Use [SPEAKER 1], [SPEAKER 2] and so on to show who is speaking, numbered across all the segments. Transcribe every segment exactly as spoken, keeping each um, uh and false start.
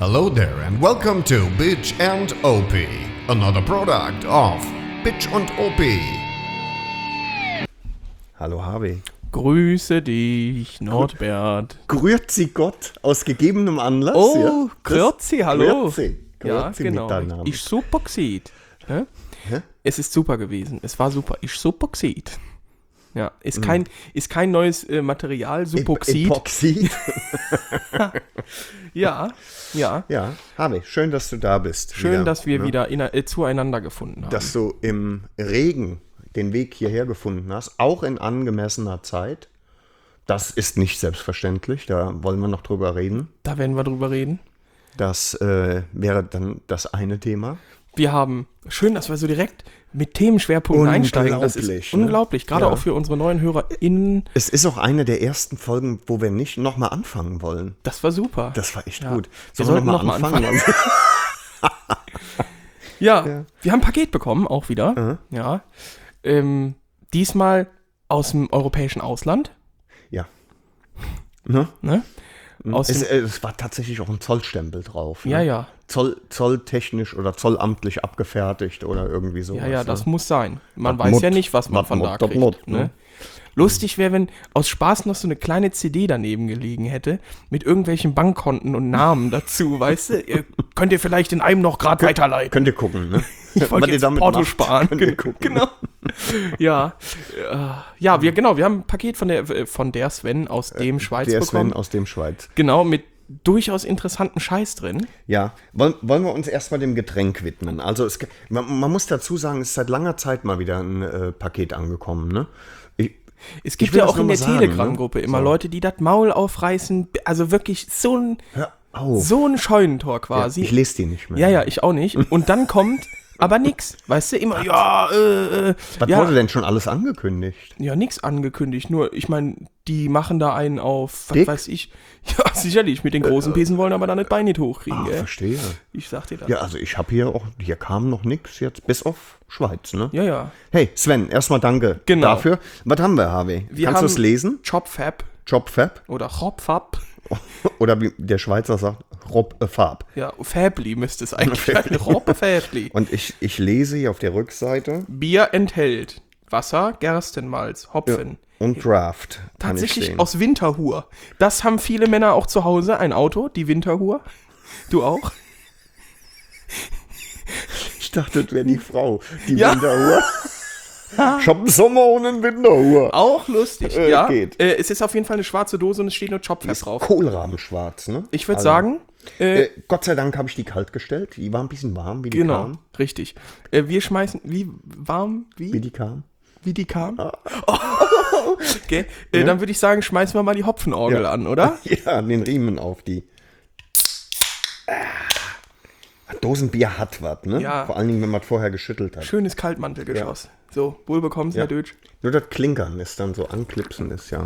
[SPEAKER 1] Hello there and welcome to Bitch and O P, another product of Bitch und O P.
[SPEAKER 2] Hallo Harvey.
[SPEAKER 3] Grüße dich, Nordbert.
[SPEAKER 2] Grüezi Gott, aus gegebenem Anlass.
[SPEAKER 3] Oh,
[SPEAKER 2] ja?
[SPEAKER 3] grüezi, hallo.
[SPEAKER 2] Grüezi,
[SPEAKER 3] Ja,
[SPEAKER 2] grüezi
[SPEAKER 3] genau.
[SPEAKER 2] miteinander.
[SPEAKER 3] Ist super gewesen. Hä?
[SPEAKER 2] Hä?
[SPEAKER 3] Es ist super gewesen. Es war super. Ist super gewesen. Ja, ist kein, ist kein neues äh, Material, Suboxid.
[SPEAKER 2] Epoxid.
[SPEAKER 3] Ja, ja.
[SPEAKER 2] Ja, Harvey, schön, dass du da bist.
[SPEAKER 3] Schön,
[SPEAKER 2] wieder,
[SPEAKER 3] dass wir
[SPEAKER 2] ne?
[SPEAKER 3] wieder in, äh, zueinander gefunden haben.
[SPEAKER 2] Dass du im Regen den Weg hierher gefunden hast, auch in angemessener Zeit. Das ist nicht selbstverständlich, da wollen wir noch drüber reden.
[SPEAKER 3] Da werden wir drüber reden.
[SPEAKER 2] Das äh, wäre dann das eine Thema.
[SPEAKER 3] Wir haben, schön, dass wir so direkt mit Themenschwerpunkten einsteigen. Das ist
[SPEAKER 2] Unglaublich, ne?
[SPEAKER 3] unglaublich, gerade
[SPEAKER 2] Ja.
[SPEAKER 3] auch für unsere neuen HörerInnen.
[SPEAKER 2] Es ist auch eine der ersten Folgen, wo wir nicht nochmal anfangen wollen.
[SPEAKER 3] Das war super.
[SPEAKER 2] Das war echt
[SPEAKER 3] Ja.
[SPEAKER 2] gut.
[SPEAKER 3] Wir
[SPEAKER 2] Sollen
[SPEAKER 3] sollten noch mal Ja,
[SPEAKER 2] Ja.
[SPEAKER 3] wir haben ein Paket bekommen, auch wieder.
[SPEAKER 2] Mhm.
[SPEAKER 3] Ja. Ähm, diesmal aus dem europäischen Ausland.
[SPEAKER 2] Ja. Ne?
[SPEAKER 3] Ne? Aus
[SPEAKER 2] Es,
[SPEAKER 3] dem,
[SPEAKER 2] äh, es war tatsächlich auch ein Zollstempel drauf. Ne?
[SPEAKER 3] ja, ja.
[SPEAKER 2] Zoll, zolltechnisch oder zollamtlich abgefertigt oder irgendwie sowas.
[SPEAKER 3] Ja, ja, das
[SPEAKER 2] ne?
[SPEAKER 3] muss sein. Man
[SPEAKER 2] Was
[SPEAKER 3] weiß
[SPEAKER 2] Mut,
[SPEAKER 3] ja nicht, was man
[SPEAKER 2] was
[SPEAKER 3] von da
[SPEAKER 2] Mut, das
[SPEAKER 3] kriegt.
[SPEAKER 2] Mut,
[SPEAKER 3] ne?
[SPEAKER 2] ne?
[SPEAKER 3] Lustig wäre, wenn aus Spaß noch so eine kleine C D daneben gelegen hätte, mit irgendwelchen Bankkonten und Namen dazu, weißt du? Ihr, könnt ihr vielleicht in einem noch gerade weiterleiten.
[SPEAKER 2] Könnt ihr gucken, ne?
[SPEAKER 3] Ich wollte jetzt Porto sparen.
[SPEAKER 2] Könnt ihr gucken.
[SPEAKER 3] Genau. Ja. Äh, Ja, wir, genau, wir haben ein Paket von der, äh, von der Sven aus dem Schweiz
[SPEAKER 2] Der
[SPEAKER 3] bekommen.
[SPEAKER 2] Sven aus dem Schweiz.
[SPEAKER 3] Genau, mit durchaus interessanten Scheiß drin.
[SPEAKER 2] Ja, wollen, wollen wir uns erstmal dem Getränk widmen. Also es, man, man muss dazu sagen, es ist seit langer Zeit mal wieder ein äh, Paket angekommen, ne? Ich,
[SPEAKER 3] Es gibt
[SPEAKER 2] will
[SPEAKER 3] ja
[SPEAKER 2] das
[SPEAKER 3] auch in
[SPEAKER 2] nur
[SPEAKER 3] der
[SPEAKER 2] mal sagen,
[SPEAKER 3] Telegram-Gruppe
[SPEAKER 2] ne?
[SPEAKER 3] immer
[SPEAKER 2] So.
[SPEAKER 3] Leute, die das Maul aufreißen. Also wirklich so ein,
[SPEAKER 2] Hör auf.
[SPEAKER 3] so ein Scheunentor quasi.
[SPEAKER 2] Ich lese die nicht mehr.
[SPEAKER 3] Ja, ja, ich auch nicht. Und dann kommt aber nix. Weißt du, immer, ja, äh, äh,
[SPEAKER 2] Was
[SPEAKER 3] ja,
[SPEAKER 2] wurde denn schon alles angekündigt?
[SPEAKER 3] ja, nix angekündigt. Nur, ich meine, die machen da einen auf, was
[SPEAKER 2] Dick?
[SPEAKER 3] weiß ich. Ja, sicherlich, mit den großen Pesen wollen aber da nicht Beine hochkriegen,
[SPEAKER 2] Ah,
[SPEAKER 3] gell?
[SPEAKER 2] verstehe.
[SPEAKER 3] Ich sag dir das.
[SPEAKER 2] Ja, also ich habe hier auch, hier kam noch nichts jetzt, bis auf Schweiz, ne?
[SPEAKER 3] Ja, ja.
[SPEAKER 2] Hey, Sven, erstmal danke
[SPEAKER 3] Genau.
[SPEAKER 2] dafür. Was haben wir, Harvey?
[SPEAKER 3] Wir
[SPEAKER 2] Kannst du es
[SPEAKER 3] haben
[SPEAKER 2] lesen?
[SPEAKER 3] Chopfab
[SPEAKER 2] Jobfab?
[SPEAKER 3] oder Chopfab.
[SPEAKER 2] Oder wie der Schweizer sagt, Rob äh, Farb.
[SPEAKER 3] Ja, Fabli müsste es eigentlich sein. Robbe Fabli.
[SPEAKER 2] Und ich, ich lese hier auf der Rückseite
[SPEAKER 3] Bier enthält Wasser, Gerstenmalz, Hopfen.
[SPEAKER 2] und Draft. kann ich
[SPEAKER 3] Tatsächlich
[SPEAKER 2] sehen.
[SPEAKER 3] aus Winterhuhr. Das haben viele Männer auch zu Hause. Ein Auto, die Winterhuhr. Du auch?
[SPEAKER 2] Ich dachte, das wäre die Frau, die
[SPEAKER 3] Ja.
[SPEAKER 2] Winterhuhr. Ich hab einen Sommer und einen Winterhuhr.
[SPEAKER 3] Auch lustig,
[SPEAKER 2] Äh,
[SPEAKER 3] ja.
[SPEAKER 2] geht.
[SPEAKER 3] Äh, es ist auf jeden Fall eine schwarze Dose und es steht nur Chopfab drauf.
[SPEAKER 2] Kohlrabenschwarz, ne?
[SPEAKER 3] Ich würde
[SPEAKER 2] Also,
[SPEAKER 3] sagen, äh,
[SPEAKER 2] Äh, Gott sei Dank habe ich die kalt gestellt. Die war ein bisschen warm, wie die
[SPEAKER 3] genau,
[SPEAKER 2] kam.
[SPEAKER 3] richtig. Äh, wir schmeißen, wie warm, wie,
[SPEAKER 2] Wie die kam.
[SPEAKER 3] wie die kam? Oh. Okay, äh, dann würde ich sagen, schmeißen wir mal die Hopfenorgel
[SPEAKER 2] Ja.
[SPEAKER 3] an, oder?
[SPEAKER 2] Ja, den Riemen auf die. Ah. Dosenbier hat was, ne?
[SPEAKER 3] Ja.
[SPEAKER 2] Vor allen Dingen, wenn man es vorher geschüttelt hat.
[SPEAKER 3] Schönes Kaltmantelgeschoss. So, wohl bekommst, Herr Dötsch.
[SPEAKER 2] Nur das Klinkern ist dann so anklipsen ist, ja.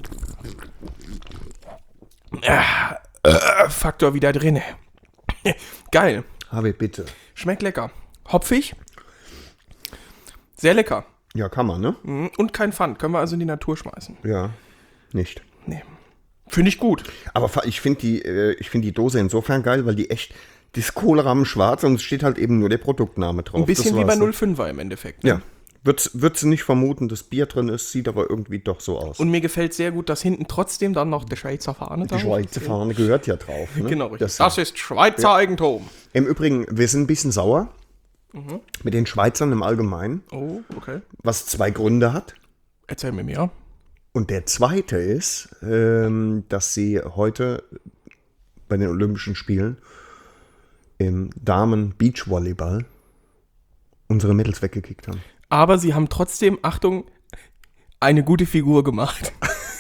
[SPEAKER 3] Äh, Faktor wieder drin. Geil.
[SPEAKER 2] Habe bitte.
[SPEAKER 3] Schmeckt lecker. Hopfig. Sehr lecker.
[SPEAKER 2] Ja, kann man, ne?
[SPEAKER 3] Mhm. Und kein Pfand. Können wir also in die Natur schmeißen.
[SPEAKER 2] Ja. Nicht.
[SPEAKER 3] Nee. Finde ich gut.
[SPEAKER 2] Aber fa- ich finde die, äh, ich find die Dose insofern geil, weil die echt, die ist Kohlrahmen schwarz und es steht halt eben nur der Produktname drauf.
[SPEAKER 3] Ein bisschen
[SPEAKER 2] Das
[SPEAKER 3] wie bei
[SPEAKER 2] war's, ne?
[SPEAKER 3] null fünfer im Endeffekt. Ne?
[SPEAKER 2] Ja. Würdest du nicht vermuten, dass Bier drin ist, sieht aber irgendwie doch so aus.
[SPEAKER 3] Und mir gefällt sehr gut, dass hinten trotzdem dann noch der Schweizer Fahne
[SPEAKER 2] die Schweizer Fahne gehört ja drauf. Ne?
[SPEAKER 3] Genau, richtig.
[SPEAKER 2] Das,
[SPEAKER 3] Das, ist Schweizer Eigentum.
[SPEAKER 2] Im Übrigen, wir sind ein bisschen sauer
[SPEAKER 3] Mhm.
[SPEAKER 2] mit den Schweizern im Allgemeinen,
[SPEAKER 3] Oh, okay.
[SPEAKER 2] was zwei Gründe hat.
[SPEAKER 3] Erzähl mir mehr.
[SPEAKER 2] Und der zweite ist, ähm, dass sie heute bei den Olympischen Spielen im Damen-Beachvolleyball unsere Mädels weggekickt haben.
[SPEAKER 3] Aber sie haben trotzdem, Achtung, eine gute Figur gemacht.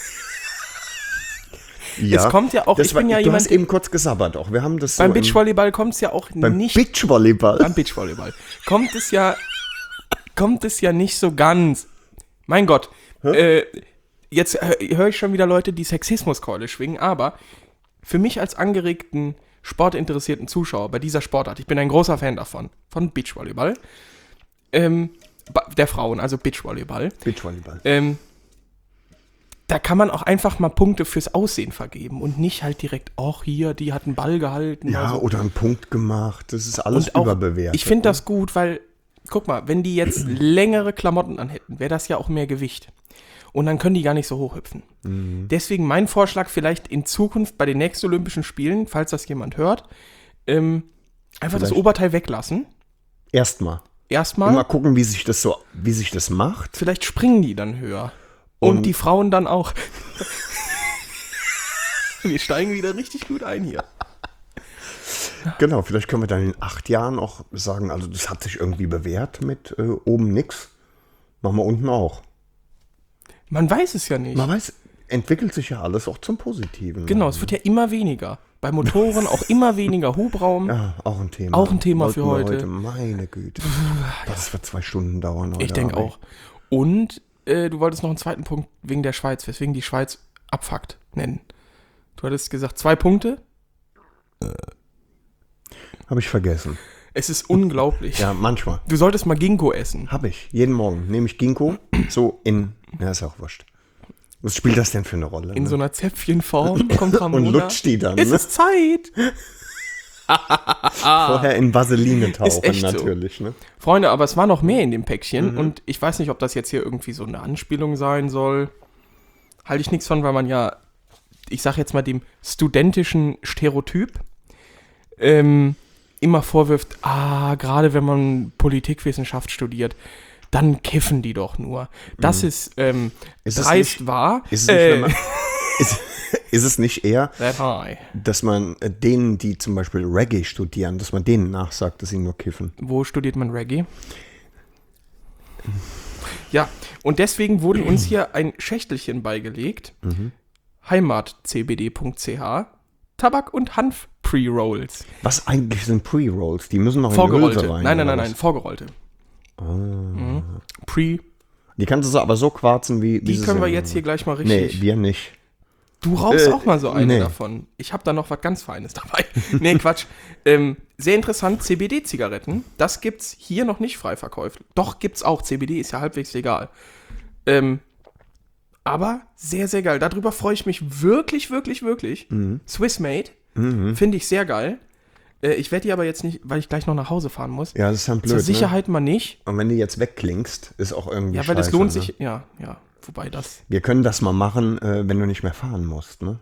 [SPEAKER 2] Ja,
[SPEAKER 3] Es kommt ja auch,
[SPEAKER 2] das
[SPEAKER 3] ich
[SPEAKER 2] war,
[SPEAKER 3] bin ja
[SPEAKER 2] du
[SPEAKER 3] jemand,
[SPEAKER 2] hast eben kurz gesabbert auch. Wir haben das so
[SPEAKER 3] beim
[SPEAKER 2] im-
[SPEAKER 3] Beachvolleyball kommt es ja auch
[SPEAKER 2] beim
[SPEAKER 3] nicht
[SPEAKER 2] Beachvolleyball.
[SPEAKER 3] beim Beachvolleyball kommt es ja kommt es ja nicht so ganz. Mein Gott, äh, jetzt äh, höre ich schon wieder Leute, die Sexismuskeule schwingen, aber für mich als angeregten, sportinteressierten Zuschauer bei dieser Sportart, ich bin ein großer Fan davon, von Beachvolleyball, ähm, ba- der Frauen, also Beachvolleyball,
[SPEAKER 2] Beachvolleyball.
[SPEAKER 3] ähm, da kann man auch einfach mal Punkte fürs Aussehen vergeben und nicht halt direkt, ach hier, die hat einen Ball gehalten.
[SPEAKER 2] Ja,
[SPEAKER 3] also.
[SPEAKER 2] oder einen Punkt gemacht. Das ist alles
[SPEAKER 3] Und auch,
[SPEAKER 2] überbewertet.
[SPEAKER 3] ich finde das gut, weil, guck mal, wenn die jetzt längere Klamotten anhätten, wäre das ja auch mehr Gewicht. Und dann können die gar nicht so hochhüpfen. Mhm. Deswegen mein Vorschlag, vielleicht in Zukunft bei den nächsten Olympischen Spielen, falls das jemand hört, ähm, einfach vielleicht das Oberteil weglassen.
[SPEAKER 2] Erstmal.
[SPEAKER 3] Erstmal.
[SPEAKER 2] Und mal gucken, wie sich das so, wie sich das macht.
[SPEAKER 3] Vielleicht springen die dann höher. Und, Und die Frauen dann auch. Wir steigen wieder richtig gut ein hier.
[SPEAKER 2] Genau, vielleicht können wir dann in acht Jahren auch sagen, also das hat sich irgendwie bewährt mit äh, oben nix. Machen wir unten auch.
[SPEAKER 3] Man weiß es ja nicht.
[SPEAKER 2] Man weiß, entwickelt sich ja alles auch zum Positiven.
[SPEAKER 3] Genau, es wird ja immer weniger. Bei Motoren auch immer weniger Hubraum.
[SPEAKER 2] Ja, auch ein Thema.
[SPEAKER 3] Auch ein Thema
[SPEAKER 2] Wollten
[SPEAKER 3] für heute.
[SPEAKER 2] heute. Meine Güte. Das wird zwei Stunden dauern. Heute
[SPEAKER 3] Ich denke auch. Und äh, du wolltest noch einen zweiten Punkt wegen der Schweiz, weswegen die Schweiz abfuckt nennen. Du hattest gesagt, zwei Punkte.
[SPEAKER 2] Habe ich vergessen.
[SPEAKER 3] Es ist unglaublich.
[SPEAKER 2] Ja, manchmal.
[SPEAKER 3] Du solltest mal Ginkgo essen.
[SPEAKER 2] Habe ich. Jeden Morgen nehme ich Ginkgo so in, ja, ist auch wurscht. Was spielt das denn für eine Rolle?
[SPEAKER 3] In
[SPEAKER 2] ne?
[SPEAKER 3] so einer Zäpfchenform kommt Ramona.
[SPEAKER 2] Und lutscht die dann.
[SPEAKER 3] Es
[SPEAKER 2] ne?
[SPEAKER 3] ist Zeit.
[SPEAKER 2] Vorher in Vaseline tauchen
[SPEAKER 3] Ist echt
[SPEAKER 2] natürlich.
[SPEAKER 3] so.
[SPEAKER 2] Ne?
[SPEAKER 3] Freunde, aber es war noch mehr in dem Päckchen.
[SPEAKER 2] Mhm.
[SPEAKER 3] Und ich weiß nicht, ob das jetzt hier irgendwie so eine Anspielung sein soll. Halte ich nichts von, weil man ja, ich sag jetzt mal dem studentischen Stereotyp, ähm, immer vorwirft, ah, gerade wenn man Politikwissenschaft studiert, dann kiffen die doch nur. Das mhm. ist, ähm,
[SPEAKER 2] ist es
[SPEAKER 3] dreist
[SPEAKER 2] nicht,
[SPEAKER 3] wahr.
[SPEAKER 2] Ist es, nicht,
[SPEAKER 3] äh,
[SPEAKER 2] wenn man, ist, ist es nicht eher,
[SPEAKER 3] that high.
[SPEAKER 2] dass man äh, denen, die zum Beispiel Reggae studieren, dass man denen nachsagt, dass sie nur kiffen?
[SPEAKER 3] Wo studiert man Reggae? Ja, und deswegen wurde uns hier ein Schächtelchen beigelegt.
[SPEAKER 2] Mhm.
[SPEAKER 3] heimat c b d punkt c h Tabak- und Hanf-Pre-Rolls.
[SPEAKER 2] Was eigentlich sind Pre-Rolls? Die müssen noch in die
[SPEAKER 3] Vorgerollte.
[SPEAKER 2] Hülse rein.
[SPEAKER 3] Nein, nein,
[SPEAKER 2] oder
[SPEAKER 3] nein,
[SPEAKER 2] was?
[SPEAKER 3] nein, vorgerollte.
[SPEAKER 2] Ah.
[SPEAKER 3] Mhm. Pre.
[SPEAKER 2] Die kannst du so aber so quarzen, wie, wie
[SPEAKER 3] Die
[SPEAKER 2] sie
[SPEAKER 3] können wir
[SPEAKER 2] sind.
[SPEAKER 3] jetzt hier gleich mal
[SPEAKER 2] Nee,
[SPEAKER 3] richtig.
[SPEAKER 2] wir nicht.
[SPEAKER 3] Du rauchst
[SPEAKER 2] Äh,
[SPEAKER 3] auch mal so eine
[SPEAKER 2] nee.
[SPEAKER 3] davon. Ich habe da noch was ganz Feines dabei. Nee, Quatsch. Ähm, sehr interessant, C B D-Zigaretten. Das gibt's hier noch nicht frei verkäuflich. Doch, gibt's auch. C B D ist ja halbwegs legal. Ähm, aber sehr, sehr geil. Darüber freue ich mich wirklich, wirklich, wirklich.
[SPEAKER 2] Mhm.
[SPEAKER 3] Swiss Made.
[SPEAKER 2] Mhm.
[SPEAKER 3] Finde ich sehr geil. Äh, ich werde die aber jetzt nicht, weil ich gleich noch nach Hause fahren muss.
[SPEAKER 2] Ja, das ist dann blöd.
[SPEAKER 3] Zur Sicherheit
[SPEAKER 2] ne?
[SPEAKER 3] mal nicht.
[SPEAKER 2] Und wenn du jetzt wegklingst, ist auch irgendwie
[SPEAKER 3] Ja, weil
[SPEAKER 2] scheiße,
[SPEAKER 3] es lohnt
[SPEAKER 2] ne?
[SPEAKER 3] sich. Ja, ja. Wobei das.
[SPEAKER 2] Wir können das mal machen, äh, wenn du nicht mehr fahren musst, ne?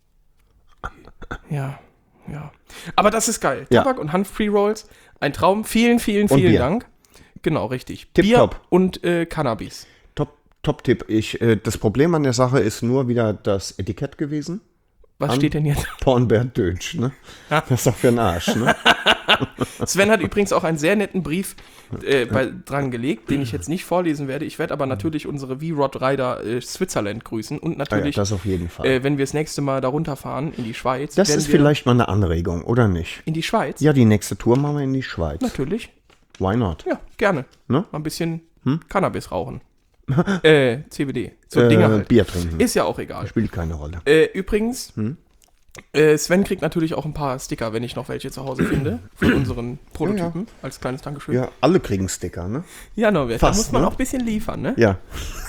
[SPEAKER 3] Ja, ja. Aber das ist geil.
[SPEAKER 2] Ja.
[SPEAKER 3] Tabak und Hanf-Pre-Rolls. Ein Traum. Vielen, vielen,
[SPEAKER 2] Und
[SPEAKER 3] vielen
[SPEAKER 2] Bier.
[SPEAKER 3] Dank. Genau, richtig.
[SPEAKER 2] Tipp
[SPEAKER 3] Bier
[SPEAKER 2] top.
[SPEAKER 3] und äh, Cannabis.
[SPEAKER 2] Top, Top-Tipp. Ich, äh, das Problem an der Sache ist nur wieder das Etikett gewesen.
[SPEAKER 3] Was
[SPEAKER 2] An-
[SPEAKER 3] steht denn jetzt?
[SPEAKER 2] Pornbert Dötsch, ne?
[SPEAKER 3] Ja.
[SPEAKER 2] Das ist doch für den Arsch, ne?
[SPEAKER 3] Sven hat übrigens auch einen sehr netten Brief äh, bei, dran gelegt, den ich jetzt nicht vorlesen werde. Ich werde aber natürlich unsere V-Rod Rider äh, Switzerland grüßen und
[SPEAKER 2] Ah ja,
[SPEAKER 3] natürlich,
[SPEAKER 2] das auf jeden Fall.
[SPEAKER 3] äh, wenn wir das nächste Mal da runterfahren in die Schweiz.
[SPEAKER 2] das
[SPEAKER 3] werden
[SPEAKER 2] ist
[SPEAKER 3] wir
[SPEAKER 2] vielleicht mal eine Anregung, oder nicht?
[SPEAKER 3] in die Schweiz?
[SPEAKER 2] Ja, die nächste Tour machen wir in die Schweiz.
[SPEAKER 3] Natürlich.
[SPEAKER 2] Why not?
[SPEAKER 3] Ja, gerne.
[SPEAKER 2] Ne?
[SPEAKER 3] Mal ein bisschen Cannabis rauchen. äh, C B D. So
[SPEAKER 2] Äh,
[SPEAKER 3] Dinge halt.
[SPEAKER 2] Bier trinken.
[SPEAKER 3] Ist ja auch egal.
[SPEAKER 2] Spielt keine Rolle.
[SPEAKER 3] Äh, übrigens,
[SPEAKER 2] Hm?
[SPEAKER 3] äh, Sven kriegt natürlich auch ein paar Sticker, wenn ich noch welche zu Hause finde, von unseren Prototypen, als kleines Dankeschön. Ja,
[SPEAKER 2] Ja, alle kriegen Sticker, ne?
[SPEAKER 3] Norbert, da
[SPEAKER 2] Fast,
[SPEAKER 3] muss man
[SPEAKER 2] ne?
[SPEAKER 3] auch ein bisschen liefern, ne?
[SPEAKER 2] Ja.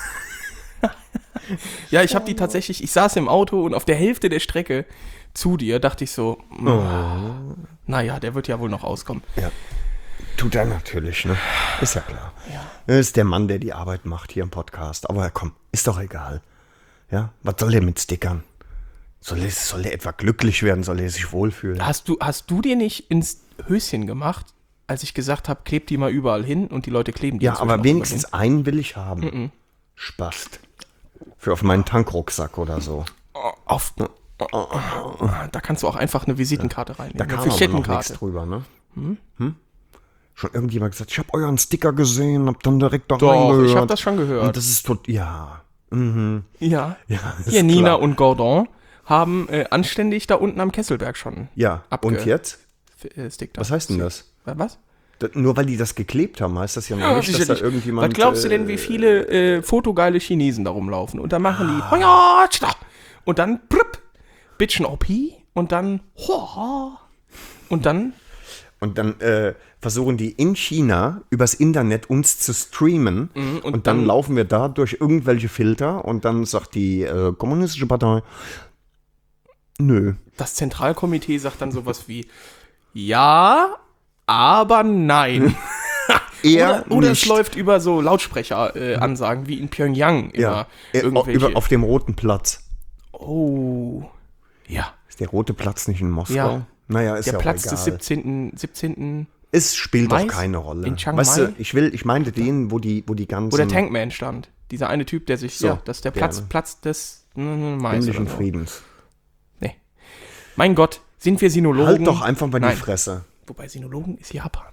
[SPEAKER 3] Ja, ich habe die tatsächlich, ich saß im Auto und auf der Hälfte der Strecke zu dir dachte ich so, oh. naja, der wird ja wohl noch auskommen.
[SPEAKER 2] Ja. Tut er natürlich, ne? Ist ja klar. Ja. Er ist der Mann, der die Arbeit macht hier im Podcast. Aber komm, ist doch egal. Ja, was soll der mit Stickern? Soll er, soll er etwa glücklich werden? Soll er sich wohlfühlen?
[SPEAKER 3] Hast du, hast du dir nicht ins Höschen gemacht, als ich gesagt habe, klebt die mal überall hin und die Leute kleben die
[SPEAKER 2] Ja,
[SPEAKER 3] inzwischen
[SPEAKER 2] aber
[SPEAKER 3] auch
[SPEAKER 2] wenigstens
[SPEAKER 3] überall
[SPEAKER 2] einen will ich haben.
[SPEAKER 3] Mhm.
[SPEAKER 2] Spast. Für auf meinen Tankrucksack oder so.
[SPEAKER 3] hin. Auf, da kannst du auch einfach eine Visitenkarte reinnehmen.
[SPEAKER 2] Da
[SPEAKER 3] eine
[SPEAKER 2] kam aber noch
[SPEAKER 3] Fischettenkarte.
[SPEAKER 2] nichts drüber, ne? Hm? Schon irgendjemand gesagt, ich habe euren Sticker gesehen, hab dann direkt da
[SPEAKER 3] Doch,
[SPEAKER 2] reingehört.
[SPEAKER 3] ich habe das schon gehört.
[SPEAKER 2] Und das ist tot, ja. Mhm.
[SPEAKER 3] Ja,
[SPEAKER 2] Ja, ist
[SPEAKER 3] hier Nina
[SPEAKER 2] klar.
[SPEAKER 3] und Gordon haben äh, anständig da unten am Kesselberg schon
[SPEAKER 2] Ja,
[SPEAKER 3] Abge-
[SPEAKER 2] und jetzt?
[SPEAKER 3] f- äh, Stick
[SPEAKER 2] Was heißt denn das?
[SPEAKER 3] Was?
[SPEAKER 2] Das, nur weil die das geklebt haben, heißt das ja noch
[SPEAKER 3] Ja,
[SPEAKER 2] nicht, dass da
[SPEAKER 3] sicherlich.
[SPEAKER 2] irgendjemand...
[SPEAKER 3] Was glaubst du denn,
[SPEAKER 2] äh,
[SPEAKER 3] wie viele äh, fotogeile Chinesen da rumlaufen? Und dann machen die
[SPEAKER 2] Ah.
[SPEAKER 3] Hoja, tschda. Und dann prüpp, bitchen O P und dann Hoha. Und dann
[SPEAKER 2] Und dann äh, versuchen die in China übers Internet uns zu streamen.
[SPEAKER 3] Mhm,
[SPEAKER 2] und,
[SPEAKER 3] und
[SPEAKER 2] dann,
[SPEAKER 3] dann-
[SPEAKER 2] laufen wir da durch irgendwelche Filter. Und dann sagt die äh, Kommunistische Partei, nö.
[SPEAKER 3] Das Zentralkomitee sagt dann sowas wie, ja, aber nein.
[SPEAKER 2] Eher
[SPEAKER 3] Oder, oder es
[SPEAKER 2] nicht.
[SPEAKER 3] läuft über so Lautsprecher-Ansagen wie in Pyongyang immer.
[SPEAKER 2] Ja, äh,
[SPEAKER 3] irgendwelche.
[SPEAKER 2] über, auf dem Roten Platz.
[SPEAKER 3] Oh. Ja.
[SPEAKER 2] Ist der Rote Platz nicht in Moskau?
[SPEAKER 3] Ja.
[SPEAKER 2] Naja, ist
[SPEAKER 3] Der
[SPEAKER 2] ja
[SPEAKER 3] Platz
[SPEAKER 2] auch egal.
[SPEAKER 3] des siebzehnten. siebzehnten.
[SPEAKER 2] Es spielt
[SPEAKER 3] Mais?
[SPEAKER 2] doch keine Rolle.
[SPEAKER 3] In Chiang
[SPEAKER 2] weißt
[SPEAKER 3] Mai?
[SPEAKER 2] du, ich will, ich meinte den, wo die, wo die ganzen
[SPEAKER 3] Wo der Tankman stand. Dieser eine Typ, der sich,
[SPEAKER 2] So,
[SPEAKER 3] ja, das ist der Platz,
[SPEAKER 2] der-
[SPEAKER 3] Platz des mm, Mais
[SPEAKER 2] himmlischen
[SPEAKER 3] oder so.
[SPEAKER 2] Friedens.
[SPEAKER 3] Nee. Mein Gott, sind wir Sinologen?
[SPEAKER 2] Halt doch einfach mal
[SPEAKER 3] Nein.
[SPEAKER 2] die Fresse.
[SPEAKER 3] Wobei Sinologen ist Japan.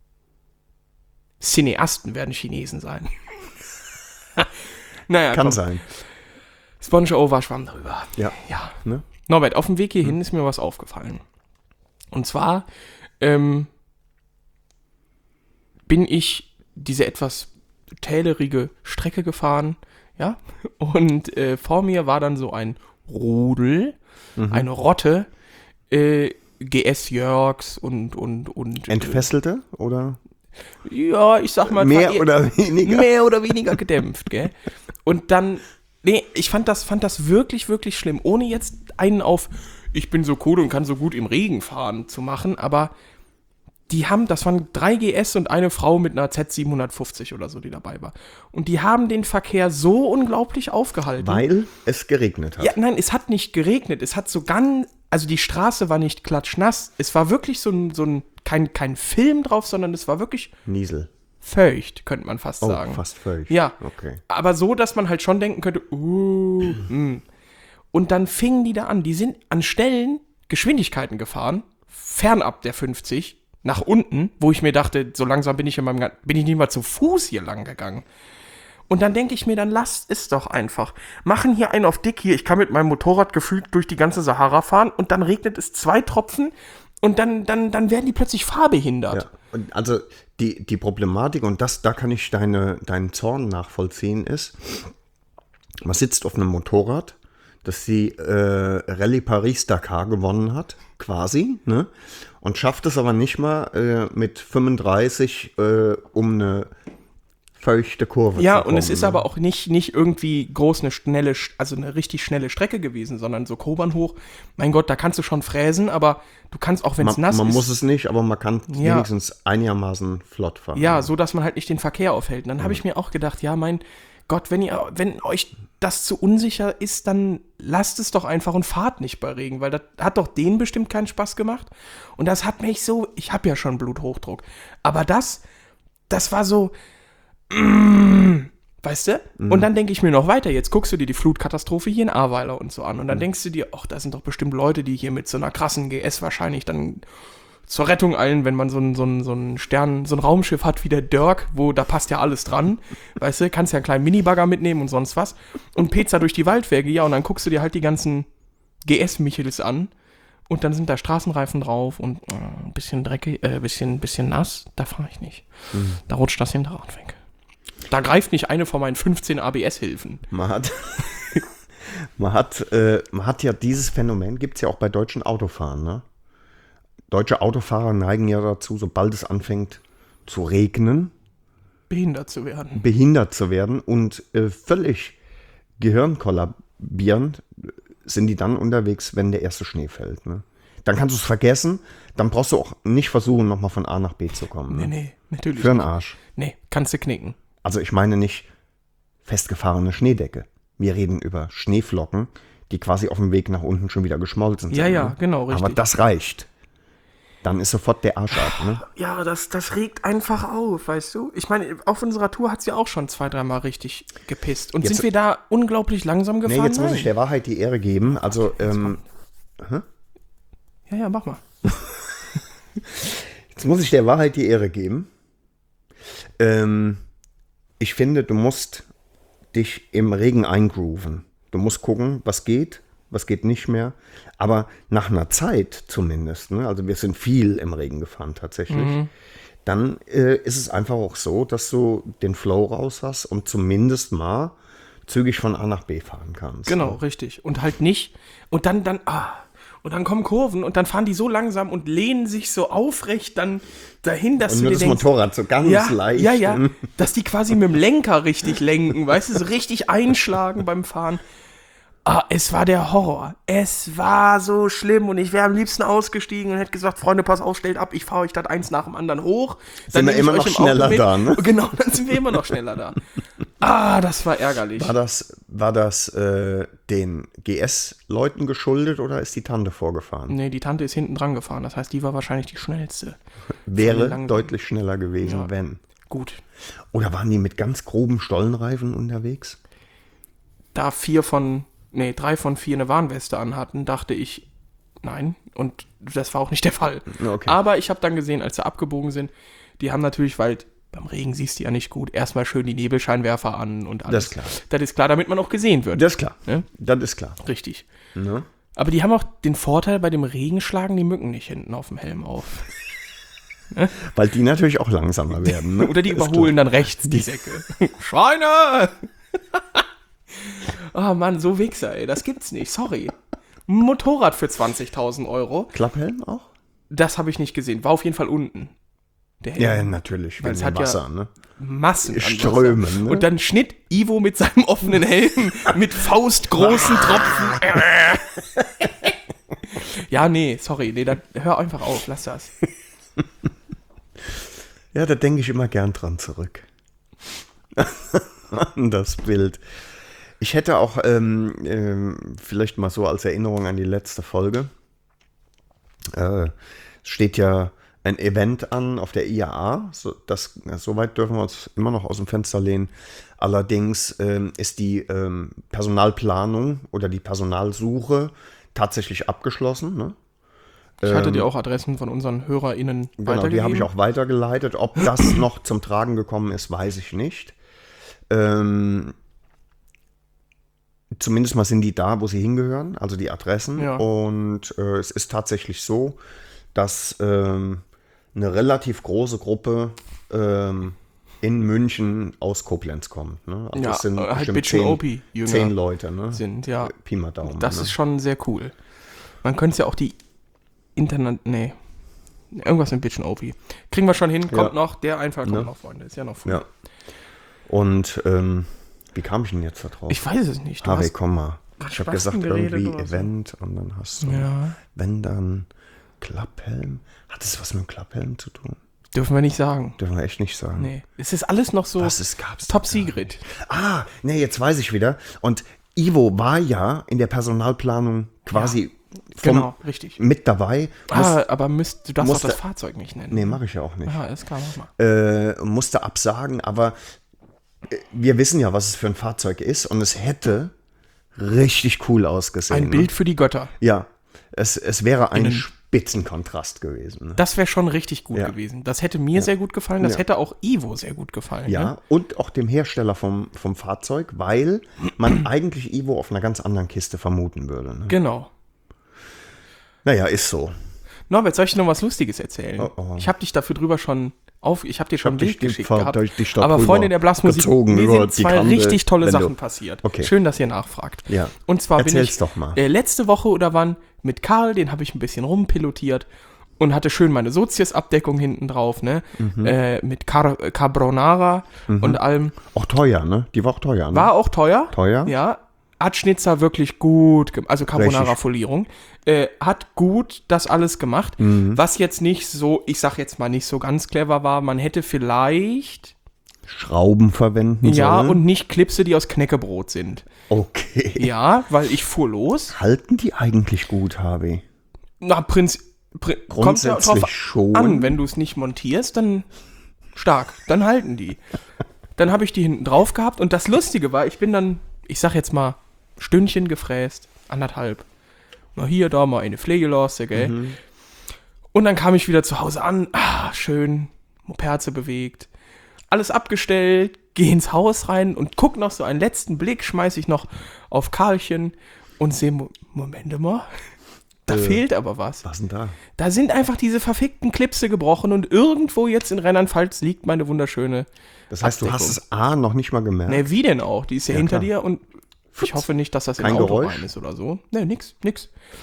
[SPEAKER 3] Cineasten werden Chinesen sein. naja,
[SPEAKER 2] Kann
[SPEAKER 3] komm.
[SPEAKER 2] sein.
[SPEAKER 3] Sponge over, schwamm drüber.
[SPEAKER 2] Ja.
[SPEAKER 3] Ja.
[SPEAKER 2] Ne?
[SPEAKER 3] Norbert, auf dem Weg hierhin ist mir was aufgefallen. Und zwar ähm, bin ich diese etwas tälerige Strecke gefahren, ja, und äh, vor mir war dann so ein Rudel, eine Rotte, äh, G S Jörgs und, und, und.
[SPEAKER 2] Entfesselte oder
[SPEAKER 3] Äh, ja, ich sag mal.
[SPEAKER 2] mehr
[SPEAKER 3] war eher-
[SPEAKER 2] oder weniger?
[SPEAKER 3] Mehr oder weniger gedämpft, gell? Und dann, nee, ich fand das, fand das wirklich, wirklich schlimm, ohne jetzt einen auf, ich bin so cool und kann so gut im Regen fahren zu machen, aber die haben, das waren drei G S und eine Frau mit einer Z siebenhundertfünfzig oder so, die dabei war. Und die haben den Verkehr so unglaublich aufgehalten.
[SPEAKER 2] Weil es geregnet hat.
[SPEAKER 3] Ja, nein, es hat nicht geregnet. Es hat so ganz, also die Straße war nicht klatschnass. Es war wirklich so ein, so ein, kein, kein Film drauf, sondern es war wirklich
[SPEAKER 2] Niesel.
[SPEAKER 3] feucht, könnte man fast
[SPEAKER 2] Oh,
[SPEAKER 3] sagen.
[SPEAKER 2] fast völlig.
[SPEAKER 3] Ja,
[SPEAKER 2] Okay.
[SPEAKER 3] aber so, dass man halt schon denken könnte, uh, mm. Und dann fingen die da an. Die sind an Stellen Geschwindigkeiten gefahren, fernab der fünfzig, nach unten, wo ich mir dachte, so langsam bin ich in meinem, Ga- bin ich nicht mal zu Fuß hier lang gegangen. Und dann denke ich mir, dann lasst es doch einfach. Machen hier einen auf dick hier. Ich kann mit meinem Motorrad gefühlt durch die ganze Sahara fahren und dann regnet es zwei Tropfen und dann, dann, dann werden die plötzlich fahrbehindert.
[SPEAKER 2] Ja. Und also die, die Problematik, und das, da kann ich deine, deinen Zorn nachvollziehen, ist, man sitzt auf einem Motorrad, das die äh, Rallye Paris-Dakar gewonnen hat, quasi, ne? Und schafft es aber nicht mal äh, mit fünfunddreißig äh, um eine feuchte Kurve
[SPEAKER 3] Ja,
[SPEAKER 2] zu kommen.
[SPEAKER 3] und es ist
[SPEAKER 2] ne?
[SPEAKER 3] aber auch nicht, nicht irgendwie groß eine schnelle, also eine richtig schnelle Strecke gewesen, sondern so Kobern hoch. Mein Gott, da kannst du schon fräsen, aber du kannst auch, wenn es
[SPEAKER 2] Man,
[SPEAKER 3] nass
[SPEAKER 2] man
[SPEAKER 3] ist.
[SPEAKER 2] muss es nicht, aber man kann
[SPEAKER 3] Ja.
[SPEAKER 2] wenigstens einigermaßen flott fahren.
[SPEAKER 3] Ja, so dass man halt nicht den Verkehr aufhält. Und dann habe ich mir auch gedacht, ja, mein Gott, wenn ihr, wenn euch das zu unsicher ist, dann lasst es doch einfach und fahrt nicht bei Regen, weil das hat doch denen bestimmt keinen Spaß gemacht. Und das hat mich so, ich habe ja schon Bluthochdruck, aber das, das war so, mm, weißt du? Und dann denke ich mir noch weiter, jetzt guckst du dir die Flutkatastrophe hier in Ahrweiler und so an und dann denkst du dir, ach, da sind doch bestimmt Leute, die hier mit so einer krassen G S wahrscheinlich dann zur Rettung eilen, wenn man so ein, so ein, so ein Stern, so ein Raumschiff hat wie der Dirk, wo da passt ja alles dran, weißt du, kannst ja einen kleinen Minibagger mitnehmen und sonst was und Pizza durch die Waldwege, ja, und dann guckst du dir halt die ganzen G S-Michels an und dann sind da Straßenreifen drauf und äh, ein bisschen dreckig, äh, bisschen, bisschen nass, da fahre ich nicht. Da rutscht das Hinterrad weg. Da greift nicht eine von meinen fünfzehn A B S-Hilfen.
[SPEAKER 2] Man hat, man hat, äh, man hat ja dieses Phänomen, gibt es ja auch bei deutschen Autofahrern, ne? Deutsche Autofahrer neigen ja dazu, sobald es anfängt zu regnen,
[SPEAKER 3] Behindert zu werden.
[SPEAKER 2] behindert zu werden und äh, völlig gehirnkollabierend sind die dann unterwegs, wenn der erste Schnee fällt. Ne? Dann kannst du es vergessen, dann brauchst du auch nicht versuchen, nochmal von A nach B zu kommen.
[SPEAKER 3] Nee,
[SPEAKER 2] Ne?
[SPEAKER 3] nee, natürlich.
[SPEAKER 2] Für den Arsch.
[SPEAKER 3] Nee, kannst du knicken.
[SPEAKER 2] Also ich meine nicht festgefahrene Schneedecke. Wir reden über Schneeflocken, die quasi auf dem Weg nach unten schon wieder geschmolzen sind.
[SPEAKER 3] Ja, ja,
[SPEAKER 2] ne?
[SPEAKER 3] genau, richtig.
[SPEAKER 2] Aber das reicht. Dann ist sofort der Arsch ab. Ne?
[SPEAKER 3] Ja, das, das regt einfach auf, weißt du? Ich meine, auf unserer Tour hat es ja auch schon zwei, dreimal richtig gepisst. Und
[SPEAKER 2] Jetzt-
[SPEAKER 3] sind wir da unglaublich langsam
[SPEAKER 2] Nee,
[SPEAKER 3] gefahren?
[SPEAKER 2] jetzt muss
[SPEAKER 3] Nein.
[SPEAKER 2] ich der Wahrheit die Ehre geben. Also, ähm,
[SPEAKER 3] Ja, ja, mach mal.
[SPEAKER 2] jetzt muss ich der Wahrheit die Ehre geben. Ähm, ich finde, du musst dich im Regen eingrooven. Du musst gucken, was geht, was geht nicht mehr. Aber nach einer Zeit zumindest, ne, also wir sind viel im Regen gefahren tatsächlich, dann äh, ist es einfach auch so, dass du den Flow raus hast und zumindest mal zügig von A nach B fahren kannst.
[SPEAKER 3] Genau, richtig. Und halt nicht. Und dann, dann, ah. Und dann kommen Kurven und dann fahren die so langsam und lehnen sich so aufrecht dann dahin, dass
[SPEAKER 2] Und
[SPEAKER 3] du
[SPEAKER 2] nur
[SPEAKER 3] dir
[SPEAKER 2] das
[SPEAKER 3] denkst,
[SPEAKER 2] Motorrad so ganz
[SPEAKER 3] ja,
[SPEAKER 2] leicht.
[SPEAKER 3] ja, ja, dass die quasi mit dem Lenker richtig lenken, weißt du, so richtig einschlagen beim Fahren. Ah, es war der Horror. Es war so schlimm und ich wäre am liebsten ausgestiegen und hätte gesagt, Freunde, pass auf, stellt ab, ich fahre euch das eins nach dem anderen hoch.
[SPEAKER 2] Sind wir
[SPEAKER 3] nehme ich
[SPEAKER 2] immer
[SPEAKER 3] euch
[SPEAKER 2] noch
[SPEAKER 3] im
[SPEAKER 2] schneller
[SPEAKER 3] Auto mit.
[SPEAKER 2] da, ne?
[SPEAKER 3] Genau, dann sind wir immer noch schneller da. Ah, das war ärgerlich.
[SPEAKER 2] War das, war das äh, den G S-Leuten geschuldet oder ist die Tante vorgefahren?
[SPEAKER 3] Nee, die Tante ist hinten dran gefahren, das heißt, die war wahrscheinlich die schnellste.
[SPEAKER 2] Wäre
[SPEAKER 3] langsam.
[SPEAKER 2] deutlich schneller gewesen,
[SPEAKER 3] Ja.
[SPEAKER 2] wenn.
[SPEAKER 3] Gut.
[SPEAKER 2] Oder waren die mit ganz groben Stollenreifen unterwegs?
[SPEAKER 3] Da vier von, nee, drei von vier eine Warnweste anhatten, dachte ich, nein. Und das war auch nicht der Fall.
[SPEAKER 2] Okay.
[SPEAKER 3] Aber ich habe dann gesehen, als sie abgebogen sind, die haben natürlich, weil beim Regen siehst du ja nicht gut, erstmal schön die Nebelscheinwerfer an und alles.
[SPEAKER 2] Das ist klar.
[SPEAKER 3] Das ist klar, damit man auch gesehen wird.
[SPEAKER 2] Das ist klar.
[SPEAKER 3] Ne?
[SPEAKER 2] Das ist klar.
[SPEAKER 3] Richtig.
[SPEAKER 2] Ne?
[SPEAKER 3] Aber die haben auch den Vorteil, bei dem Regen schlagen die Mücken nicht hinten auf dem Helm auf.
[SPEAKER 2] Weil die natürlich auch langsamer werden. Ne?
[SPEAKER 3] Oder die
[SPEAKER 2] Ist
[SPEAKER 3] überholen dann rechts die Säcke. Schweine! Oh Mann, so Wichser, ey, das gibt's nicht, sorry. Ein Motorrad für zwanzigtausend Euro,
[SPEAKER 2] klar. Klapphelm auch?
[SPEAKER 3] das habe ich nicht gesehen. War auf jeden Fall unten. Der Helm.
[SPEAKER 2] Ja, ja, natürlich.
[SPEAKER 3] Weil
[SPEAKER 2] Wegen
[SPEAKER 3] es
[SPEAKER 2] dem
[SPEAKER 3] hat ja
[SPEAKER 2] Wasser, ne?
[SPEAKER 3] Massen an
[SPEAKER 2] Strömen,
[SPEAKER 3] Wasser.
[SPEAKER 2] ne?
[SPEAKER 3] Und dann schnitt Ivo mit seinem offenen Helm mit faustgroßen Tropfen. Ja, nee, sorry, nee, dann hör einfach auf, lass das.
[SPEAKER 2] Ja, da denke ich immer gern dran zurück. An das Bild. Ich hätte auch ähm, ähm, vielleicht mal so als Erinnerung an die letzte Folge. Äh, es steht ja ein Event an auf der I A A. So, das, soweit dürfen wir uns immer noch aus dem Fenster lehnen. Allerdings ähm, ist die ähm, Personalplanung oder die Personalsuche tatsächlich abgeschlossen. Ne?
[SPEAKER 3] Ich hatte dir auch Adressen von unseren HörerInnen
[SPEAKER 2] Genau,
[SPEAKER 3] weitergegeben.
[SPEAKER 2] die habe ich auch weitergeleitet. Ob das noch zum Tragen gekommen ist, weiß ich nicht. Ähm, zumindest mal sind die da, wo sie hingehören, also die Adressen.
[SPEAKER 3] Ja.
[SPEAKER 2] Und äh, es ist tatsächlich so, dass ähm, eine relativ große Gruppe ähm, in München aus Koblenz kommt. Ne? Also
[SPEAKER 3] Ja,
[SPEAKER 2] es sind
[SPEAKER 3] halt
[SPEAKER 2] bestimmt
[SPEAKER 3] Bitch und
[SPEAKER 2] zehn,
[SPEAKER 3] Opi Jünger
[SPEAKER 2] zehn Leute. Ne?
[SPEAKER 3] sind, ja.
[SPEAKER 2] Pi mal Daumen.
[SPEAKER 3] Das
[SPEAKER 2] ne?
[SPEAKER 3] ist schon sehr cool. Man könnte es ja auch die Internet, nee, irgendwas mit Bitch und Opi. Kriegen wir schon hin, kommt
[SPEAKER 2] Ja.
[SPEAKER 3] noch, der Einfall kommt
[SPEAKER 2] Ja.
[SPEAKER 3] noch, Freunde, ist ja noch früh.
[SPEAKER 2] Ja. Und ähm, wie kam ich denn jetzt da drauf?
[SPEAKER 3] Ich weiß es nicht. Du
[SPEAKER 2] Harvey,
[SPEAKER 3] hast,
[SPEAKER 2] komm mal. Ich habe gesagt,
[SPEAKER 3] Spasten geredet
[SPEAKER 2] irgendwie
[SPEAKER 3] oder so.
[SPEAKER 2] Event und dann hast du,
[SPEAKER 3] Ja.
[SPEAKER 2] wenn dann Klapphelm. Hat das was mit dem Klapphelm zu tun?
[SPEAKER 3] Dürfen wir nicht sagen.
[SPEAKER 2] Dürfen wir echt nicht sagen.
[SPEAKER 3] Nee. Es ist alles noch so
[SPEAKER 2] Was es gab's
[SPEAKER 3] Top
[SPEAKER 2] doch gar
[SPEAKER 3] Secret.
[SPEAKER 2] Ah, nee, jetzt weiß ich wieder. Und Ivo war ja in der Personalplanung quasi vom,
[SPEAKER 3] Genau, richtig.
[SPEAKER 2] mit dabei. Muss,
[SPEAKER 3] Ah, aber müsst, du darfst doch
[SPEAKER 2] musste-
[SPEAKER 3] das Fahrzeug nicht nennen.
[SPEAKER 2] Nee, mache ich ja auch nicht.
[SPEAKER 3] Ah, ist klar, mach mal.
[SPEAKER 2] Äh, musste absagen, aber äh, wir wissen ja, was es für ein Fahrzeug ist und es hätte richtig cool ausgesehen.
[SPEAKER 3] Ein
[SPEAKER 2] ne?
[SPEAKER 3] Bild für die Götter.
[SPEAKER 2] Ja, es, es wäre ein
[SPEAKER 3] Innen.
[SPEAKER 2] Spitzenkontrast gewesen. Ne?
[SPEAKER 3] Das wäre schon richtig gut
[SPEAKER 2] Ja.
[SPEAKER 3] gewesen. Das hätte mir sehr gut gefallen, das
[SPEAKER 2] Ja.
[SPEAKER 3] hätte auch Ivo sehr gut gefallen.
[SPEAKER 2] Ja,
[SPEAKER 3] Ne?
[SPEAKER 2] und auch dem Hersteller vom, vom Fahrzeug, weil man eigentlich Ivo auf einer ganz anderen Kiste vermuten würde. Ne?
[SPEAKER 3] Genau.
[SPEAKER 2] Naja, ist so.
[SPEAKER 3] Norbert, soll ich dir noch was Lustiges erzählen?
[SPEAKER 2] Oh, oh.
[SPEAKER 3] Ich habe dich dafür drüber schon auf, ich habe dir schon ein
[SPEAKER 2] hab dich
[SPEAKER 3] Bild geschickt
[SPEAKER 2] ver-
[SPEAKER 3] gehabt.
[SPEAKER 2] durch- dich da
[SPEAKER 3] Aber
[SPEAKER 2] drüber
[SPEAKER 3] Freunde der Blasmusik,
[SPEAKER 2] gezogen
[SPEAKER 3] mir
[SPEAKER 2] über
[SPEAKER 3] sind
[SPEAKER 2] die
[SPEAKER 3] zwei
[SPEAKER 2] Kante,
[SPEAKER 3] richtig tolle
[SPEAKER 2] wenn du-
[SPEAKER 3] Sachen passiert.
[SPEAKER 2] Okay.
[SPEAKER 3] Schön, dass ihr nachfragt.
[SPEAKER 2] Ja.
[SPEAKER 3] Und zwar bin
[SPEAKER 2] Erzähl's
[SPEAKER 3] ich
[SPEAKER 2] doch mal.
[SPEAKER 3] Äh, letzte Woche oder wann mit Karl, den habe ich ein bisschen rumpilotiert und hatte schön meine Sozius-Abdeckung hinten drauf, ne?
[SPEAKER 2] Mhm.
[SPEAKER 3] Äh, mit Car Carbonara und allem.
[SPEAKER 2] Auch teuer, ne? Die war auch teuer, ne?
[SPEAKER 3] War auch teuer.
[SPEAKER 2] Teuer?
[SPEAKER 3] Ja. Hat Schnitzer wirklich gut gemacht, also Carbonara-Folierung. Äh, hat gut das alles gemacht.
[SPEAKER 2] Mhm.
[SPEAKER 3] Was jetzt nicht so, ich sag jetzt mal nicht so ganz clever war, man hätte vielleicht,
[SPEAKER 2] Schrauben verwenden
[SPEAKER 3] ja,
[SPEAKER 2] sollen.
[SPEAKER 3] und nicht Klipse, die aus Knäckebrot sind.
[SPEAKER 2] Okay.
[SPEAKER 3] Ja, weil ich fuhr los.
[SPEAKER 2] Halten die eigentlich gut, Harvey?
[SPEAKER 3] Na, Prinz, Prin, kommt ja
[SPEAKER 2] Grundsätzlich
[SPEAKER 3] drauf
[SPEAKER 2] schon.
[SPEAKER 3] an, wenn du es nicht montierst, dann stark, dann halten die. Dann habe ich die hinten drauf gehabt und das Lustige war, ich bin dann, ich sag jetzt mal, Stündchen gefräst, anderthalb. Mal hier, da, mal eine Pflegelasse, gell.
[SPEAKER 2] Mhm.
[SPEAKER 3] Und dann kam ich wieder zu Hause an, ah, schön, Moperze bewegt, alles abgestellt, geh ins Haus rein und guck noch so einen letzten Blick, schmeiß ich noch auf Karlchen und sehe, Mo- Moment mal, da
[SPEAKER 2] Äh.
[SPEAKER 3] fehlt aber was.
[SPEAKER 2] Was denn da?
[SPEAKER 3] Da sind einfach diese verfickten Klipse gebrochen und irgendwo jetzt in Rheinland-Pfalz liegt meine wunderschöne.
[SPEAKER 2] Das heißt, du hast
[SPEAKER 3] Abdeckung.
[SPEAKER 2] es A noch nicht mal gemerkt.
[SPEAKER 3] Ne, wie denn auch? Die ist ja,
[SPEAKER 2] Ja,
[SPEAKER 3] hinter
[SPEAKER 2] klar.
[SPEAKER 3] dir und ich hoffe nicht, dass das in
[SPEAKER 2] Kein
[SPEAKER 3] Auto
[SPEAKER 2] Geräusch?
[SPEAKER 3] rein ist oder so. Ne, nix, nix.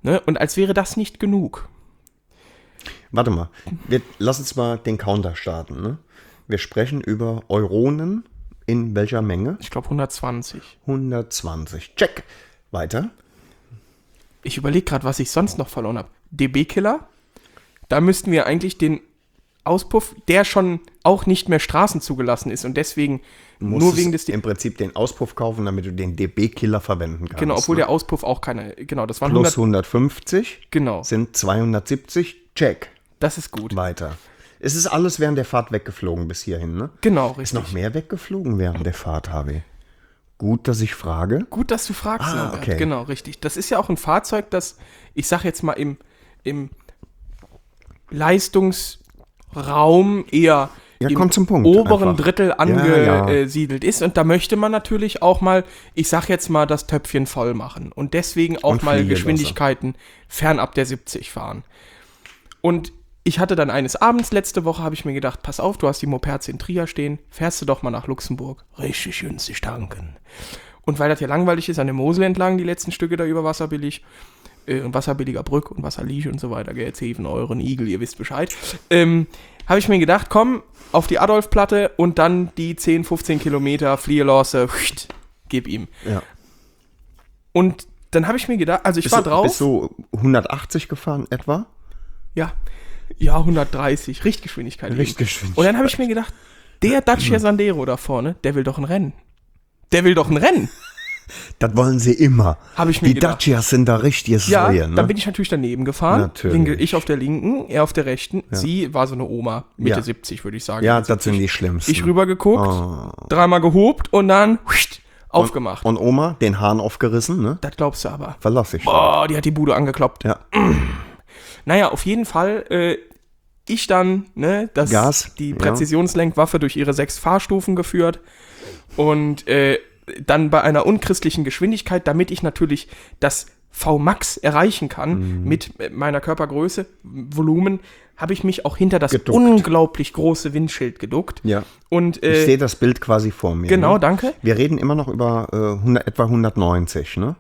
[SPEAKER 3] Ne? Und als wäre das nicht genug.
[SPEAKER 2] Warte mal, wir, lass uns mal den Counter starten. Ne? Wir sprechen über Euronen in welcher Menge?
[SPEAKER 3] Ich glaube hundertzwanzig.
[SPEAKER 2] hundertzwanzig. Check. Weiter.
[SPEAKER 3] Ich überlege gerade, was ich sonst noch verloren habe. D B-Killer. Da müssten wir eigentlich den Auspuff, der schon auch nicht mehr straßenzugelassen ist und deswegen
[SPEAKER 2] Du
[SPEAKER 3] nur
[SPEAKER 2] musstest
[SPEAKER 3] wegen des...
[SPEAKER 2] im Prinzip den Auspuff kaufen, damit du den D B-Killer verwenden kannst.
[SPEAKER 3] Genau, obwohl
[SPEAKER 2] ne?
[SPEAKER 3] der Auspuff auch keine... Genau, das waren
[SPEAKER 2] Plus
[SPEAKER 3] hundert...
[SPEAKER 2] hundertfünfzig
[SPEAKER 3] Genau,
[SPEAKER 2] sind zweihundertsiebzig. Check.
[SPEAKER 3] das ist gut.
[SPEAKER 2] Weiter. Es ist alles während der Fahrt weggeflogen bis hierhin, ne?
[SPEAKER 3] Genau,
[SPEAKER 2] Ist
[SPEAKER 3] richtig.
[SPEAKER 2] noch mehr weggeflogen während der Fahrt, Harvey? Gut, dass ich frage.
[SPEAKER 3] Gut, dass du fragst,
[SPEAKER 2] Ah,
[SPEAKER 3] Norbert.
[SPEAKER 2] okay.
[SPEAKER 3] Genau, richtig. Das ist ja auch ein Fahrzeug, das, ich sag jetzt mal, im, im Leistungsraum eher
[SPEAKER 2] Ja,
[SPEAKER 3] im
[SPEAKER 2] komm zum Punkt
[SPEAKER 3] oberen
[SPEAKER 2] einfach.
[SPEAKER 3] Drittel
[SPEAKER 2] Ja, ja.
[SPEAKER 3] angesiedelt ist. Und da möchte man natürlich auch mal, ich sag jetzt mal, das Töpfchen voll machen. Und deswegen auch
[SPEAKER 2] Und
[SPEAKER 3] mal
[SPEAKER 2] fliegen
[SPEAKER 3] Geschwindigkeiten fernab der siebzig fahren. Und ich hatte dann eines Abends, letzte Woche, habe ich mir gedacht, pass auf, du hast die Mopeds in Trier stehen, fährst du doch mal nach Luxemburg. Richtig günstig tanken. Und weil das ja langweilig ist, an der Mosel entlang, die letzten Stücke da über Wasserbillig, äh, Wasserbilliger Brück und Wasserliege und so weiter, Gelseven, Euren, Igel, ihr wisst Bescheid, ähm, habe ich mir gedacht, komm, auf die Adolf-Platte und dann die zehn, fünfzehn Kilometer Fliegerlosse, gib ihm.
[SPEAKER 2] Ja.
[SPEAKER 3] Und dann habe ich mir gedacht, also ich
[SPEAKER 2] Bist
[SPEAKER 3] war
[SPEAKER 2] du,
[SPEAKER 3] drauf.
[SPEAKER 2] Bist du hundertachtzig gefahren etwa?
[SPEAKER 3] Ja, ja, hundertdreißig, Richtgeschwindigkeit. eben.
[SPEAKER 2] Richtgeschwindigkeit.
[SPEAKER 3] Und dann habe ich mir gedacht, der Dacia Sandero da vorne, der will doch ein Rennen. Der will doch ein Rennen.
[SPEAKER 2] Das wollen sie immer.
[SPEAKER 3] Habe ich mir
[SPEAKER 2] Die
[SPEAKER 3] gedacht.
[SPEAKER 2] Dacias sind da richtiges
[SPEAKER 3] Ja,
[SPEAKER 2] Säue, ne?
[SPEAKER 3] dann bin ich natürlich daneben gefahren.
[SPEAKER 2] Natürlich.
[SPEAKER 3] Linke, ich auf der linken, er auf der rechten. Sie war so eine Oma, Mitte
[SPEAKER 2] Ja.
[SPEAKER 3] siebzig, würde ich sagen.
[SPEAKER 2] Ja,
[SPEAKER 3] Mitte
[SPEAKER 2] das sind die schlimmsten.
[SPEAKER 3] Ich rübergeguckt,
[SPEAKER 2] Oh.
[SPEAKER 3] dreimal gehobt und dann aufgemacht.
[SPEAKER 2] Und Oma, den Hahn aufgerissen, ne?
[SPEAKER 3] das glaubst du aber.
[SPEAKER 2] Verlass ich.
[SPEAKER 3] Oh, die hat die Bude angekloppt.
[SPEAKER 2] Ja.
[SPEAKER 3] Naja, auf jeden Fall, äh, ich dann, ne, das,
[SPEAKER 2] Gas,
[SPEAKER 3] die
[SPEAKER 2] ja.
[SPEAKER 3] Präzisionslenkwaffe durch ihre sechs Fahrstufen geführt und äh, dann bei einer unchristlichen Geschwindigkeit, damit ich natürlich das V-Max erreichen kann
[SPEAKER 2] Mhm.
[SPEAKER 3] mit äh, meiner Körpergröße, Volumen, habe ich mich auch hinter das
[SPEAKER 2] Geduckt.
[SPEAKER 3] unglaublich große Windschild geduckt.
[SPEAKER 2] Ja.
[SPEAKER 3] Und
[SPEAKER 2] Ich
[SPEAKER 3] äh,
[SPEAKER 2] sehe das Bild quasi vor mir.
[SPEAKER 3] genau,
[SPEAKER 2] ne?
[SPEAKER 3] danke.
[SPEAKER 2] Wir reden immer noch über äh, hundert, etwa hundertneunzig, ne?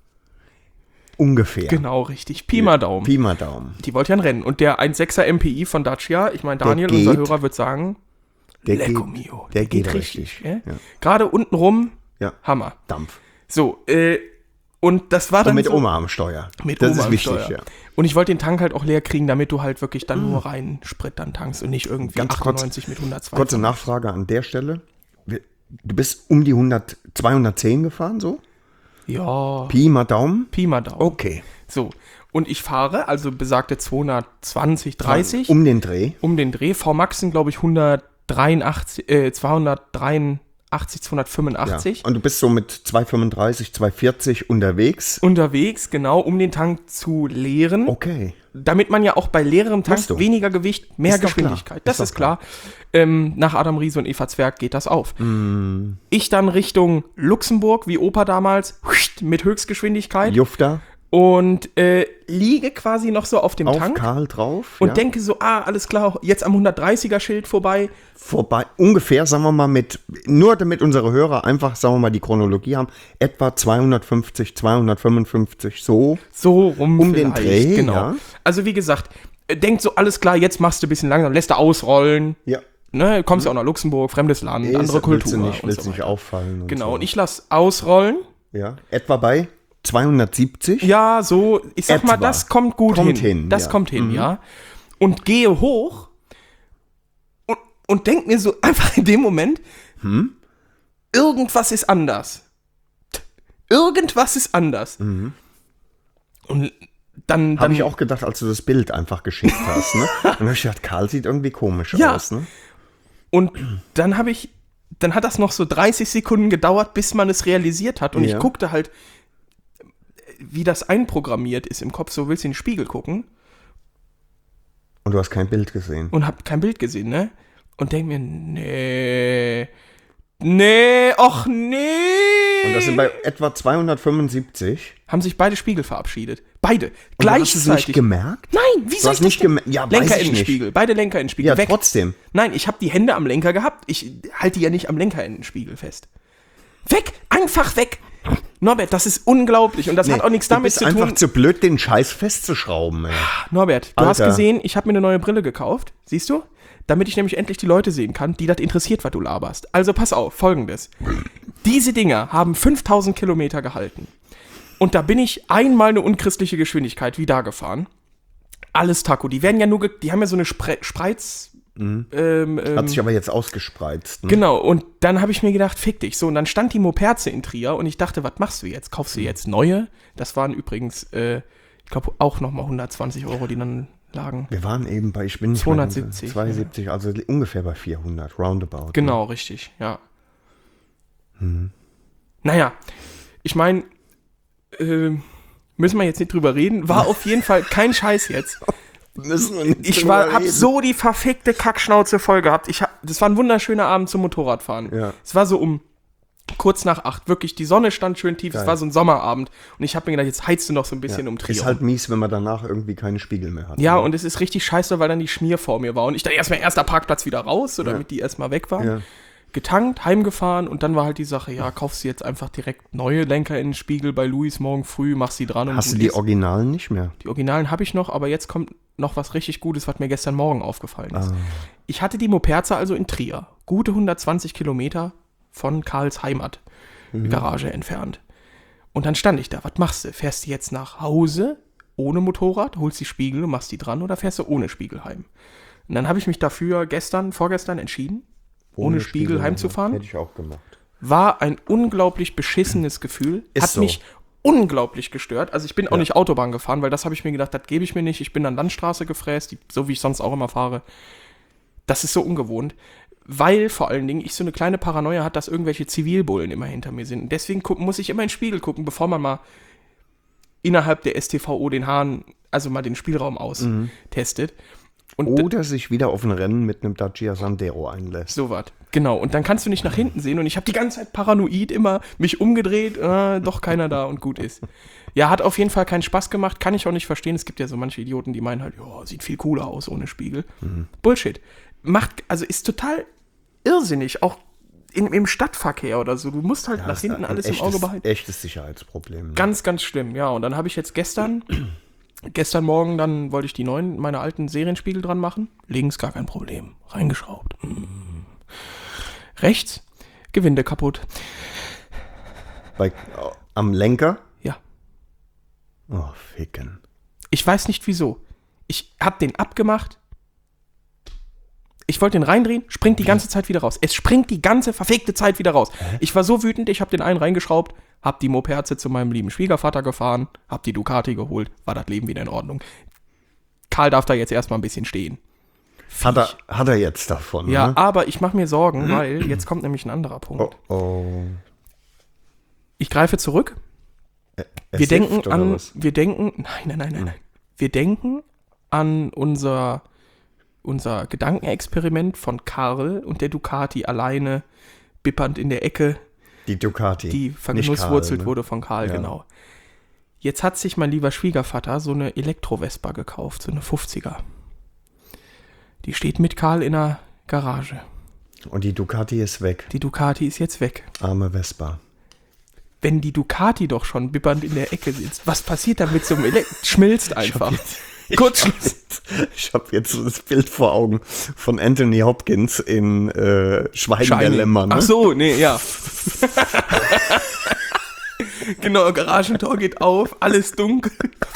[SPEAKER 2] Ungefähr.
[SPEAKER 3] Genau, richtig. Pi mal Daumen.
[SPEAKER 2] Pi mal Daumen.
[SPEAKER 3] Die wollte ja ein Rennen. Und der eins Komma sechser M P I von Dacia, ich meine, Daniel,
[SPEAKER 2] Der
[SPEAKER 3] unser
[SPEAKER 2] geht.
[SPEAKER 3] Hörer, wird sagen,
[SPEAKER 2] Der
[SPEAKER 3] Lecco
[SPEAKER 2] geht,
[SPEAKER 3] mio.
[SPEAKER 2] der geht richtig.
[SPEAKER 3] ja?
[SPEAKER 2] Ja.
[SPEAKER 3] Gerade untenrum,
[SPEAKER 2] Ja.
[SPEAKER 3] Hammer.
[SPEAKER 2] Dampf.
[SPEAKER 3] So, äh, und das war dann
[SPEAKER 2] Und mit
[SPEAKER 3] so,
[SPEAKER 2] Oma am Steuer.
[SPEAKER 3] mit
[SPEAKER 2] das
[SPEAKER 3] Oma
[SPEAKER 2] ist
[SPEAKER 3] am
[SPEAKER 2] wichtig,
[SPEAKER 3] Steuer.
[SPEAKER 2] ja.
[SPEAKER 3] Und ich wollte den Tank halt auch leer kriegen, damit du halt wirklich dann nur rein Sprit dann tankst und nicht irgendwie
[SPEAKER 2] Ganz kurz-
[SPEAKER 3] achtundneunzig mit hundertzweiundzwanzig.
[SPEAKER 2] Kurze Nachfrage an der Stelle. Wir- Du bist um die hundert, zweihundertzehn gefahren, so?
[SPEAKER 3] Ja,
[SPEAKER 2] Pi mal Daumen?
[SPEAKER 3] Pi mal Daumen.
[SPEAKER 2] Okay.
[SPEAKER 3] So, und ich fahre, also besagte zweihundertzwanzig, dreißig,
[SPEAKER 2] Um den Dreh.
[SPEAKER 3] um den Dreh. V-Max sind, glaube ich, hundertdreiundachtzig, äh, zweihundertdreiundachtzig,
[SPEAKER 2] Ja.
[SPEAKER 3] zweihundertfünfundachtzig.
[SPEAKER 2] Und du bist so mit zweihundertfünfunddreißig, zweihundertvierzig unterwegs.
[SPEAKER 3] Unterwegs, genau, um den Tank zu leeren.
[SPEAKER 2] Okay.
[SPEAKER 3] Damit man ja auch bei leerem Tank
[SPEAKER 2] Musst du.
[SPEAKER 3] weniger Gewicht, mehr
[SPEAKER 2] Ist doch
[SPEAKER 3] Geschwindigkeit.
[SPEAKER 2] klar.
[SPEAKER 3] Das
[SPEAKER 2] Ist
[SPEAKER 3] ist
[SPEAKER 2] doch
[SPEAKER 3] klar. Ähm, nach Adam Riese und Eva Zwerg geht das auf.
[SPEAKER 2] Mm.
[SPEAKER 3] Ich dann Richtung Luxemburg, wie Opa damals, mit Höchstgeschwindigkeit.
[SPEAKER 2] Jufta
[SPEAKER 3] Und äh, liege quasi noch so auf dem
[SPEAKER 2] auf
[SPEAKER 3] Tank.
[SPEAKER 2] Karl drauf.
[SPEAKER 3] Und
[SPEAKER 2] ja.
[SPEAKER 3] denke so, ah, alles klar, jetzt am hundertdreißiger-Schild vorbei.
[SPEAKER 2] Vorbei. Ungefähr, sagen wir mal, mit, nur damit unsere Hörer einfach, sagen wir mal, die Chronologie haben, etwa zweihundertfünfzig, zweihundertfünfundfünfzig, so.
[SPEAKER 3] So rum
[SPEAKER 2] Um den
[SPEAKER 3] vielleicht,
[SPEAKER 2] Dreh,
[SPEAKER 3] genau.
[SPEAKER 2] ja.
[SPEAKER 3] Also wie gesagt, äh, denkt so, alles klar, jetzt machst du ein bisschen langsam, lässt du ausrollen.
[SPEAKER 2] Ja.
[SPEAKER 3] Ne, kommst ja auch nach Luxemburg, fremdes Land,
[SPEAKER 2] Nee,
[SPEAKER 3] andere
[SPEAKER 2] ist-
[SPEAKER 3] Kultur
[SPEAKER 2] Willst du nicht,
[SPEAKER 3] und
[SPEAKER 2] willst
[SPEAKER 3] so
[SPEAKER 2] nicht
[SPEAKER 3] weiter.
[SPEAKER 2] auffallen. Und
[SPEAKER 3] Genau,
[SPEAKER 2] so.
[SPEAKER 3] und ich lass ausrollen.
[SPEAKER 2] Ja. Etwa bei zweihundertsiebzig.
[SPEAKER 3] Ja, so, ich sag mal,
[SPEAKER 2] Etwa.
[SPEAKER 3] das kommt gut
[SPEAKER 2] Kommt
[SPEAKER 3] hin.
[SPEAKER 2] hin,
[SPEAKER 3] Das
[SPEAKER 2] ja.
[SPEAKER 3] kommt hin, ja. Und gehe hoch und, und denk mir so einfach in dem Moment,
[SPEAKER 2] Hm?
[SPEAKER 3] irgendwas ist anders. Irgendwas ist anders. Und dann,
[SPEAKER 2] Habe
[SPEAKER 3] dann
[SPEAKER 2] ich auch gedacht, als du das Bild einfach geschickt hast. Ne? Und dann habe ich gedacht, Karl sieht irgendwie komisch
[SPEAKER 3] Ja.
[SPEAKER 2] aus. Ne?
[SPEAKER 3] Und dann habe ich, dann hat das noch so dreißig Sekunden gedauert, bis man es realisiert hat. Und
[SPEAKER 2] Ja.
[SPEAKER 3] ich guckte halt, wie das einprogrammiert ist im Kopf. So willst du in den Spiegel gucken
[SPEAKER 2] Und du hast kein Bild gesehen.
[SPEAKER 3] und hab kein Bild gesehen, ne? Und denk mir, nee, nee, och nee.
[SPEAKER 2] Und das sind bei etwa zweihundertfünfundsiebzig.
[SPEAKER 3] Haben sich beide Spiegel verabschiedet. Beide.
[SPEAKER 2] Und du hast es
[SPEAKER 3] Gleichzeitig.
[SPEAKER 2] nicht gemerkt?
[SPEAKER 3] Nein, wie
[SPEAKER 2] Du
[SPEAKER 3] soll
[SPEAKER 2] hast
[SPEAKER 3] ich
[SPEAKER 2] nicht
[SPEAKER 3] das denn?
[SPEAKER 2] gemerkt. Ja, weiß ich nicht.
[SPEAKER 3] Lenkerinnenspiegel. Beide Lenkerinnenspiegel.
[SPEAKER 2] Ja,
[SPEAKER 3] Weg.
[SPEAKER 2] trotzdem.
[SPEAKER 3] Nein, ich habe die Hände am Lenker gehabt. Ich halte die ja nicht am Lenkerinnenspiegel fest. Weg! Einfach weg! Norbert, das ist unglaublich und das hat auch nichts damit zu
[SPEAKER 2] tun. Du bist
[SPEAKER 3] tun.
[SPEAKER 2] einfach zu blöd, den Scheiß festzuschrauben, ey.
[SPEAKER 3] Norbert, du
[SPEAKER 2] Alter.
[SPEAKER 3] hast gesehen, ich habe mir eine neue Brille gekauft, siehst du? Damit ich nämlich endlich die Leute sehen kann, die das interessiert, was du laberst. Also pass auf, Folgendes. Diese Dinger haben fünftausend Kilometer gehalten. Und da bin ich einmal eine unchristliche Geschwindigkeit wie da gefahren. Alles Taco. Die werden ja nur, ge- die haben ja so eine Spre- Spreiz...
[SPEAKER 2] Mhm.
[SPEAKER 3] Ähm, ähm,
[SPEAKER 2] Hat sich aber jetzt ausgespreizt. Ne?
[SPEAKER 3] Genau, und dann habe ich mir gedacht, fick dich. So, und dann stand die Moperze in Trier und ich dachte, was machst du jetzt? Kaufst du jetzt neue? Das waren übrigens, äh, ich glaube, auch nochmal hundertzwanzig Euro, die dann lagen.
[SPEAKER 2] Wir waren eben bei, ich bin nicht
[SPEAKER 3] zweihundertsiebzig.
[SPEAKER 2] zweihundertsiebzig, also ungefähr bei vierhundert, roundabout.
[SPEAKER 3] Genau,
[SPEAKER 2] Ne?
[SPEAKER 3] richtig, ja.
[SPEAKER 2] Mhm.
[SPEAKER 3] Naja, ich meine, äh, müssen wir jetzt nicht drüber reden. War auf jeden Fall kein Scheiß jetzt.
[SPEAKER 2] Müssen wir nicht
[SPEAKER 3] Ich
[SPEAKER 2] drüber
[SPEAKER 3] war, hab
[SPEAKER 2] reden.
[SPEAKER 3] so die verfickte Kackschnauze voll gehabt. Ich hab, das war ein wunderschöner Abend zum Motorradfahren.
[SPEAKER 2] Ja.
[SPEAKER 3] Es war so um kurz nach acht. Wirklich, die Sonne stand schön tief.
[SPEAKER 2] Geil.
[SPEAKER 3] Es war so ein Sommerabend. Und ich habe mir gedacht, jetzt heizt du noch so ein bisschen
[SPEAKER 2] Ja.
[SPEAKER 3] um Trier.
[SPEAKER 2] Ist halt mies, wenn man danach irgendwie keine Spiegel mehr hat.
[SPEAKER 3] Ja,
[SPEAKER 2] ne?
[SPEAKER 3] und es ist richtig scheiße, weil dann die Schmier vor mir war. Und ich dann erstmal erster Parkplatz wieder raus, so damit die erstmal weg waren.
[SPEAKER 2] Ja.
[SPEAKER 3] Getankt, heimgefahren und dann war halt die Sache, ja, kaufst du jetzt einfach direkt neue Lenker in den Spiegel bei Louis morgen früh, machst sie dran und
[SPEAKER 2] Hast du
[SPEAKER 3] gut
[SPEAKER 2] die
[SPEAKER 3] ist.
[SPEAKER 2] Originalen nicht mehr?
[SPEAKER 3] Die Originalen habe ich noch, aber jetzt kommt noch was richtig Gutes, was mir gestern Morgen aufgefallen ist.
[SPEAKER 2] Ah.
[SPEAKER 3] Ich hatte die Moperze also in Trier, gute hundertzwanzig Kilometer von Karls Heimat, Garage entfernt. Und dann stand ich da, was machst du? Fährst du jetzt nach Hause ohne Motorrad, holst die Spiegel und machst die dran oder fährst du ohne Spiegel heim? Und dann habe ich mich dafür gestern, vorgestern entschieden, ohne, Spiegel, heimzufahren.
[SPEAKER 2] Hätte ich auch gemacht.
[SPEAKER 3] War ein unglaublich beschissenes Gefühl.
[SPEAKER 2] Ist
[SPEAKER 3] Hat
[SPEAKER 2] so.
[SPEAKER 3] mich unglaublich gestört. Also ich bin auch
[SPEAKER 2] Ja.
[SPEAKER 3] nicht Autobahn gefahren, weil das habe ich mir gedacht, das gebe ich mir nicht. Ich bin an Landstraße gefräst, die, so wie ich sonst auch immer fahre. Das ist so ungewohnt. Weil vor allen Dingen ich so eine kleine Paranoia hat, dass irgendwelche Zivilbullen immer hinter mir sind. Und deswegen guck, muss ich immer in den Spiegel gucken, bevor man mal innerhalb der S T V O den Hahn, also mal den Spielraum austestet. Und
[SPEAKER 2] Oder sich wieder auf ein Rennen mit einem Dacia Sandero einlässt.
[SPEAKER 3] so was. Genau. Und dann kannst du nicht nach hinten sehen. Und ich habe die ganze Zeit paranoid immer mich umgedreht. Äh, doch keiner da und gut ist. Ja, hat auf jeden Fall keinen Spaß gemacht. Kann ich auch nicht verstehen. Es gibt ja so manche Idioten, die meinen halt, ja, sieht viel cooler aus ohne Spiegel.
[SPEAKER 2] Mhm.
[SPEAKER 3] Bullshit. Macht, also ist total irrsinnig. Auch in, im Stadtverkehr oder so. Du musst halt
[SPEAKER 2] Ja,
[SPEAKER 3] nach
[SPEAKER 2] ist
[SPEAKER 3] hinten
[SPEAKER 2] ein
[SPEAKER 3] alles im
[SPEAKER 2] echtes,
[SPEAKER 3] Auge behalten.
[SPEAKER 2] Echtes Sicherheitsproblem. Ne?
[SPEAKER 3] Ganz, ganz schlimm, ja. Und dann habe ich jetzt gestern, gestern Morgen, dann wollte ich die neuen, meine alten Serienspiegel dran machen. Links gar kein Problem. Reingeschraubt. Mm. Rechts, Gewinde kaputt.
[SPEAKER 2] Bei, am Lenker?
[SPEAKER 3] Ja.
[SPEAKER 2] Oh, ficken.
[SPEAKER 3] Ich weiß nicht wieso. Ich habe den abgemacht. Ich wollte den reindrehen, springt die ganze Zeit wieder raus. Es springt die ganze verfickte Zeit wieder raus. Ich war so wütend, ich habe den einen reingeschraubt, hab die Moperze zu meinem lieben Schwiegervater gefahren, hab die Ducati geholt, war das Leben wieder in Ordnung. Karl darf da jetzt erstmal ein bisschen stehen.
[SPEAKER 2] Hat er, hat er jetzt davon,
[SPEAKER 3] Ja,
[SPEAKER 2] ne?
[SPEAKER 3] aber ich mache mir Sorgen, weil jetzt kommt nämlich ein anderer Punkt.
[SPEAKER 2] Oh, oh.
[SPEAKER 3] Ich greife zurück.
[SPEAKER 2] Er
[SPEAKER 3] Wir denken
[SPEAKER 2] sifft, oder
[SPEAKER 3] an,
[SPEAKER 2] was?
[SPEAKER 3] wir denken, nein, nein, nein, nein, nein. Wir denken an unser, unser Gedankenexperiment von Karl und der Ducati alleine bippernd in der Ecke,
[SPEAKER 2] Die Ducati.
[SPEAKER 3] die
[SPEAKER 2] Nicht
[SPEAKER 3] vergenusswurzelt
[SPEAKER 2] Karl, ne?
[SPEAKER 3] wurde von Karl,
[SPEAKER 2] Ja.
[SPEAKER 3] genau. Jetzt hat sich mein lieber Schwiegervater so eine Elektro-Vespa gekauft, so eine fünfziger. Die steht mit Karl in der Garage.
[SPEAKER 2] Und die Ducati ist weg.
[SPEAKER 3] Die Ducati ist jetzt weg.
[SPEAKER 2] Arme Vespa.
[SPEAKER 3] Wenn die Ducati doch schon bippernd in der Ecke sitzt, was passiert dann mit so einem Elekt... Schmilzt einfach. Kurzschluss.
[SPEAKER 2] Ich habe jetzt so das Bild vor Augen von Anthony Hopkins in äh, Schweigen der Lämmer. Ne?
[SPEAKER 3] Ach so, nee, ja. Genau, Garagentor geht auf, alles dunkel.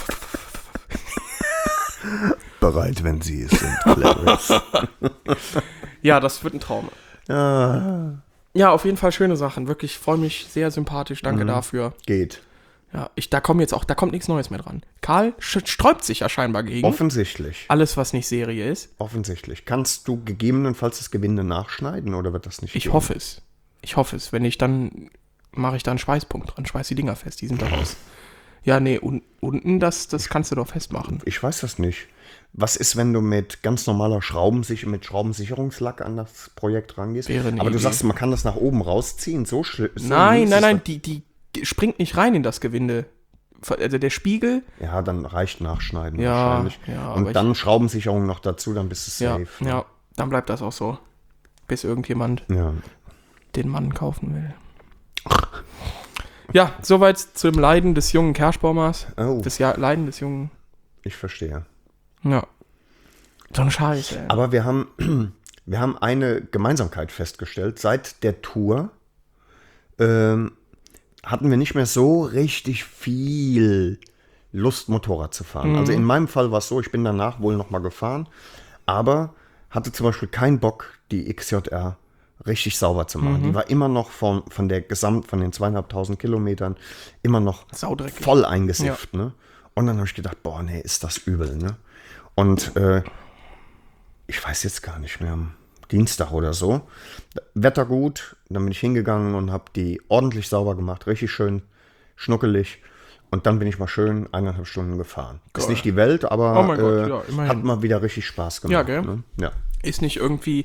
[SPEAKER 2] Bereit, wenn Sie es sind, Clarice.
[SPEAKER 3] Ja, das wird ein Traum.
[SPEAKER 2] Ah,
[SPEAKER 3] Ja, auf jeden Fall schöne Sachen. Wirklich, freue mich sehr sympathisch. Danke dafür.
[SPEAKER 2] geht.
[SPEAKER 3] Ja, ich, da kommt jetzt auch, da kommt nichts Neues mehr dran. Karl sch- sträubt sich ja scheinbar gegen
[SPEAKER 2] Offensichtlich.
[SPEAKER 3] alles, was nicht Serie ist.
[SPEAKER 2] Offensichtlich. Kannst du gegebenenfalls das Gewinde nachschneiden oder wird das nicht
[SPEAKER 3] Ich
[SPEAKER 2] gehen?
[SPEAKER 3] hoffe es. Ich hoffe es. Wenn ich dann, mache ich da einen Schweißpunkt dran, schweiß die Dinger fest, die sind da raus. Ja, nee, un, unten, das, das kannst du doch festmachen.
[SPEAKER 2] Ich weiß das nicht. Was ist, wenn du mit ganz normaler Schraubensicher mit Schraubensicherungslack an das Projekt rangehst?
[SPEAKER 3] Wäre eine
[SPEAKER 2] Aber du
[SPEAKER 3] Idee.
[SPEAKER 2] sagst, man kann das nach oben rausziehen. So schlimm. So
[SPEAKER 3] Nein,
[SPEAKER 2] mies
[SPEAKER 3] nein,
[SPEAKER 2] ist
[SPEAKER 3] nein, die, die springt nicht rein in das Gewinde. Also der Spiegel,
[SPEAKER 2] das. Ja, dann reicht Nachschneiden
[SPEAKER 3] Ja,
[SPEAKER 2] wahrscheinlich.
[SPEAKER 3] ja, aber
[SPEAKER 2] Und
[SPEAKER 3] ich-
[SPEAKER 2] dann Schraubensicherung noch dazu, dann bist du
[SPEAKER 3] ja,
[SPEAKER 2] safe. ne?
[SPEAKER 3] ja, dann bleibt das auch so. Bis irgendjemand
[SPEAKER 2] ja.
[SPEAKER 3] den Mann kaufen will. Ja, soweit zum Leiden des jungen Kerschbaumers.
[SPEAKER 2] Oh.
[SPEAKER 3] Das ja- Leiden des jungen...
[SPEAKER 2] Ich verstehe.
[SPEAKER 3] Ja. So ein Scheiß, ey.
[SPEAKER 2] Aber wir haben, wir haben eine Gemeinsamkeit festgestellt. Seit der Tour ähm, hatten wir nicht mehr so richtig viel Lust, Motorrad zu fahren. Mhm. Also in meinem Fall war es so, ich bin danach wohl nochmal gefahren, aber hatte zum Beispiel keinen Bock, die X J R richtig sauber zu machen. Mhm. Die war immer noch von, von der Gesamt, von den zweieinhalbtausend Kilometern immer noch
[SPEAKER 3] Saudreckig.
[SPEAKER 2] Voll eingesifft,
[SPEAKER 3] Ja.
[SPEAKER 2] ne? Und dann habe ich gedacht, boah, nee, ist das übel, ne? Und äh, ich weiß jetzt gar nicht mehr, am Dienstag oder so, Wetter gut, dann bin ich hingegangen und habe die ordentlich sauber gemacht, richtig schön schnuckelig. Und dann bin ich mal schön eineinhalb Stunden gefahren. Ist
[SPEAKER 3] Geil.
[SPEAKER 2] nicht die Welt, aber
[SPEAKER 3] Oh mein Gott,
[SPEAKER 2] äh,
[SPEAKER 3] ja, immerhin.
[SPEAKER 2] hat mal wieder richtig Spaß gemacht.
[SPEAKER 3] Ja, gell?
[SPEAKER 2] Ne? Ja.
[SPEAKER 3] Ist nicht irgendwie...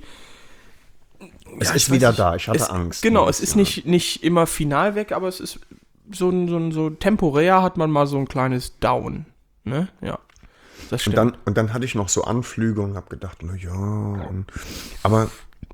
[SPEAKER 2] Es
[SPEAKER 3] Ja,
[SPEAKER 2] ist
[SPEAKER 3] ich
[SPEAKER 2] wieder
[SPEAKER 3] weiß nicht.
[SPEAKER 2] da, ich hatte
[SPEAKER 3] es,
[SPEAKER 2] Angst.
[SPEAKER 3] Genau,
[SPEAKER 2] ne?
[SPEAKER 3] es ist nicht, nicht immer final weg, aber es ist so ein, so ein so temporär hat man mal so ein kleines Down. Ne? Ja. Das
[SPEAKER 2] Und
[SPEAKER 3] stimmt.
[SPEAKER 2] dann, und dann hatte ich noch so Anflüge und habe gedacht, na ja. Und, aber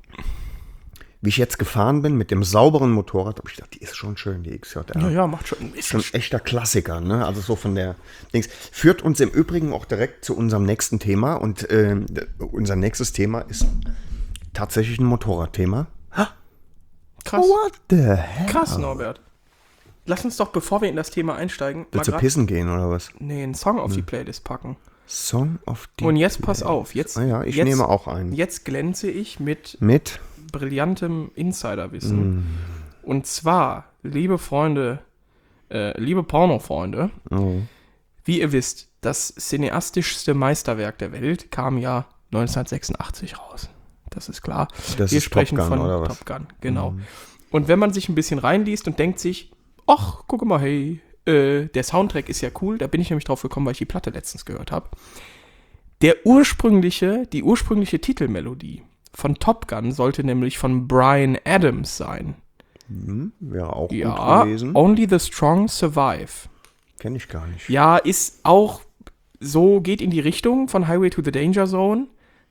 [SPEAKER 2] wie ich jetzt gefahren bin mit dem sauberen Motorrad, habe ich gedacht, die ist schon schön, die X J R.
[SPEAKER 3] ja, ja, macht schon. Ist
[SPEAKER 2] Schon ein echter Klassiker, ne? Also so von der Dings. Führt uns im Übrigen auch direkt zu unserem nächsten Thema. Und ähm, unser nächstes Thema ist tatsächlich ein Motorradthema.
[SPEAKER 3] krass.
[SPEAKER 2] What the hell?
[SPEAKER 3] Krass, Norbert. Lass uns doch, bevor wir in das Thema einsteigen,
[SPEAKER 2] Willst du
[SPEAKER 3] grad-
[SPEAKER 2] pissen gehen oder was?
[SPEAKER 3] nee, einen Song auf die Playlist packen.
[SPEAKER 2] Song of the
[SPEAKER 3] Und jetzt pass auf, jetzt,
[SPEAKER 2] Ah ja, ich
[SPEAKER 3] jetzt,
[SPEAKER 2] nehme auch einen.
[SPEAKER 3] jetzt glänze ich mit
[SPEAKER 2] Mit?
[SPEAKER 3] brillantem Insiderwissen. Und zwar, liebe Freunde, äh, liebe Pornofreunde,
[SPEAKER 2] Oh.
[SPEAKER 3] wie ihr wisst, das cineastischste Meisterwerk der Welt kam ja neunzehnhundertsechsundachtzig raus. Das ist klar.
[SPEAKER 2] Das
[SPEAKER 3] Wir
[SPEAKER 2] ist
[SPEAKER 3] sprechen
[SPEAKER 2] Top Gun,
[SPEAKER 3] von
[SPEAKER 2] oder was?
[SPEAKER 3] Top Gun, genau. Und wenn man sich ein bisschen reinliest und denkt sich, ach, guck mal, hey, äh, der Soundtrack ist ja cool, da bin ich nämlich drauf gekommen, weil ich die Platte letztens gehört habe. Der ursprüngliche, die ursprüngliche Titelmelodie von Top Gun sollte nämlich von Bryan Adams sein.
[SPEAKER 2] Ja, auch
[SPEAKER 3] Ja,
[SPEAKER 2] gut gewesen.
[SPEAKER 3] Only the Strong Survive.
[SPEAKER 2] Kenne ich gar nicht.
[SPEAKER 3] Ja, ist auch so, geht in die Richtung von Highway to the Danger Zone,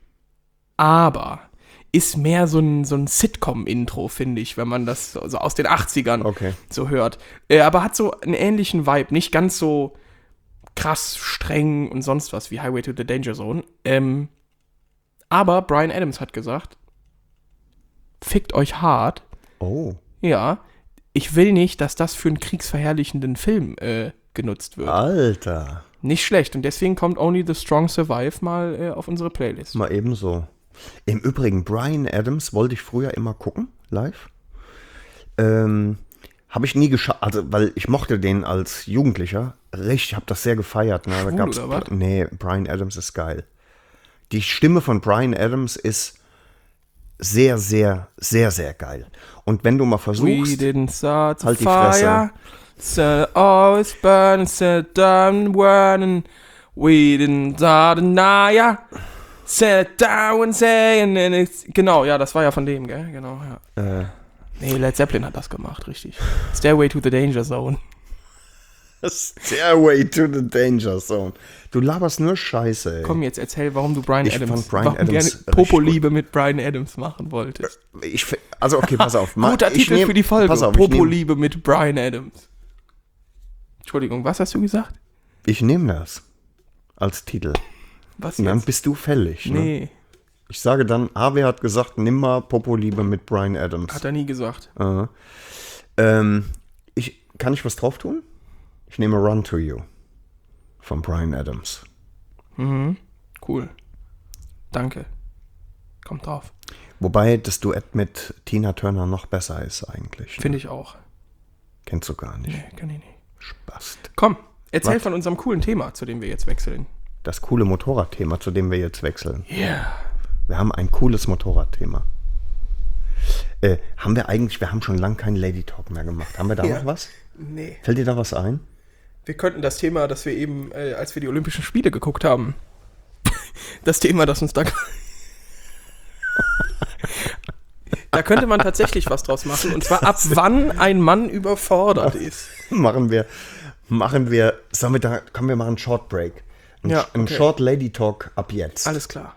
[SPEAKER 3] aber ist mehr so ein, so ein Sitcom-Intro, finde ich, wenn man das so, so aus den achtzigern
[SPEAKER 2] Okay.
[SPEAKER 3] so hört. Äh, aber hat so einen ähnlichen Vibe, nicht ganz so krass streng und sonst was wie Highway to the Danger Zone. Ähm, aber Bryan Adams hat gesagt, fickt euch hart.
[SPEAKER 2] Oh.
[SPEAKER 3] Ja, ich will nicht, dass das für einen kriegsverherrlichenden Film äh, genutzt wird.
[SPEAKER 2] Alter.
[SPEAKER 3] Nicht schlecht. Und deswegen kommt Only the Strong Survive mal äh, auf unsere Playlist.
[SPEAKER 2] Mal ebenso. Im Übrigen, Bryan Adams wollte ich früher immer gucken, live. Ähm, habe ich nie geschafft, also weil ich mochte den als Jugendlicher. Richtig, habe das sehr gefeiert. Ne? Da
[SPEAKER 3] Schwul
[SPEAKER 2] gab's,
[SPEAKER 3] oder was?
[SPEAKER 2] Nee, Bryan Adams ist geil. Die Stimme von Bryan Adams ist sehr, sehr, sehr, sehr geil. Und wenn du mal
[SPEAKER 3] We
[SPEAKER 2] versuchst,
[SPEAKER 3] didn't start the
[SPEAKER 2] Halt die
[SPEAKER 3] fire. So always burn, set down burning. We didn't start the fire. Set down and say and then it's... Genau, ja, das war ja von dem, gell? Genau, ja.
[SPEAKER 2] äh,
[SPEAKER 3] Nee, Led Zeppelin hat das gemacht, richtig. Stairway to the Danger Zone.
[SPEAKER 2] Stairway to the Danger Zone. Du laberst nur Scheiße, ey.
[SPEAKER 3] Komm, jetzt erzähl, warum du Bryan
[SPEAKER 2] Ich
[SPEAKER 3] Adams,
[SPEAKER 2] fand Bryan
[SPEAKER 3] warum
[SPEAKER 2] Adams
[SPEAKER 3] gerne
[SPEAKER 2] richtig
[SPEAKER 3] Popo-Liebe mit Bryan Adams machen wolltest.
[SPEAKER 2] Ich, fi- also okay, pass auf. Mal-
[SPEAKER 3] Guter
[SPEAKER 2] ich
[SPEAKER 3] Titel
[SPEAKER 2] nehm-
[SPEAKER 3] für die Folge.
[SPEAKER 2] Pass auf, ich nehme
[SPEAKER 3] Popo-Liebe mit Bryan Adams. Entschuldigung, was hast du gesagt?
[SPEAKER 2] ich nehm das als Titel.
[SPEAKER 3] Was
[SPEAKER 2] Und dann
[SPEAKER 3] jetzt?
[SPEAKER 2] bist du fällig. Ne?
[SPEAKER 3] Nee,
[SPEAKER 2] Ich sage dann, Harvey hat gesagt, nimm mal Popo-Liebe mit Bryan Adams.
[SPEAKER 3] hat er nie gesagt.
[SPEAKER 2] Äh. Ähm, ich, kann ich was drauf tun? Ich nehme Run to You von Bryan Adams.
[SPEAKER 3] Mhm, cool. Danke. Kommt drauf.
[SPEAKER 2] Wobei das Duett mit Tina Turner noch besser ist eigentlich. Ne?
[SPEAKER 3] Finde ich auch.
[SPEAKER 2] Kennst du gar nicht.
[SPEAKER 3] Nee, kann ich nicht.
[SPEAKER 2] Spast.
[SPEAKER 3] Komm, erzähl
[SPEAKER 2] Was?
[SPEAKER 3] von unserem coolen Thema, zu dem wir jetzt wechseln.
[SPEAKER 2] Das coole Motorradthema, zu dem wir jetzt wechseln.
[SPEAKER 3] Yeah.
[SPEAKER 2] Wir haben ein cooles Motorradthema. Äh, haben wir eigentlich, wir haben schon lange keinen Lady Talk mehr gemacht. Haben wir da
[SPEAKER 3] Ja.
[SPEAKER 2] noch was?
[SPEAKER 3] Nee.
[SPEAKER 2] Fällt dir da was ein?
[SPEAKER 3] Wir könnten das Thema, das wir eben, äh, als wir die Olympischen Spiele geguckt haben, das Thema, das uns da... Da könnte man tatsächlich was draus machen. Und zwar ab wann ein Mann überfordert ist.
[SPEAKER 2] machen wir, machen wir, sollen wir da, kommen wir machen einen Short Break. Ein,
[SPEAKER 3] Ja,
[SPEAKER 2] ein
[SPEAKER 3] okay.
[SPEAKER 2] Short Lady Talk ab jetzt.
[SPEAKER 3] Alles klar.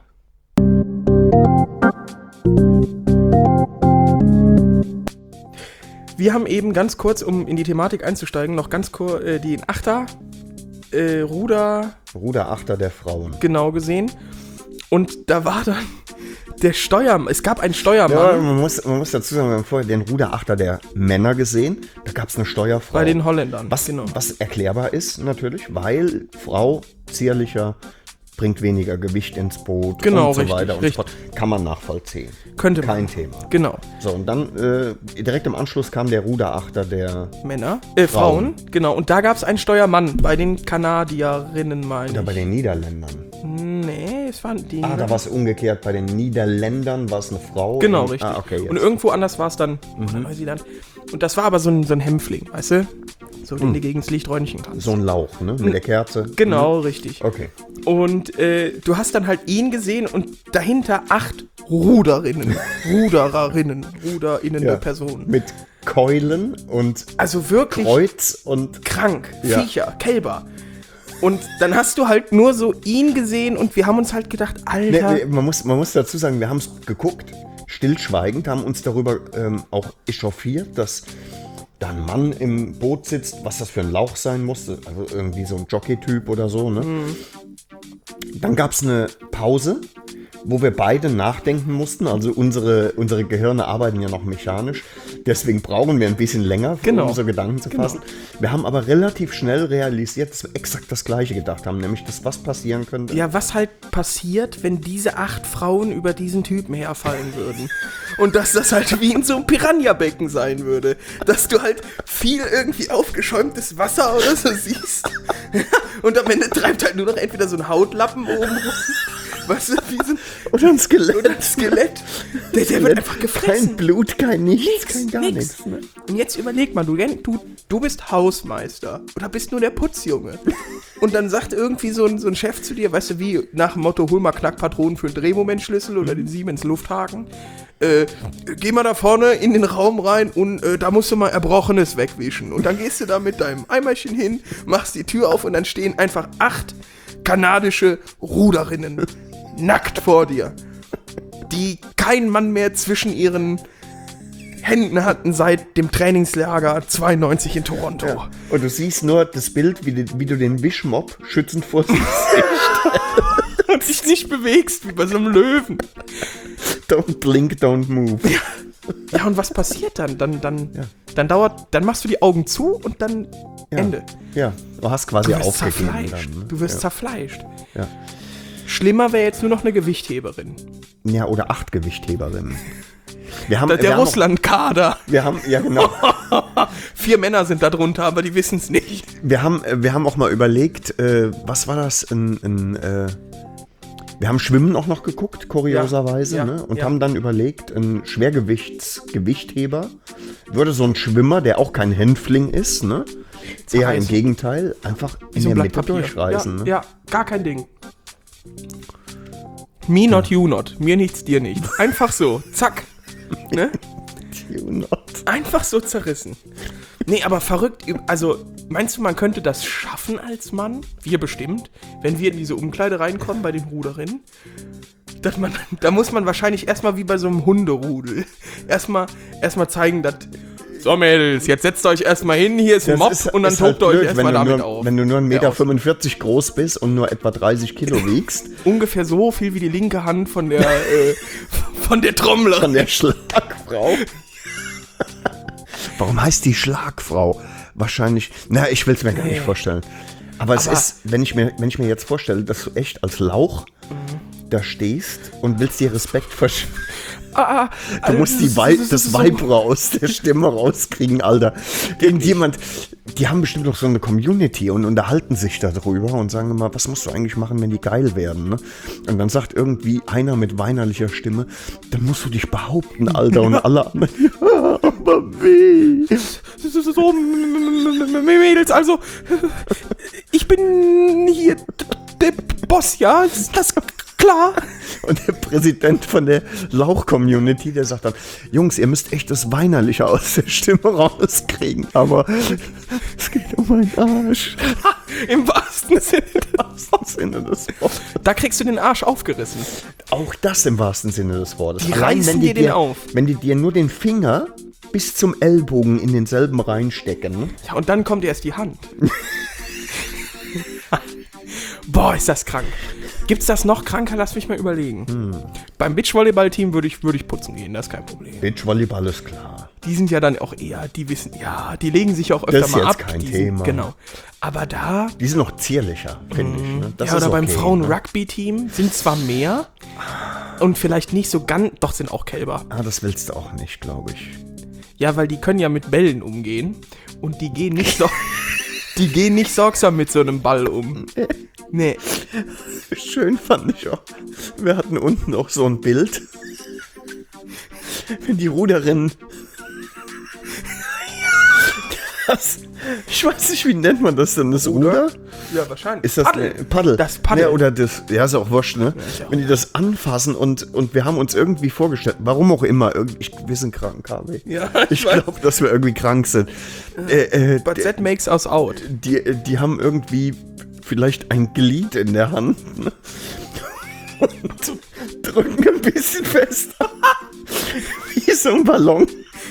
[SPEAKER 3] wir haben eben ganz kurz, um in die Thematik einzusteigen, noch ganz kurz äh, den Achter, äh, Ruder...
[SPEAKER 2] Ruderachter der Frauen.
[SPEAKER 3] Genau gesehen. Und da war dann der Steuermann, es gab einen Steuermann.
[SPEAKER 2] Ja, man muss, man muss dazu sagen, wir haben vorher den Ruderachter der Männer gesehen. Da gab es eine Steuerfrau.
[SPEAKER 3] Bei den Holländern,
[SPEAKER 2] was,
[SPEAKER 3] genau.
[SPEAKER 2] Was erklärbar ist natürlich, weil Frau zierlicher bringt weniger Gewicht ins Boot
[SPEAKER 3] genau,
[SPEAKER 2] und so
[SPEAKER 3] richtig,
[SPEAKER 2] weiter und
[SPEAKER 3] richtig.
[SPEAKER 2] so fort. Kann man nachvollziehen.
[SPEAKER 3] Könnte man.
[SPEAKER 2] Kein Thema.
[SPEAKER 3] Genau.
[SPEAKER 2] So, und dann äh, direkt im Anschluss kam der Ruderachter der
[SPEAKER 3] Männer, äh, Frauen. Frauen, genau. Und da gab es einen Steuermann bei den Kanadierinnen, meine
[SPEAKER 2] oder
[SPEAKER 3] ich.
[SPEAKER 2] bei den Niederländern.
[SPEAKER 3] Nee, es waren die.
[SPEAKER 2] Ah, da war es umgekehrt. Bei den Niederländern war es eine Frau.
[SPEAKER 3] Genau,
[SPEAKER 2] und,
[SPEAKER 3] richtig.
[SPEAKER 2] Ah, okay, jetzt.
[SPEAKER 3] Und irgendwo anders war es dann mhm. Neuseeland. Und das war aber so ein, so ein Hämpfling, weißt du? So, den
[SPEAKER 2] Mhm.
[SPEAKER 3] du gegen das Licht räunchen kannst.
[SPEAKER 2] So ein Lauch, ne? Mit der Kerze.
[SPEAKER 3] Genau,
[SPEAKER 2] Mhm.
[SPEAKER 3] richtig.
[SPEAKER 2] Okay.
[SPEAKER 3] Und äh, du hast dann halt ihn gesehen und dahinter acht Ruderinnen, Rudererinnen, Ruderinnen
[SPEAKER 2] Ja.
[SPEAKER 3] der Personen.
[SPEAKER 2] Mit Keulen und
[SPEAKER 3] Also wirklich
[SPEAKER 2] Kreuz und
[SPEAKER 3] krank,
[SPEAKER 2] Ja.
[SPEAKER 3] Viecher, Kälber. Und dann hast du halt nur so ihn gesehen und wir haben uns halt gedacht, Alter.
[SPEAKER 2] Ne, man, muss, man muss dazu sagen, wir haben es geguckt, stillschweigend, haben uns darüber ähm, auch echauffiert, dass da ein Mann im Boot sitzt, was das für ein Lauch sein musste, also irgendwie so ein Jockey-Typ oder so. Ne?
[SPEAKER 3] Mhm.
[SPEAKER 2] Dann gab es eine Pause, wo wir beide nachdenken mussten, also unsere, unsere Gehirne arbeiten ja noch mechanisch, deswegen brauchen wir ein bisschen länger, um
[SPEAKER 3] Genau.
[SPEAKER 2] unsere Gedanken zu fassen. Genau. Wir haben aber relativ schnell realisiert, dass wir exakt das Gleiche gedacht haben, nämlich, dass was passieren könnte.
[SPEAKER 3] Ja, was halt passiert, wenn diese acht Frauen über diesen Typen herfallen würden. Und dass das halt wie in so einem Piranha-Becken sein würde. Dass du halt viel irgendwie aufgeschäumtes Wasser oder so siehst. Und am Ende treibt halt nur noch entweder so ein Hautlappen oben rum. Weißt du, wie so ein,
[SPEAKER 2] Oder ein Skelett.
[SPEAKER 3] oder ein Skelett. Der, der wird einfach gefressen.
[SPEAKER 2] Kein Blut, kein nichts, kein gar
[SPEAKER 3] nix.
[SPEAKER 2] nichts. Ne?
[SPEAKER 3] Und jetzt überleg mal, du, du, du bist Hausmeister oder bist nur der Putzjunge. Und dann sagt irgendwie so ein, so ein Chef zu dir, weißt du, wie nach dem Motto, hol mal Knackpatronen für den Drehmomentschlüssel oder den Siemens Lufthaken. Äh, geh mal da vorne in den Raum rein und äh, da musst du mal Erbrochenes wegwischen. Und dann gehst du da mit deinem Eimerchen hin, machst die Tür auf und dann stehen einfach acht kanadische Ruderinnen nackt vor dir, die kein Mann mehr zwischen ihren Händen hatten seit dem Trainingslager zweiundneunzig in Toronto.
[SPEAKER 2] Ja. Und du siehst nur das Bild, wie, die, wie du den Wischmopp schützend vor sich siehst.
[SPEAKER 3] Und dich nicht bewegst, wie bei so einem Löwen.
[SPEAKER 2] Don't blink, don't move.
[SPEAKER 3] Ja, und was passiert dann? Dann, dann,
[SPEAKER 2] Ja.
[SPEAKER 3] dann dauert, dann machst du die Augen zu und dann
[SPEAKER 2] Ja.
[SPEAKER 3] Ende.
[SPEAKER 2] Ja, du hast quasi
[SPEAKER 3] Du wirst
[SPEAKER 2] aufgegeben
[SPEAKER 3] zerfleischt.
[SPEAKER 2] dann. Ne?
[SPEAKER 3] Du wirst
[SPEAKER 2] ja.
[SPEAKER 3] zerfleischt.
[SPEAKER 2] Ja.
[SPEAKER 3] Schlimmer wäre jetzt nur noch eine Gewichtheberin.
[SPEAKER 2] ja, oder acht Gewichtheberinnen. Wir haben,
[SPEAKER 3] Der, der
[SPEAKER 2] wir haben auch-
[SPEAKER 3] Russland-Kader.
[SPEAKER 2] Wir haben, ja genau.
[SPEAKER 3] Vier Männer sind da drunter, aber die wissen es nicht.
[SPEAKER 2] Wir haben, äh, wir haben auch mal überlegt, äh, was war das? Ein, ein, äh, wir haben Schwimmen auch noch geguckt, kurioserweise,
[SPEAKER 3] Ja, ja,
[SPEAKER 2] ne? Und
[SPEAKER 3] ja.
[SPEAKER 2] haben dann überlegt, ein Schwergewichtsgewichtheber würde so ein Schwimmer, der auch kein Hänfling ist, ne? Eher im
[SPEAKER 3] Zerreißen.
[SPEAKER 2] Gegenteil, einfach in
[SPEAKER 3] So ein
[SPEAKER 2] der
[SPEAKER 3] Blatt
[SPEAKER 2] Mitte
[SPEAKER 3] Papier.
[SPEAKER 2] durchreißen.
[SPEAKER 3] Ja,
[SPEAKER 2] ne?
[SPEAKER 3] ja, gar kein Ding. Me not, you not. Mir nichts, dir nicht. Einfach so. Zack. Ne?
[SPEAKER 2] You not.
[SPEAKER 3] Einfach so zerrissen. Nee, aber verrückt. Also, meinst du, man könnte das schaffen als Mann? Wir bestimmt. Wenn wir in diese Umkleide reinkommen bei den Ruderinnen. Dass man, da muss man wahrscheinlich erstmal wie bei so einem Hunderudel. Erstmal erstmal zeigen, dass. So Mädels, jetzt setzt euch erstmal hin, hier ist ein
[SPEAKER 2] Das
[SPEAKER 3] Mob
[SPEAKER 2] ist-
[SPEAKER 3] und dann
[SPEAKER 2] ist halt
[SPEAKER 3] tobt euch
[SPEAKER 2] blöd,
[SPEAKER 3] erstmal
[SPEAKER 2] wenn du
[SPEAKER 3] damit
[SPEAKER 2] nur,
[SPEAKER 3] auf.
[SPEAKER 2] Wenn du nur einen
[SPEAKER 3] Der
[SPEAKER 2] Meter
[SPEAKER 3] Aus-
[SPEAKER 2] fünfundvierzig groß bist und nur etwa dreißig Kilo wiegst,
[SPEAKER 3] Ungefähr so viel wie die linke Hand von der, äh, von der Trommlerin.
[SPEAKER 2] von der Schlagfrau. Warum heißt die Schlagfrau? Wahrscheinlich, na, ich will es mir gar nicht vorstellen. Aber es
[SPEAKER 3] Aber-
[SPEAKER 2] ist, wenn ich, mir, wenn ich mir jetzt vorstelle, dass du echt als Lauch da stehst und willst dir Respekt versch...
[SPEAKER 3] Ah,
[SPEAKER 2] Du musst die Wei das Vibe aus der Stimme rauskriegen, Alter. Irgendjemand, die haben bestimmt noch so eine Community und unterhalten sich darüber und sagen immer, was musst du eigentlich machen, wenn die geil werden, ne? Und dann sagt irgendwie einer mit weinerlicher Stimme, dann musst du dich behaupten, Alter, und alle anderen, ja, aber weh.
[SPEAKER 3] So, so, so, M- M- M- Mädels, also, ich bin hier der Boss, ja? Ist das klar?
[SPEAKER 2] Und der Präsident von der Lauch-Community, der sagt dann, Jungs, ihr müsst echt das Weinerliche aus der Stimme rauskriegen, aber es geht um meinen Arsch.
[SPEAKER 3] Im wahrsten Sinne.
[SPEAKER 2] Im wahrsten Sinne des Wortes.
[SPEAKER 3] Da kriegst du den Arsch aufgerissen.
[SPEAKER 2] Auch das im wahrsten Sinne des Wortes.
[SPEAKER 3] Die reißen
[SPEAKER 2] wenn
[SPEAKER 3] dir den
[SPEAKER 2] dir,
[SPEAKER 3] auf.
[SPEAKER 2] Wenn die dir nur den Finger bis zum Ellbogen in denselben reinstecken. Ne?
[SPEAKER 3] Ja, und dann kommt erst die Hand. Boah, ist das krank. Gibt's das noch kranker? Lass mich mal überlegen. Hm. Beim Beachvolleyball-Team würde ich, würd ich putzen gehen, das ist kein Problem.
[SPEAKER 2] Beachvolleyball ist klar.
[SPEAKER 3] Die sind ja dann auch eher, die wissen, ja, die legen sich auch öfter
[SPEAKER 2] das ist
[SPEAKER 3] mal
[SPEAKER 2] jetzt
[SPEAKER 3] ab.
[SPEAKER 2] Kein
[SPEAKER 3] die
[SPEAKER 2] Thema.
[SPEAKER 3] Sind, genau. Aber da...
[SPEAKER 2] Die sind noch zierlicher, finde ich. Ne? Das
[SPEAKER 3] ja, oder
[SPEAKER 2] ist
[SPEAKER 3] beim
[SPEAKER 2] okay,
[SPEAKER 3] Frauen-Rugby-Team sind zwar mehr und vielleicht nicht so ganz, doch sind auch Kälber.
[SPEAKER 2] Ah, das willst du auch nicht, glaube ich.
[SPEAKER 3] Ja, weil die können ja mit Bällen umgehen und die gehen nicht so, die gehen nicht sorgsam mit so einem Ball um. Nee.
[SPEAKER 2] Schön fand ich auch. Wir hatten unten auch so ein Bild. Wenn die Ruderin... Das, ich weiß nicht, wie nennt man das denn? Das Ruder?
[SPEAKER 3] Ja, wahrscheinlich.
[SPEAKER 2] Ist das
[SPEAKER 3] Paddel.
[SPEAKER 2] Paddel? Paddel.
[SPEAKER 3] Das Paddel.
[SPEAKER 2] Ja, oder das, ja, ist auch wurscht, ne?
[SPEAKER 3] Ja,
[SPEAKER 2] Wenn die das anfassen und, und wir haben uns irgendwie vorgestellt, warum auch immer, irgendwie, ich, wir sind krank, K W.
[SPEAKER 3] Ja,
[SPEAKER 2] ich glaube, dass wir irgendwie krank sind. Äh, äh,
[SPEAKER 3] But that makes us out.
[SPEAKER 2] Die, die haben irgendwie vielleicht ein Glied in der Hand, ne? Und drücken ein bisschen fester. Wie so ein Ballon.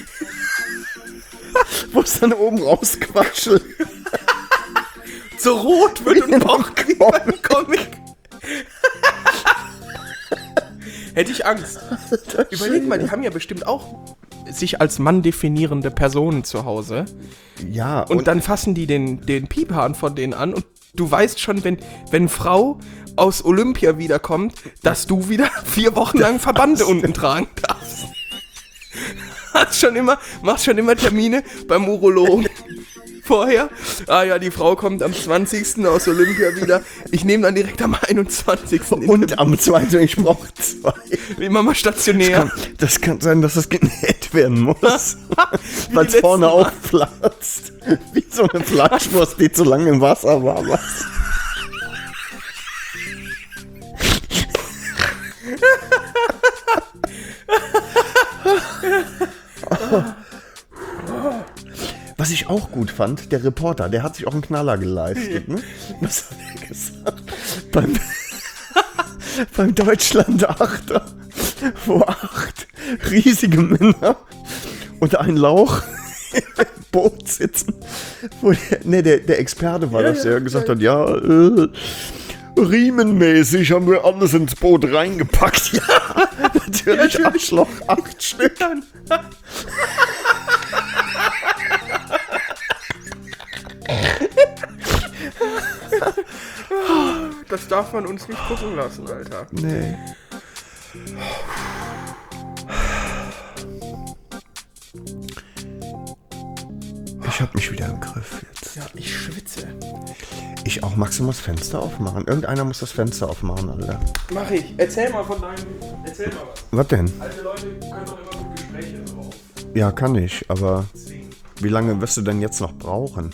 [SPEAKER 2] Wo es dann oben rausquatschelt.
[SPEAKER 3] So rot wird und pocht wie beim Comic. Hätte ich Angst. Überleg mal, die haben ja bestimmt auch sich als Mann definierende Personen zu Hause.
[SPEAKER 2] Ja.
[SPEAKER 3] Und, und dann fassen die den, den Piephahn von denen an und du weißt schon, wenn, wenn Frau aus Olympia wiederkommt, dass du wieder vier Wochen lang Verbande unten tragen darfst. Hast schon immer, machst schon immer Termine beim Urologen. Vorher, ah ja, die Frau kommt am zwanzigsten aus Olympia wieder. Ich nehme dann direkt am einundzwanzigsten
[SPEAKER 2] Und am zweiten, ich brauche zwei.
[SPEAKER 3] Immer mal stationär.
[SPEAKER 2] Das kann, das kann sein, dass das genäht werden muss. Weil es vorne aufplatzt. Wie so eine Fleischwurst, die zu lange im Wasser war. Was? Was ich auch gut fand, der Reporter, der hat sich auch einen Knaller geleistet. Ne? Was hat er gesagt? Beim, beim Deutschland-Achter, wo acht riesige Männer und ein Lauch im Boot sitzen. Wo der, ne, der, der Experte war ja, das, der ja, gesagt ja. hat, ja, äh, riemenmäßig haben wir alles ins Boot reingepackt. Ja, natürlich, ja, Arschloch, acht Stück.
[SPEAKER 3] Das darf man uns nicht gucken lassen, Alter.
[SPEAKER 2] Nee. Ich hab mich wieder im Griff jetzt.
[SPEAKER 3] Ja, ich schwitze.
[SPEAKER 2] Ich auch. Magst du mal das Fenster aufmachen? Irgendeiner muss das Fenster aufmachen, Alter.
[SPEAKER 3] Mach ich. Erzähl mal von deinem... Erzähl mal was.
[SPEAKER 2] Was denn?
[SPEAKER 3] Alte Leute können doch immer gut Gespräche drauf.
[SPEAKER 2] Ja, kann ich, aber...
[SPEAKER 3] Deswegen.
[SPEAKER 2] Wie lange wirst du denn jetzt noch brauchen?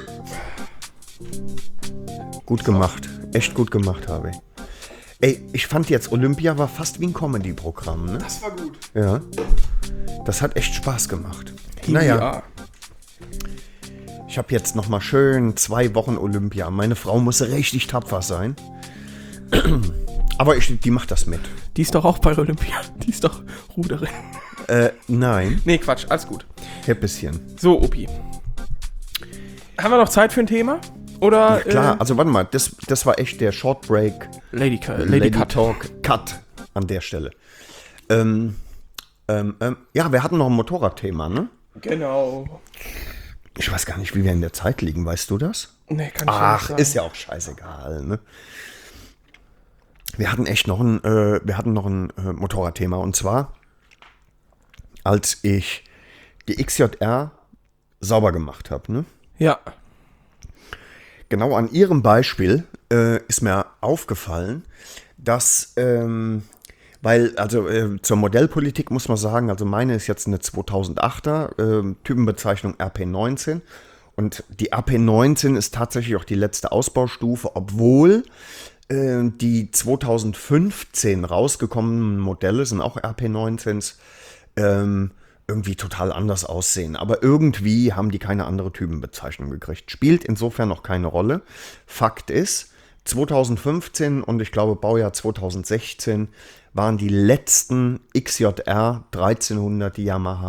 [SPEAKER 2] Gut gemacht. Echt gut gemacht, habe ich. Ey, ich fand jetzt, Olympia war fast wie ein Comedy-Programm, ne?
[SPEAKER 3] Das war gut.
[SPEAKER 2] Ja. Das hat echt Spaß gemacht.
[SPEAKER 3] Ja.
[SPEAKER 2] Naja. Ich habe jetzt noch mal schön zwei Wochen Olympia. Meine Frau muss richtig tapfer sein. Aber ich, die macht das mit.
[SPEAKER 3] Die ist doch auch bei Olympia. Die ist doch Ruderin.
[SPEAKER 2] Äh, nein.
[SPEAKER 3] Nee, Quatsch. Alles gut.
[SPEAKER 2] Ein bisschen.
[SPEAKER 3] So, Opi. Haben wir noch Zeit für ein Thema? Oder,
[SPEAKER 2] ja, klar,
[SPEAKER 3] äh,
[SPEAKER 2] also warte mal, das, das war echt der Short Break.
[SPEAKER 3] Lady, Lady,
[SPEAKER 2] Lady
[SPEAKER 3] Cut.
[SPEAKER 2] Talk Cut an der Stelle. Ähm, ähm, ähm, ja, wir hatten noch ein Motorradthema, ne?
[SPEAKER 3] Genau.
[SPEAKER 2] Ich weiß gar nicht, wie wir in der Zeit liegen, weißt du das?
[SPEAKER 3] Nee, kann ich
[SPEAKER 2] Ach,
[SPEAKER 3] nicht sagen.
[SPEAKER 2] Ist ja auch scheißegal, ne? Wir hatten echt noch ein, äh, wir hatten noch ein äh, Motorradthema und zwar, als ich die X J R sauber gemacht habe, ne?
[SPEAKER 3] Ja.
[SPEAKER 2] Genau an ihrem Beispiel äh, ist mir aufgefallen, dass, ähm, weil, also äh, zur Modellpolitik muss man sagen, also meine ist jetzt eine zweitausendachter, äh, Typenbezeichnung R P neunzehn und die R P neunzehn ist tatsächlich auch die letzte Ausbaustufe, obwohl äh, die zweitausendfünfzehn rausgekommenen Modelle sind auch R P neunzehns, ähm, irgendwie total anders aussehen. Aber irgendwie haben die keine andere Typenbezeichnung gekriegt. Spielt insofern noch keine Rolle. Fakt ist, zweitausendfünfzehn und ich glaube Baujahr zweitausendsechzehn waren die letzten X J R dreizehnhundert, die Yamaha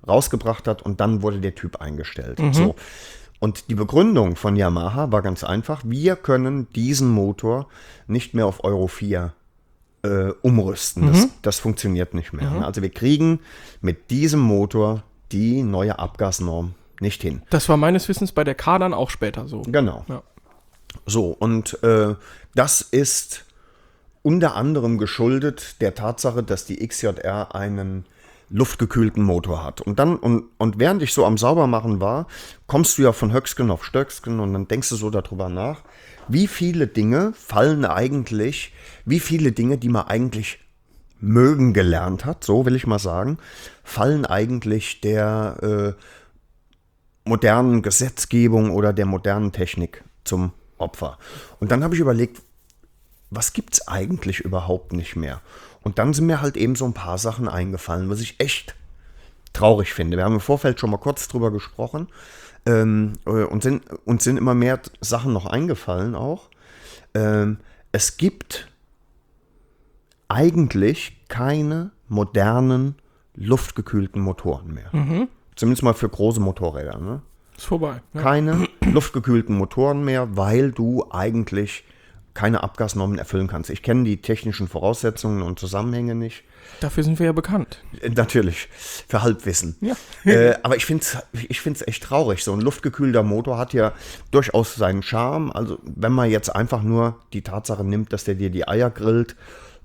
[SPEAKER 2] rausgebracht hat und dann wurde der Typ eingestellt. So. Und die Begründung von Yamaha war ganz einfach, wir können diesen Motor nicht mehr auf Euro vier äh, umrüsten. Das, das funktioniert nicht mehr. Also wir kriegen mit diesem Motor die neue Abgasnorm nicht hin.
[SPEAKER 3] Das war meines Wissens bei der K dann auch später so.
[SPEAKER 2] Genau.
[SPEAKER 3] Ja.
[SPEAKER 2] So, und äh, das ist unter anderem geschuldet der Tatsache, dass die X J R einen luftgekühlten Motor hat. Und dann, und, und während ich so am Saubermachen war, kommst du ja von Höcksken auf Stöcksken und dann denkst du so darüber nach, wie viele Dinge fallen eigentlich, wie viele Dinge, die man eigentlich mögen gelernt hat, so will ich mal sagen, fallen eigentlich der äh, modernen Gesetzgebung oder der modernen Technik zum Opfer. Und dann habe ich überlegt, was gibt es eigentlich überhaupt nicht mehr? Und dann sind mir halt eben so ein paar Sachen eingefallen, was ich echt traurig finde. Wir haben im Vorfeld schon mal kurz drüber gesprochen ähm, und sind, uns sind immer mehr Sachen noch eingefallen auch. Ähm, es gibt eigentlich keine modernen, luftgekühlten Motoren mehr. Mhm. Zumindest mal für große Motorräder. Ne?
[SPEAKER 3] Ist vorbei. Ja.
[SPEAKER 2] Keine luftgekühlten Motoren mehr, weil du eigentlich keine Abgasnormen erfüllen kannst. Ich kenne die technischen Voraussetzungen und Zusammenhänge nicht.
[SPEAKER 3] Dafür sind wir ja bekannt.
[SPEAKER 2] Äh, Natürlich, für Halbwissen.
[SPEAKER 3] Ja.
[SPEAKER 2] äh, aber ich finde es ich find's echt traurig. So ein luftgekühlter Motor hat ja durchaus seinen Charme. Also wenn man jetzt einfach nur die Tatsache nimmt, dass der dir die Eier grillt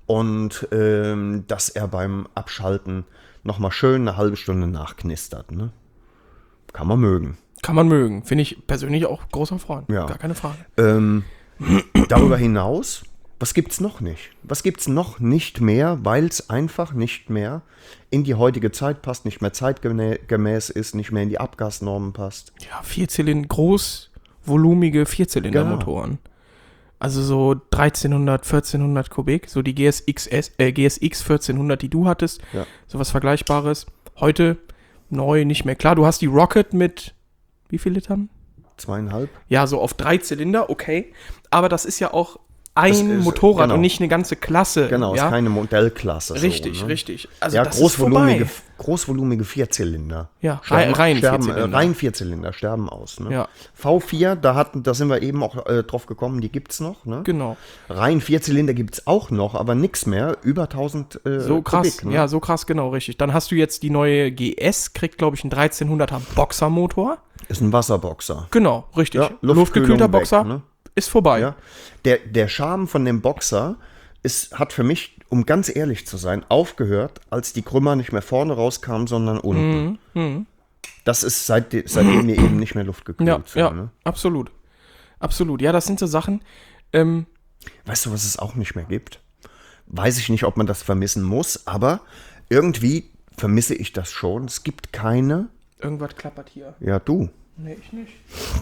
[SPEAKER 2] und ähm, dass er beim Abschalten nochmal schön eine halbe Stunde nachknistert. Ne? Kann man mögen.
[SPEAKER 3] Kann man mögen. Finde ich persönlich auch großer Freund.
[SPEAKER 2] Ja.
[SPEAKER 3] Gar keine Frage.
[SPEAKER 2] Ähm, darüber hinaus, was gibt's noch nicht? Was gibt's noch nicht mehr, weil es einfach nicht mehr in die heutige Zeit passt, nicht mehr zeitgemäß ist, nicht mehr in die Abgasnormen passt?
[SPEAKER 3] Ja, Vierzylinder, großvolumige Vierzylindermotoren. Also so dreizehnhundert, vierzehnhundert Kubik, so die G S X S, äh, G S X vierzehnhundert, die du hattest,
[SPEAKER 2] Ja.
[SPEAKER 3] sowas Vergleichbares. Heute neu nicht mehr. Klar, du hast die Rocket mit wie viel Litern?
[SPEAKER 2] Zweieinhalb?
[SPEAKER 3] Ja, so auf drei Zylinder, okay. Aber das ist ja auch ein
[SPEAKER 2] Das ist-
[SPEAKER 3] Motorrad
[SPEAKER 2] genau.
[SPEAKER 3] und nicht eine ganze Klasse.
[SPEAKER 2] Genau,
[SPEAKER 3] ja?
[SPEAKER 2] ist keine Modellklasse.
[SPEAKER 3] Richtig,
[SPEAKER 2] so, ne?
[SPEAKER 3] richtig. Also
[SPEAKER 2] Ja,
[SPEAKER 3] das
[SPEAKER 2] großvolumige,
[SPEAKER 3] ist vorbei.
[SPEAKER 2] großvolumige Vierzylinder.
[SPEAKER 3] Ja,
[SPEAKER 2] sterben,
[SPEAKER 3] rein
[SPEAKER 2] sterben,
[SPEAKER 3] Vierzylinder.
[SPEAKER 2] Äh, rein Vierzylinder sterben aus. Ne?
[SPEAKER 3] Ja.
[SPEAKER 2] V vier, da, hatten, da sind wir eben auch äh, drauf gekommen, die gibt es noch. Ne?
[SPEAKER 3] Genau.
[SPEAKER 2] Rein Vierzylinder gibt es auch noch, aber nichts mehr, über tausend äh,
[SPEAKER 3] So krass,
[SPEAKER 2] Kubik, ne?
[SPEAKER 3] ja, so krass, genau, richtig. Dann hast du jetzt die neue G S, kriegt, glaube ich, einen dreizehnhunderter Boxermotor.
[SPEAKER 2] Ist ein Wasserboxer.
[SPEAKER 3] Genau, richtig.
[SPEAKER 2] Ja,
[SPEAKER 3] Luftgekühlter
[SPEAKER 2] Luftkühlung weg,
[SPEAKER 3] Boxer
[SPEAKER 2] ne?
[SPEAKER 3] ist vorbei.
[SPEAKER 2] Ja? Der, der Charme von dem Boxer ist, hat für mich, um ganz ehrlich zu sein, aufgehört, als die Krümmer nicht mehr vorne rauskamen, sondern unten.
[SPEAKER 3] Mhm.
[SPEAKER 2] Das ist seit, seitdem wir eben nicht mehr luftgekühlt
[SPEAKER 3] Ja,
[SPEAKER 2] sind.
[SPEAKER 3] ja,
[SPEAKER 2] Ne?
[SPEAKER 3] absolut. Absolut. Ja, das sind so Sachen. Ähm,
[SPEAKER 2] Weißt du, was es auch nicht mehr gibt? Weiß ich nicht, ob man das vermissen muss, aber irgendwie vermisse ich das schon. Es gibt keine,
[SPEAKER 3] irgendwas klappert hier.
[SPEAKER 2] ja du,
[SPEAKER 3] Nee, ich nicht.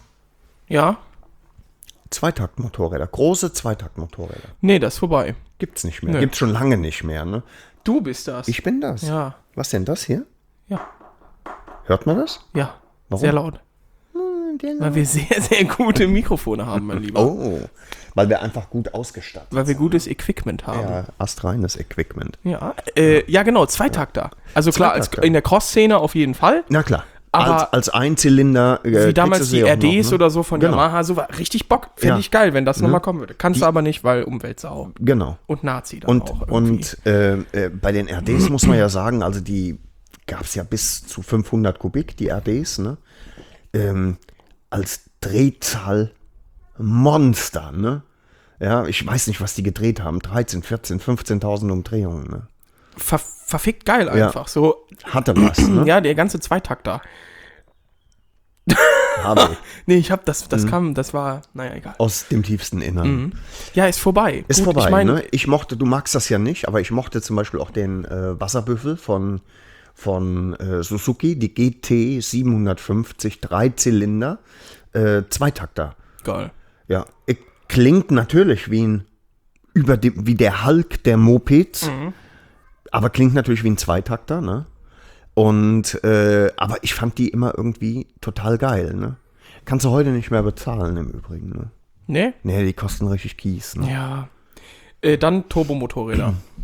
[SPEAKER 3] Ja?
[SPEAKER 2] Zweitaktmotorräder, große Zweitaktmotorräder.
[SPEAKER 3] Nee, das ist vorbei.
[SPEAKER 2] Gibt's nicht mehr.
[SPEAKER 3] Nö.
[SPEAKER 2] Gibt's schon lange nicht mehr. Ne?
[SPEAKER 3] Du bist das.
[SPEAKER 2] Ich bin das.
[SPEAKER 3] Ja.
[SPEAKER 2] Was denn das hier?
[SPEAKER 3] Ja.
[SPEAKER 2] Hört man das?
[SPEAKER 3] Ja.
[SPEAKER 2] Warum?
[SPEAKER 3] Sehr laut. Weil wir sehr, sehr gute Mikrofone haben, mein Lieber.
[SPEAKER 2] Oh, weil wir einfach gut ausgestattet
[SPEAKER 3] Weil wir gutes Equipment haben.
[SPEAKER 2] sind. Ja, astreines Equipment.
[SPEAKER 3] Ja, äh, ja genau, Zweitakter. Also klar, als,
[SPEAKER 2] Zweitakter.
[SPEAKER 3] in der Cross-Szene auf jeden Fall.
[SPEAKER 2] Na klar.
[SPEAKER 3] Aber
[SPEAKER 2] als, als Einzylinder. Äh,
[SPEAKER 3] Wie damals
[SPEAKER 2] kriegst du
[SPEAKER 3] die
[SPEAKER 2] sie auch
[SPEAKER 3] R Ds
[SPEAKER 2] noch, ne?
[SPEAKER 3] oder so von
[SPEAKER 2] Genau.
[SPEAKER 3] Yamaha, so war richtig Bock. Fände
[SPEAKER 2] Ja.
[SPEAKER 3] ich geil, wenn das
[SPEAKER 2] Ne?
[SPEAKER 3] nochmal kommen würde. Kannst du aber nicht, weil Umweltsau.
[SPEAKER 2] Genau.
[SPEAKER 3] Und Nazi dann
[SPEAKER 2] Und,
[SPEAKER 3] auch irgendwie.
[SPEAKER 2] und äh, äh, bei den R Ds muss man ja sagen, also die gab es ja bis zu fünfhundert Kubik, die R Ds, ne? Ähm, als Drehzahl Monster, ne? Ja, ich weiß nicht, was die gedreht haben. dreizehn, vierzehn, fünfzehntausend Umdrehungen, ne?
[SPEAKER 3] Ver verfickt geil einfach. So,
[SPEAKER 2] Hatte was, ne?
[SPEAKER 3] ja, der ganze Zweitakter.
[SPEAKER 2] Habe ich.
[SPEAKER 3] Nee, ich hab das,
[SPEAKER 2] Mhm.
[SPEAKER 3] das kam, das war, naja, egal.
[SPEAKER 2] Aus dem tiefsten Innern.
[SPEAKER 3] Ja, ist vorbei.
[SPEAKER 2] Ist
[SPEAKER 3] Gut,
[SPEAKER 2] vorbei,
[SPEAKER 3] ich mein,
[SPEAKER 2] ne? Ich mochte, du magst das ja nicht, aber ich mochte zum Beispiel auch den äh, Wasserbüffel von, von äh, Suzuki, die G T siebenhundertfünfzig, Dreizylinder, äh, Zweitakter.
[SPEAKER 3] Geil.
[SPEAKER 2] Ja, äh, klingt natürlich wie ein, über die, wie der Hulk der Mopeds, aber klingt natürlich wie ein Zweitakter, ne? Und, äh, aber ich fand die immer irgendwie total geil, ne? Kannst du heute nicht mehr bezahlen im Übrigen, ne?
[SPEAKER 3] Ne?
[SPEAKER 2] Nee, die kosten richtig Kies, ne?
[SPEAKER 3] Ja. Äh, dann Turbomotorräder.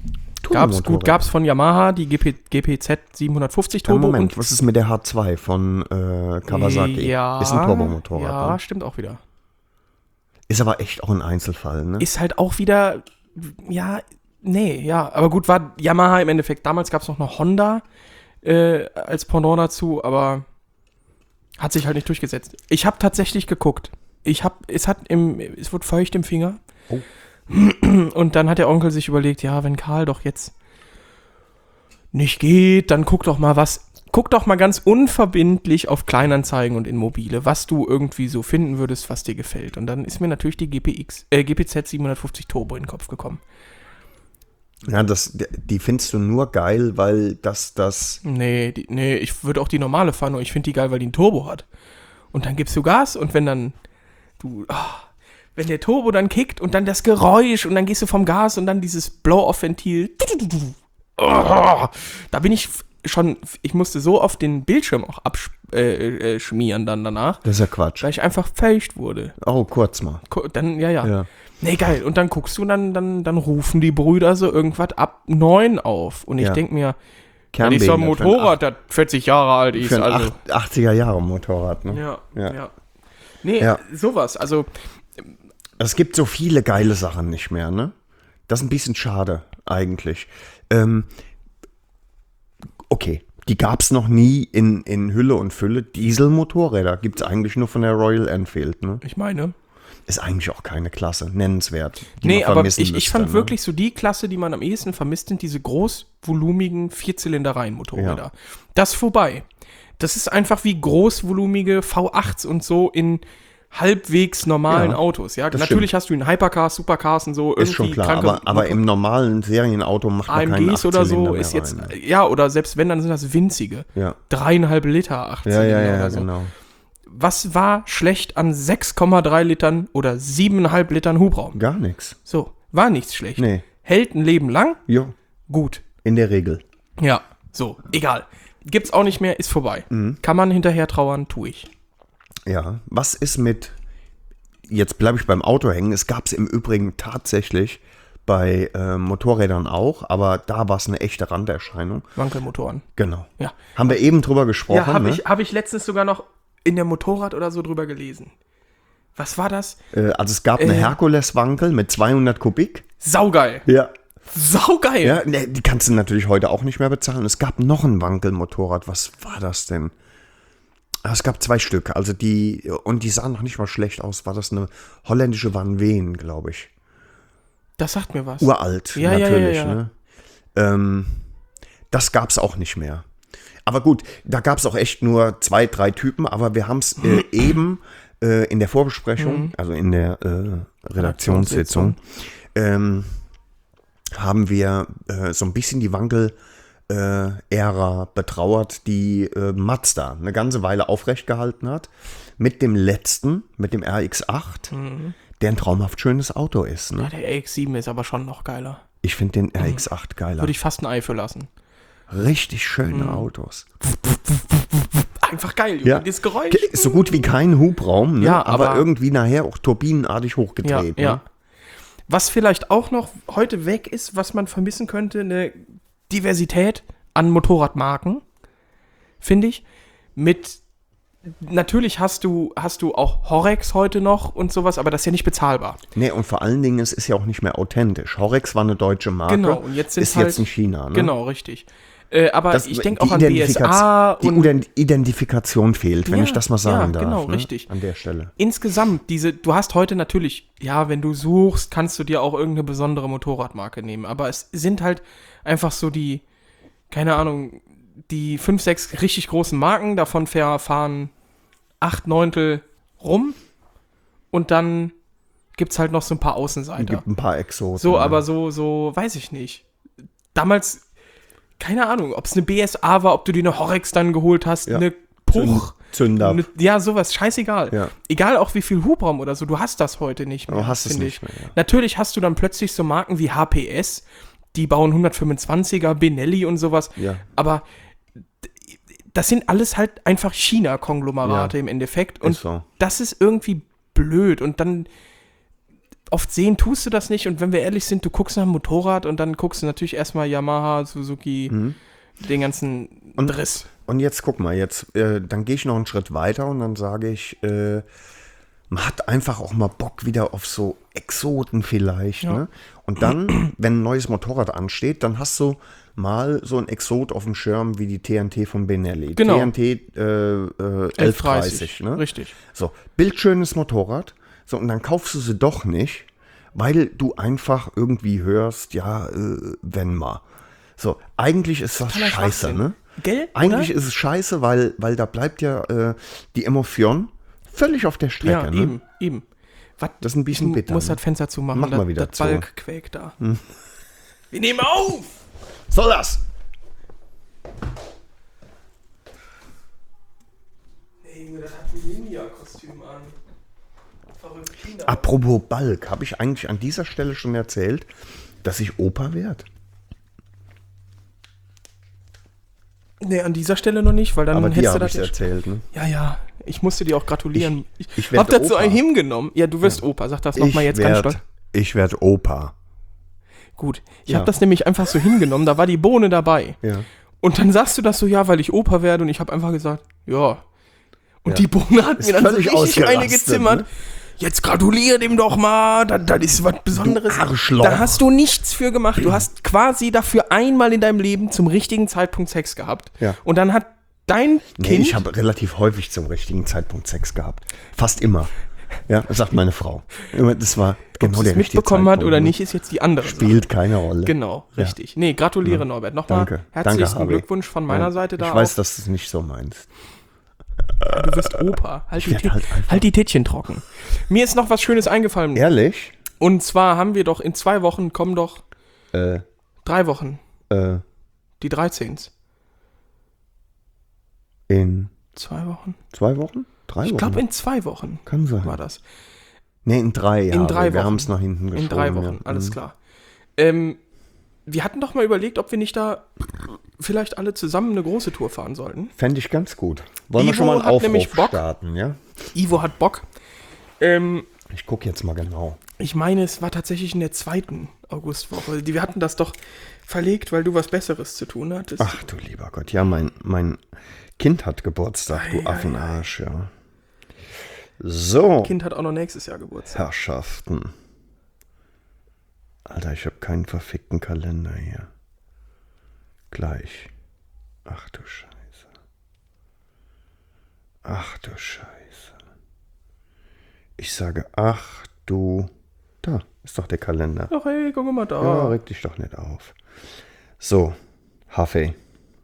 [SPEAKER 3] Gab's, gut, gab's von Yamaha, die G P, G P Z siebenhundertfünfzig
[SPEAKER 2] Ja,
[SPEAKER 3] Turbo.
[SPEAKER 2] Moment,
[SPEAKER 3] und
[SPEAKER 2] was ist mit der H zwei von äh, Kawasaki?
[SPEAKER 3] Ja,
[SPEAKER 2] ist ein Turbomotorrad.
[SPEAKER 3] Ja,
[SPEAKER 2] Ne?
[SPEAKER 3] stimmt auch wieder.
[SPEAKER 2] Ist aber echt auch ein Einzelfall, ne?
[SPEAKER 3] Ist halt auch wieder, ja, nee, ja. Aber gut, war Yamaha im Endeffekt. Damals gab es noch eine Honda äh, als Pendant dazu, aber hat sich halt nicht durchgesetzt. Ich habe tatsächlich geguckt. Ich habe, es hat im, es wurde feucht im Finger.
[SPEAKER 2] Oh.
[SPEAKER 3] Und dann hat der Onkel sich überlegt, ja, wenn Karl doch jetzt nicht geht, dann guck doch mal was, guck doch mal ganz unverbindlich auf Kleinanzeigen und Immobile, was du irgendwie so finden würdest, was dir gefällt. Und dann ist mir natürlich die G P X, äh, G P Z siebenhundertfünfzig Turbo in den Kopf gekommen.
[SPEAKER 2] Ja, das, die findest du nur geil, weil das, das...
[SPEAKER 3] Nee, die, nee, ich würde auch die normale fahren, und ich finde die geil, weil die einen Turbo hat. Und dann gibst du Gas und wenn dann du, oh, wenn der Turbo dann kickt und dann das Geräusch und dann gehst du vom Gas und dann dieses Blow-Off-Ventil. Oh, da bin ich schon, ich musste so oft den Bildschirm auch abschmieren äh, äh, dann danach,
[SPEAKER 2] Das ist ja Quatsch.
[SPEAKER 3] weil ich einfach feucht wurde.
[SPEAKER 2] Oh, kurz mal.
[SPEAKER 3] Ko- Dann, ja, ja,
[SPEAKER 2] Ja.
[SPEAKER 3] Nee, geil. Und dann guckst du und dann, dann, dann rufen die Brüder so irgendwas ab neun auf. Und ich
[SPEAKER 2] Ja.
[SPEAKER 3] denk mir, das ist so ein
[SPEAKER 2] Kernbehindert
[SPEAKER 3] Motorrad, das vierzig Jahre alt ist.
[SPEAKER 2] Für ein
[SPEAKER 3] Also,
[SPEAKER 2] acht- achtziger Jahre Motorrad, ne?
[SPEAKER 3] ja,
[SPEAKER 2] Ja.
[SPEAKER 3] ja, Nee,
[SPEAKER 2] Ja.
[SPEAKER 3] sowas. Also,
[SPEAKER 2] Es gibt so viele geile Sachen nicht mehr, ne? Das ist ein bisschen schade, eigentlich. Ähm, okay, die gab es noch nie in, in Hülle und Fülle. Dieselmotorräder gibt es eigentlich nur von der Royal Enfield, ne?
[SPEAKER 3] ich meine.
[SPEAKER 2] Ist eigentlich auch keine Klasse, nennenswert. die
[SPEAKER 3] Nee,
[SPEAKER 2] man
[SPEAKER 3] aber
[SPEAKER 2] vermissen
[SPEAKER 3] ich, ich
[SPEAKER 2] müsste,
[SPEAKER 3] fand
[SPEAKER 2] ne?
[SPEAKER 3] wirklich so die Klasse, die man am ehesten vermisst, sind diese großvolumigen Vierzylindereien-Motorräder.
[SPEAKER 2] Ja.
[SPEAKER 3] Das ist vorbei. Das ist einfach wie großvolumige V achts und so in halbwegs normalen
[SPEAKER 2] Ja,
[SPEAKER 3] Autos. Ja,
[SPEAKER 2] das
[SPEAKER 3] natürlich
[SPEAKER 2] stimmt.
[SPEAKER 3] hast du in Hypercars, Supercars und so irgendwie
[SPEAKER 2] Ist schon klar,
[SPEAKER 3] kranke
[SPEAKER 2] aber, aber
[SPEAKER 3] Motor-
[SPEAKER 2] im normalen Serienauto macht man keinen
[SPEAKER 3] A M Gs oder so
[SPEAKER 2] Achtzylinder mehr
[SPEAKER 3] ist jetzt,
[SPEAKER 2] rein, ne?
[SPEAKER 3] ja, oder selbst wenn, dann sind das winzige.
[SPEAKER 2] Ja.
[SPEAKER 3] Dreieinhalb Liter Achtzylinder
[SPEAKER 2] Ja, ja, ja,
[SPEAKER 3] oder so.
[SPEAKER 2] genau.
[SPEAKER 3] Was war schlecht an sechs Komma drei Litern oder siebeneinhalb Litern Hubraum?
[SPEAKER 2] Gar nichts.
[SPEAKER 3] So, war nichts schlecht.
[SPEAKER 2] Nee.
[SPEAKER 3] Hält ein Leben lang?
[SPEAKER 2] Jo,
[SPEAKER 3] Gut.
[SPEAKER 2] in der Regel.
[SPEAKER 3] Ja, so, egal. Gibt's auch nicht mehr, ist vorbei.
[SPEAKER 2] Mhm.
[SPEAKER 3] Kann man hinterher trauern, tue ich.
[SPEAKER 2] Ja, was ist mit, jetzt bleibe ich beim Auto hängen, es gab es im Übrigen tatsächlich bei äh, Motorrädern auch, aber da war es eine echte Randerscheinung.
[SPEAKER 3] Wankelmotoren.
[SPEAKER 2] Genau.
[SPEAKER 3] Ja.
[SPEAKER 2] Haben wir eben drüber gesprochen.
[SPEAKER 3] Ja, habe
[SPEAKER 2] ne?
[SPEAKER 3] ich, hab ich letztens sogar noch in der Motorrad oder so drüber gelesen. Was war das?
[SPEAKER 2] äh, also es gab eine
[SPEAKER 3] Äh.
[SPEAKER 2] Herkules-Wankel mit zweihundert Kubik.
[SPEAKER 3] Saugeil.
[SPEAKER 2] Ja.
[SPEAKER 3] Saugeil.
[SPEAKER 2] Ja, ne, die kannst du natürlich heute auch nicht mehr bezahlen. Es gab noch ein Wankelmotorrad. Was war das denn? Ah, Es gab zwei Stück, also die, und die sahen noch nicht mal schlecht aus. War das eine holländische Van Veen, glaube ich.
[SPEAKER 3] Das sagt mir was.
[SPEAKER 2] Uralt,
[SPEAKER 3] Ja, ja, ja,
[SPEAKER 2] natürlich.
[SPEAKER 3] ja, ja.
[SPEAKER 2] Ne? Ähm, das gab es auch nicht mehr. Aber gut, da gab es auch echt nur zwei, drei Typen, aber wir haben es äh, eben äh, in der Vorbesprechung, also in der äh, Redaktionssitzung, ähm, haben wir äh, so ein bisschen die Wankel-Ära betrauert, die äh, Mazda eine ganze Weile aufrecht gehalten hat. Mit dem letzten, mit dem R X acht, der ein traumhaft schönes Auto ist. Ne?
[SPEAKER 3] Ja, der R X sieben ist aber schon noch geiler.
[SPEAKER 2] Ich finde den R X acht geiler.
[SPEAKER 3] Würde ich fast ein Ei für lassen.
[SPEAKER 2] Richtig schöne Autos.
[SPEAKER 3] Einfach geil, Junge.
[SPEAKER 2] Ja.
[SPEAKER 3] Das Geräusch.
[SPEAKER 2] Ist so gut wie kein Hubraum, ne?
[SPEAKER 3] Ja,
[SPEAKER 2] aber,
[SPEAKER 3] aber-
[SPEAKER 2] irgendwie nachher auch turbinenartig
[SPEAKER 3] Ja,
[SPEAKER 2] hochgedreht.
[SPEAKER 3] ja.
[SPEAKER 2] Ne?
[SPEAKER 3] Was vielleicht auch noch heute weg ist, was man vermissen könnte, eine Diversität an Motorradmarken, finde ich. Mit, natürlich hast du, hast du auch Horex heute noch und sowas, aber das ist ja nicht bezahlbar.
[SPEAKER 2] Nee, und vor allen Dingen, es ist ja auch nicht mehr authentisch. Horex war eine deutsche Marke,
[SPEAKER 3] Genau, und jetzt sind's
[SPEAKER 2] ist
[SPEAKER 3] halt-
[SPEAKER 2] jetzt in China. Ne?
[SPEAKER 3] Genau, richtig. Äh, aber
[SPEAKER 2] Das,
[SPEAKER 3] ich denke
[SPEAKER 2] die
[SPEAKER 3] auch an B S A
[SPEAKER 2] Identifikaz- Die
[SPEAKER 3] und
[SPEAKER 2] Ident- Identifikation fehlt, wenn
[SPEAKER 3] Ja,
[SPEAKER 2] ich das mal sagen
[SPEAKER 3] ja,
[SPEAKER 2] darf.
[SPEAKER 3] genau,
[SPEAKER 2] ne?
[SPEAKER 3] richtig.
[SPEAKER 2] An der Stelle.
[SPEAKER 3] insgesamt diese, du hast heute natürlich, ja, wenn du suchst, kannst du dir auch irgendeine besondere Motorradmarke nehmen, aber es sind halt einfach so die, keine Ahnung, die fünf, sechs richtig großen Marken, davon fahr- fahren acht Neuntel rum und dann gibt's halt noch so ein paar
[SPEAKER 2] Es
[SPEAKER 3] Außenseiter.
[SPEAKER 2] gibt ein paar Exoten.
[SPEAKER 3] So,
[SPEAKER 2] ne?
[SPEAKER 3] aber so, so, weiß ich nicht. Damals, keine Ahnung, ob es eine B S A war, ob du dir eine Horex dann geholt hast,
[SPEAKER 2] Ja.
[SPEAKER 3] eine Puch.
[SPEAKER 2] Zünder.
[SPEAKER 3] Eine, ja, sowas, scheißegal.
[SPEAKER 2] Ja.
[SPEAKER 3] Egal auch wie viel Hubraum oder so, du hast das heute nicht mehr.
[SPEAKER 2] Du hast es
[SPEAKER 3] finde
[SPEAKER 2] nicht
[SPEAKER 3] ich.
[SPEAKER 2] mehr, ja.
[SPEAKER 3] Natürlich hast du dann plötzlich so Marken wie H P S, die bauen hundertfünfundzwanziger, Benelli und sowas.
[SPEAKER 2] Ja.
[SPEAKER 3] Aber d- das sind alles halt einfach China-Konglomerate
[SPEAKER 2] Ja.
[SPEAKER 3] im Endeffekt. Und
[SPEAKER 2] Ist so.
[SPEAKER 3] das ist irgendwie blöd. Und dann oft sehen tust du das nicht. Und wenn wir ehrlich sind, du guckst nach dem Motorrad und dann guckst du natürlich erstmal Yamaha, Suzuki, mhm. den ganzen
[SPEAKER 2] und,
[SPEAKER 3] Driss.
[SPEAKER 2] Und jetzt guck mal, jetzt, äh, dann gehe ich noch einen Schritt weiter und dann sage ich, äh, man hat einfach auch mal Bock wieder auf so Exoten vielleicht. Ja. Ne? Und dann, wenn ein neues Motorrad ansteht, dann hast du mal so ein Exot auf dem Schirm wie die T N T von Benelli.
[SPEAKER 3] Genau.
[SPEAKER 2] T N T äh, äh, elf dreißig. Ne?
[SPEAKER 3] Richtig.
[SPEAKER 2] So, bildschönes Motorrad. So, und dann kaufst du sie doch nicht, weil du einfach irgendwie hörst, ja, äh, wenn mal. So, eigentlich ist das
[SPEAKER 3] Totaler
[SPEAKER 2] scheiße, ne?
[SPEAKER 3] Gell?
[SPEAKER 2] Eigentlich
[SPEAKER 3] oder?
[SPEAKER 2] ist es scheiße, weil, weil da bleibt ja äh, die Emotion völlig auf der Strecke.
[SPEAKER 3] Ja,
[SPEAKER 2] ne?
[SPEAKER 3] eben, eben. Was,
[SPEAKER 2] das ist ein bisschen
[SPEAKER 3] ich
[SPEAKER 2] bitter.
[SPEAKER 3] muss
[SPEAKER 2] ne?
[SPEAKER 3] das Fenster zumachen,
[SPEAKER 2] Mach mal
[SPEAKER 3] das,
[SPEAKER 2] wieder
[SPEAKER 3] das
[SPEAKER 2] zu.
[SPEAKER 3] Balk quäkt da. Hm. Wir nehmen auf!
[SPEAKER 2] Soll das?
[SPEAKER 3] Nee, Junge, das hat ein Ninja-Kostüm an. Verrückt, Kinder.
[SPEAKER 2] Apropos Balk, habe ich eigentlich an dieser Stelle schon erzählt, dass ich Opa werde?
[SPEAKER 3] Nee, an dieser Stelle noch nicht, weil dann
[SPEAKER 2] Aber dir
[SPEAKER 3] hättest du
[SPEAKER 2] habe
[SPEAKER 3] das
[SPEAKER 2] ich
[SPEAKER 3] ja
[SPEAKER 2] erzählt, ne?
[SPEAKER 3] Ja, ja, ich musste dir auch gratulieren.
[SPEAKER 2] Ich-
[SPEAKER 3] Ich,
[SPEAKER 2] ich
[SPEAKER 3] ich
[SPEAKER 2] werd
[SPEAKER 3] hab das so
[SPEAKER 2] Opa.
[SPEAKER 3] ein hingenommen. Ja, du wirst Opa, sag das nochmal jetzt ganz
[SPEAKER 2] werd,
[SPEAKER 3] stolz.
[SPEAKER 2] Ich werde Opa.
[SPEAKER 3] Gut, ich
[SPEAKER 2] Ja.
[SPEAKER 3] hab das nämlich einfach so hingenommen, da war die Bohne dabei.
[SPEAKER 2] Ja.
[SPEAKER 3] Und dann sagst du das so, ja, weil ich Opa werde und ich habe einfach gesagt, ja. Und
[SPEAKER 2] Ja.
[SPEAKER 3] die Bohne hat
[SPEAKER 2] Ist
[SPEAKER 3] mir dann so
[SPEAKER 2] völlig
[SPEAKER 3] richtig eine
[SPEAKER 2] ausgerastet,
[SPEAKER 3] gezimmert.
[SPEAKER 2] ne?
[SPEAKER 3] Jetzt gratulier dem doch mal, das, das ist was Besonderes.
[SPEAKER 2] Arschloch.
[SPEAKER 3] Da hast du nichts für gemacht. Du hast quasi dafür einmal in deinem Leben zum richtigen Zeitpunkt Sex gehabt.
[SPEAKER 2] Ja.
[SPEAKER 3] Und dann hat dein
[SPEAKER 2] Nee,
[SPEAKER 3] Kind...
[SPEAKER 2] ich habe relativ häufig zum richtigen Zeitpunkt Sex gehabt. Fast immer. Ja, das sagt meine Frau. Das war genau
[SPEAKER 3] ob
[SPEAKER 2] der
[SPEAKER 3] es
[SPEAKER 2] richtige
[SPEAKER 3] mitbekommen hat
[SPEAKER 2] Zeitpunkt,
[SPEAKER 3] oder
[SPEAKER 2] ne?
[SPEAKER 3] nicht, ist jetzt die andere Sache.
[SPEAKER 2] Spielt keine Rolle.
[SPEAKER 3] Genau, richtig. Nee, gratuliere Norbert. Nochmal
[SPEAKER 2] Danke.
[SPEAKER 3] herzlichen
[SPEAKER 2] Danke, Harvey.
[SPEAKER 3] Glückwunsch von meiner
[SPEAKER 2] Ja,
[SPEAKER 3] Seite da
[SPEAKER 2] Ich weiß,
[SPEAKER 3] auch.
[SPEAKER 2] dass du es nicht so meinst.
[SPEAKER 3] Ja, du wirst Opa. Halt die,
[SPEAKER 2] werd
[SPEAKER 3] Tit-
[SPEAKER 2] halt einfach-
[SPEAKER 3] halt die Tittchen trocken. Mir ist noch was Schönes eingefallen.
[SPEAKER 2] Ehrlich?
[SPEAKER 3] Und zwar haben wir doch in zwei Wochen, kommen doch
[SPEAKER 2] Äh,
[SPEAKER 3] drei Wochen,
[SPEAKER 2] äh,
[SPEAKER 3] die dreizehnten.
[SPEAKER 2] in
[SPEAKER 3] Zwei Wochen?
[SPEAKER 2] zwei Wochen? Drei
[SPEAKER 3] Ich
[SPEAKER 2] Wochen?
[SPEAKER 3] glaube in zwei Wochen
[SPEAKER 2] Kann sein.
[SPEAKER 3] war das.
[SPEAKER 2] Nee, in drei Jahren.
[SPEAKER 3] In drei
[SPEAKER 2] Wir
[SPEAKER 3] Wochen.
[SPEAKER 2] haben es nach hinten geschoben.
[SPEAKER 3] In drei Wochen,
[SPEAKER 2] ja.
[SPEAKER 3] alles
[SPEAKER 2] Mhm.
[SPEAKER 3] klar. Ähm, wir hatten doch mal überlegt, ob wir nicht da vielleicht alle zusammen eine große Tour fahren sollten.
[SPEAKER 2] Fände ich ganz gut. Wollen wir
[SPEAKER 3] Ivo
[SPEAKER 2] schon mal einen
[SPEAKER 3] hat
[SPEAKER 2] Aufruf
[SPEAKER 3] nämlich Bock.
[SPEAKER 2] starten, ja?
[SPEAKER 3] Ivo hat Bock. Ähm,
[SPEAKER 2] Ich gucke jetzt mal genau.
[SPEAKER 3] ich meine, es war tatsächlich in der zweiten Augustwoche. Die- Wir hatten das doch verlegt, weil du was Besseres zu tun hattest.
[SPEAKER 2] Ach du lieber Gott, ja, mein, mein Kind hat Geburtstag, du
[SPEAKER 3] Ei, ei,
[SPEAKER 2] Affenarsch, ja. So,
[SPEAKER 3] Kind hat auch noch nächstes Jahr Geburtstag.
[SPEAKER 2] Herrschaften. Alter, ich habe keinen verfickten Kalender hier. Gleich. Ach du Scheiße. Ach du Scheiße. Ich sage, ach du... Da ist doch der Kalender.
[SPEAKER 3] Ach hey, guck mal da.
[SPEAKER 2] Ja, reg dich doch nicht auf. So, Haffey.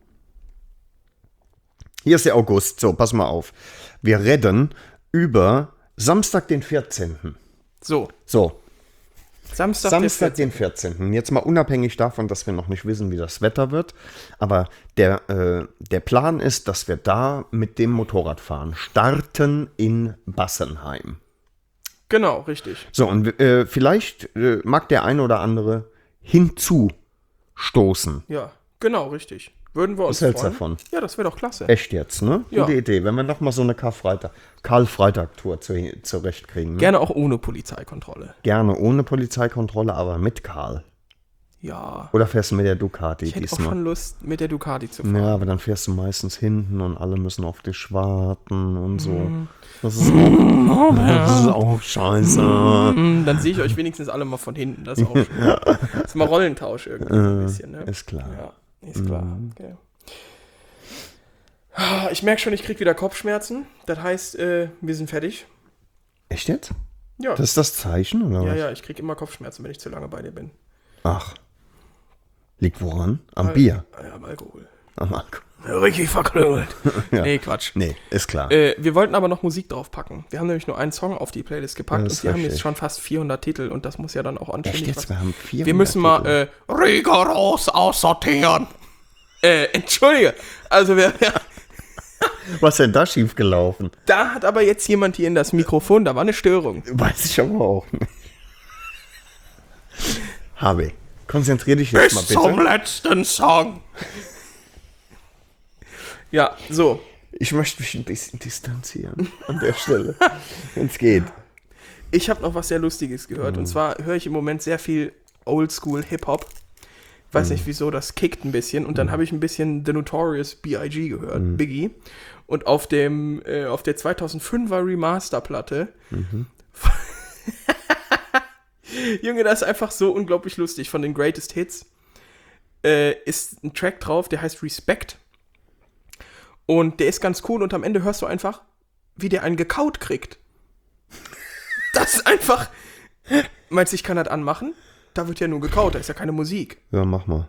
[SPEAKER 2] Hier ist der August. So, pass mal auf. Wir reden über Samstag, den vierzehnten.
[SPEAKER 3] So,
[SPEAKER 2] So,
[SPEAKER 3] Samstag,
[SPEAKER 2] Samstag,
[SPEAKER 3] der
[SPEAKER 2] den vierzehnten. Jetzt mal unabhängig davon, dass wir noch nicht wissen, wie das Wetter wird. Aber der, äh, der Plan ist, dass wir da mit dem Motorrad fahren. Starten in Bassenheim.
[SPEAKER 3] Genau, richtig.
[SPEAKER 2] So, und äh, vielleicht äh, mag der eine oder andere hinzustoßen.
[SPEAKER 3] Ja, genau, richtig. Würden wir uns
[SPEAKER 2] Was hältst du
[SPEAKER 3] freuen.
[SPEAKER 2] davon?
[SPEAKER 3] Ja, das wäre doch klasse.
[SPEAKER 2] Echt jetzt, ne?
[SPEAKER 3] Ja.
[SPEAKER 2] Gute Idee. Wenn wir nochmal so eine Karfreitag, Karl-Freitag-Tour zu, zurechtkriegen. Ne?
[SPEAKER 3] Gerne auch ohne Polizeikontrolle.
[SPEAKER 2] Gerne ohne Polizeikontrolle, aber mit Karl.
[SPEAKER 3] Ja.
[SPEAKER 2] Oder fährst du mit der Ducati
[SPEAKER 3] Ich hätte auch
[SPEAKER 2] diesmal?
[SPEAKER 3] schon Lust, mit der Ducati zu fahren.
[SPEAKER 2] Ja, aber dann fährst du meistens hinten und alle müssen auf dich warten und so.
[SPEAKER 3] Mhm.
[SPEAKER 2] Das ist auch, das ist auch scheiße.
[SPEAKER 3] Hm, dann sehe ich euch wenigstens alle mal von hinten. Das ist auch schön. Das ist mal Rollentausch irgendwie so ein bisschen. Ne?
[SPEAKER 2] Ist klar.
[SPEAKER 3] Ja, ist klar. Okay. Ah, ich merke schon, ich kriege wieder Kopfschmerzen. Das heißt, äh, wir sind fertig.
[SPEAKER 2] Echt jetzt?
[SPEAKER 3] Ja,
[SPEAKER 2] Das ist das Zeichen, oder
[SPEAKER 3] ja,
[SPEAKER 2] was?
[SPEAKER 3] ja, ich kriege immer Kopfschmerzen, wenn ich zu lange bei dir bin.
[SPEAKER 2] Ach. Liegt woran? Am
[SPEAKER 3] Al-
[SPEAKER 2] Bier.
[SPEAKER 3] Ja, am Alkohol.
[SPEAKER 2] Am Alkohol.
[SPEAKER 3] Ja, richtig verklönt.
[SPEAKER 2] Ja.
[SPEAKER 3] Nee, Quatsch.
[SPEAKER 2] Nee, ist klar.
[SPEAKER 3] Äh, wir wollten aber noch Musik draufpacken. Wir haben nämlich nur einen Song auf die Playlist gepackt
[SPEAKER 2] Das
[SPEAKER 3] und
[SPEAKER 2] ist
[SPEAKER 3] wir haben
[SPEAKER 2] richtig.
[SPEAKER 3] jetzt schon fast vierhundert Titel und das muss ja dann auch anständig
[SPEAKER 2] Echt jetzt?
[SPEAKER 3] was-
[SPEAKER 2] Wir haben vierhundert
[SPEAKER 3] Wir müssen mal
[SPEAKER 2] Titel.
[SPEAKER 3] äh, rigoros aussortieren. Äh, entschuldige. Also wir, ja,
[SPEAKER 2] Was ist denn da schiefgelaufen?
[SPEAKER 3] da hat aber jetzt jemand hier in das Mikrofon, da war eine Störung.
[SPEAKER 2] Weiß ich aber auch nicht. Harvey, konzentrier dich jetzt mal
[SPEAKER 3] Bis zum
[SPEAKER 2] bitte.
[SPEAKER 3] letzten Song. Ja, so.
[SPEAKER 2] Ich möchte mich ein bisschen distanzieren an der Stelle, wenn es geht.
[SPEAKER 3] Ich habe noch was sehr Lustiges gehört. Und zwar höre ich im Moment sehr viel Oldschool Hip-Hop. Weiß nicht wieso, das kickt ein bisschen. Und dann habe ich ein bisschen The Notorious B I G gehört,
[SPEAKER 2] Mhm.
[SPEAKER 3] Biggie. Und auf dem äh, auf der zweitausendfünfer Remaster-Platte. Mhm. Junge, das ist einfach so unglaublich lustig. Von den Greatest Hits äh, ist ein Track drauf, der heißt Respect. Und der ist ganz cool. Und am Ende hörst du einfach, wie der einen gekaut kriegt. Das ist einfach... Meinst du, ich kann das anmachen? Da wird ja nur gekaut, da ist ja keine Musik.
[SPEAKER 2] Ja, mach mal.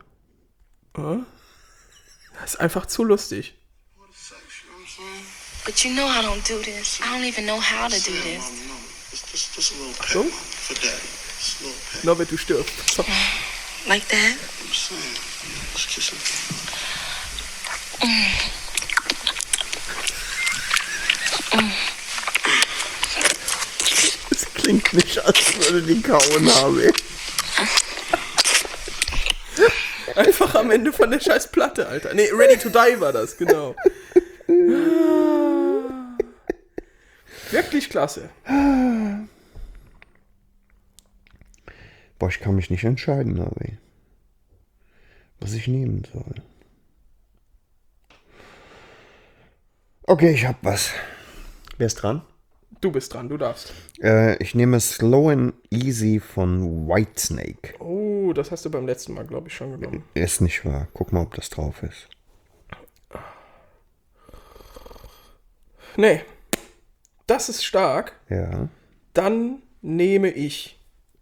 [SPEAKER 3] Das ist einfach zu lustig.
[SPEAKER 4] But you know I don't do this. I don't even know how to do this.
[SPEAKER 5] Just, just, just a little pet
[SPEAKER 3] So?
[SPEAKER 5] for daddy. Just a little pet.
[SPEAKER 3] Norbert, du stirbst. So.
[SPEAKER 4] Like that?
[SPEAKER 5] I'm saying, just kiss him.
[SPEAKER 2] Es klingt nicht, als würde die kauen haben.
[SPEAKER 3] Einfach am Ende von der scheiß Platte, Alter. Nee, Ready to Die war das, genau. Wirklich klasse.
[SPEAKER 2] Boah, ich kann mich nicht entscheiden, Harvey. Was ich nehmen soll. Okay, ich hab was. Wer ist dran?
[SPEAKER 3] Du bist dran, du darfst.
[SPEAKER 2] Äh, ich nehme Slow and Easy von Whitesnake.
[SPEAKER 3] Oh, das hast du beim letzten Mal, glaube ich, schon genommen.
[SPEAKER 2] Ist nicht wahr. Guck mal, ob das drauf ist.
[SPEAKER 3] Nee. Das ist stark.
[SPEAKER 2] Ja.
[SPEAKER 3] Dann nehme ich.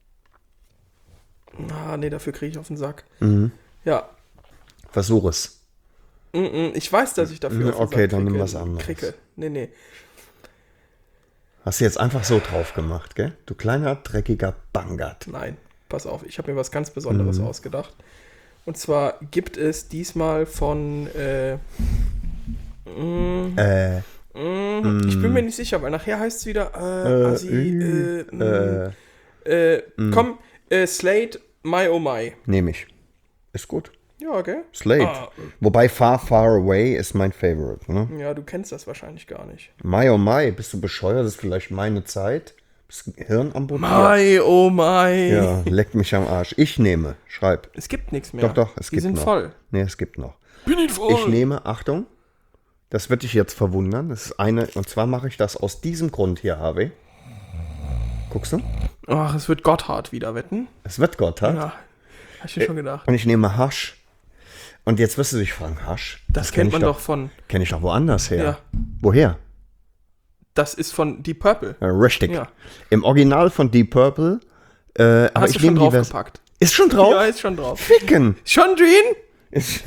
[SPEAKER 3] Ah, nee, dafür kriege ich auf den Sack.
[SPEAKER 2] Mhm.
[SPEAKER 3] Ja.
[SPEAKER 2] Versuch es.
[SPEAKER 3] Mm-mm, ich weiß, dass ich dafür auf den
[SPEAKER 2] Okay,
[SPEAKER 3] Sack
[SPEAKER 2] dann nimm
[SPEAKER 3] kriege-
[SPEAKER 2] was anderes.
[SPEAKER 3] Kriege. Nee, nee.
[SPEAKER 2] Hast du jetzt einfach so drauf gemacht, gell? Du kleiner, dreckiger Bangert.
[SPEAKER 3] Nein, pass auf, ich habe mir was ganz Besonderes
[SPEAKER 2] Mhm.
[SPEAKER 3] ausgedacht. Und zwar gibt es diesmal von. Äh, mm,
[SPEAKER 2] Äh,
[SPEAKER 3] mm, Ich bin mir nicht sicher, weil nachher heißt es wieder. Äh,
[SPEAKER 2] Äh,
[SPEAKER 3] Assi, äh,
[SPEAKER 2] äh,
[SPEAKER 3] mm, äh, Komm, äh, Slate, My Oh My.
[SPEAKER 2] nehme ich. Ist gut.
[SPEAKER 3] Ja, gell?
[SPEAKER 2] Slate.
[SPEAKER 3] Ah.
[SPEAKER 2] Wobei Far, Far Away ist mein Favorite, ne?
[SPEAKER 3] Ja, du kennst das wahrscheinlich gar nicht.
[SPEAKER 2] My oh my, bist du bescheuert? Das ist vielleicht meine Zeit. Bist du Hirn amputiert?
[SPEAKER 3] My Oh My.
[SPEAKER 2] Ja, leck mich am Arsch. Ich nehme, schreib.
[SPEAKER 3] Es gibt nichts mehr.
[SPEAKER 2] Doch, doch, es
[SPEAKER 3] Die
[SPEAKER 2] gibt
[SPEAKER 3] sind
[SPEAKER 2] noch.
[SPEAKER 3] voll.
[SPEAKER 2] Nee, es gibt noch.
[SPEAKER 3] Bin ich voll.
[SPEAKER 2] Ich nehme, Achtung, das wird dich jetzt verwundern. Das ist eine, und zwar mache ich das aus diesem Grund hier, Harvey. Guckst du?
[SPEAKER 3] Ach, es wird Gotthard wieder wetten.
[SPEAKER 2] Es wird Gotthard.
[SPEAKER 3] Ja, hab ich mir schon gedacht.
[SPEAKER 2] Und ich nehme Hasch. Und jetzt wirst du dich fragen, Hasch?
[SPEAKER 3] Das
[SPEAKER 2] kenn
[SPEAKER 3] kennt
[SPEAKER 2] ich
[SPEAKER 3] man doch von.
[SPEAKER 2] Kenne ich doch woanders her.
[SPEAKER 3] Ja.
[SPEAKER 2] Woher?
[SPEAKER 3] Das ist von Deep Purple.
[SPEAKER 2] Ja, richtig.
[SPEAKER 3] Ja.
[SPEAKER 2] Im Original von Deep Purple. Äh, aber
[SPEAKER 3] Hast
[SPEAKER 2] ich
[SPEAKER 3] du schon
[SPEAKER 2] nehme die Vers-
[SPEAKER 3] draufgepackt?
[SPEAKER 2] Ist schon drauf?
[SPEAKER 3] Ja, ist schon drauf.
[SPEAKER 2] Ficken.
[SPEAKER 3] Schon drin?
[SPEAKER 2] Ist,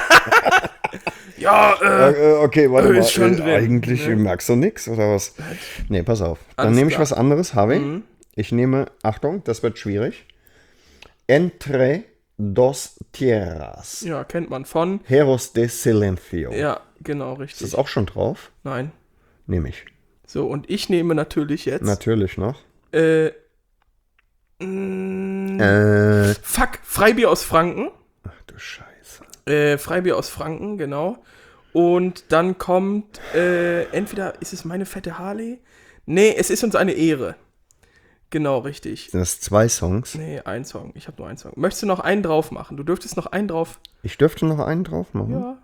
[SPEAKER 3] Ja, äh.
[SPEAKER 2] äh, okay, warte
[SPEAKER 3] Äh,
[SPEAKER 2] mal.
[SPEAKER 3] ist schon
[SPEAKER 2] äh,
[SPEAKER 3] drin.
[SPEAKER 2] Eigentlich merkst du nix oder was? Nee, pass auf. Dann
[SPEAKER 3] Alles
[SPEAKER 2] nehme ich
[SPEAKER 3] klar.
[SPEAKER 2] was anderes, Harvey. Ich nehme, Achtung, das wird schwierig. Entre dos tierras.
[SPEAKER 3] Ja, kennt man von.
[SPEAKER 2] Heros de Silencio.
[SPEAKER 3] Ja, genau,
[SPEAKER 2] Ist
[SPEAKER 3] richtig.
[SPEAKER 2] das auch schon drauf?
[SPEAKER 3] Nein.
[SPEAKER 2] Nehme ich.
[SPEAKER 3] So, und ich nehme natürlich jetzt.
[SPEAKER 2] Natürlich noch.
[SPEAKER 3] Äh. mh,
[SPEAKER 2] Äh,
[SPEAKER 3] Fuck, Freibier aus Franken.
[SPEAKER 2] ach du Scheiße.
[SPEAKER 3] Äh, Freibier aus Franken, genau. Und dann kommt, äh, entweder ist es meine fette Harley? Nee, es ist uns eine Ehre. Genau, richtig.
[SPEAKER 2] Sind das zwei Songs?
[SPEAKER 3] Nee, ein Song. Ich habe nur einen Song. Möchtest du noch einen drauf machen? Du dürftest noch einen drauf.
[SPEAKER 2] Ich dürfte noch einen drauf machen.
[SPEAKER 3] Ja.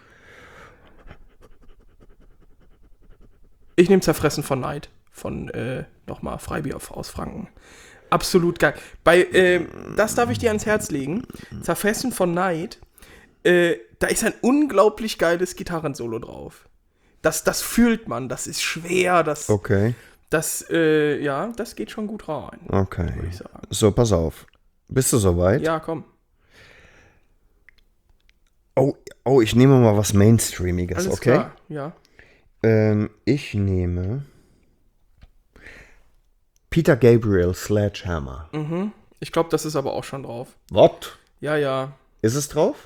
[SPEAKER 3] Ich nehme Zerfressen von Neid. Von, äh, nochmal, Freibier auf- aus Franken. Absolut geil. Bei, äh, das darf ich dir ans Herz legen. Zerfressen von Neid. Äh, da ist ein unglaublich geiles Gitarrensolo drauf. Das, das fühlt man. Das ist schwer. Das,
[SPEAKER 2] Okay,
[SPEAKER 3] das, äh, ja, das geht schon gut rein.
[SPEAKER 2] okay.
[SPEAKER 3] Würde ich sagen.
[SPEAKER 2] So, pass auf. Bist du soweit?
[SPEAKER 3] Ja, komm.
[SPEAKER 2] Oh, oh, ich nehme mal was Mainstreamiges,
[SPEAKER 3] Alles
[SPEAKER 2] okay?
[SPEAKER 3] klar. Ja.
[SPEAKER 2] Ähm, ich nehme Peter Gabriel Sledgehammer.
[SPEAKER 3] Ich glaube, das ist aber auch schon drauf.
[SPEAKER 2] What?
[SPEAKER 3] Ja, ja.
[SPEAKER 2] Ist es drauf?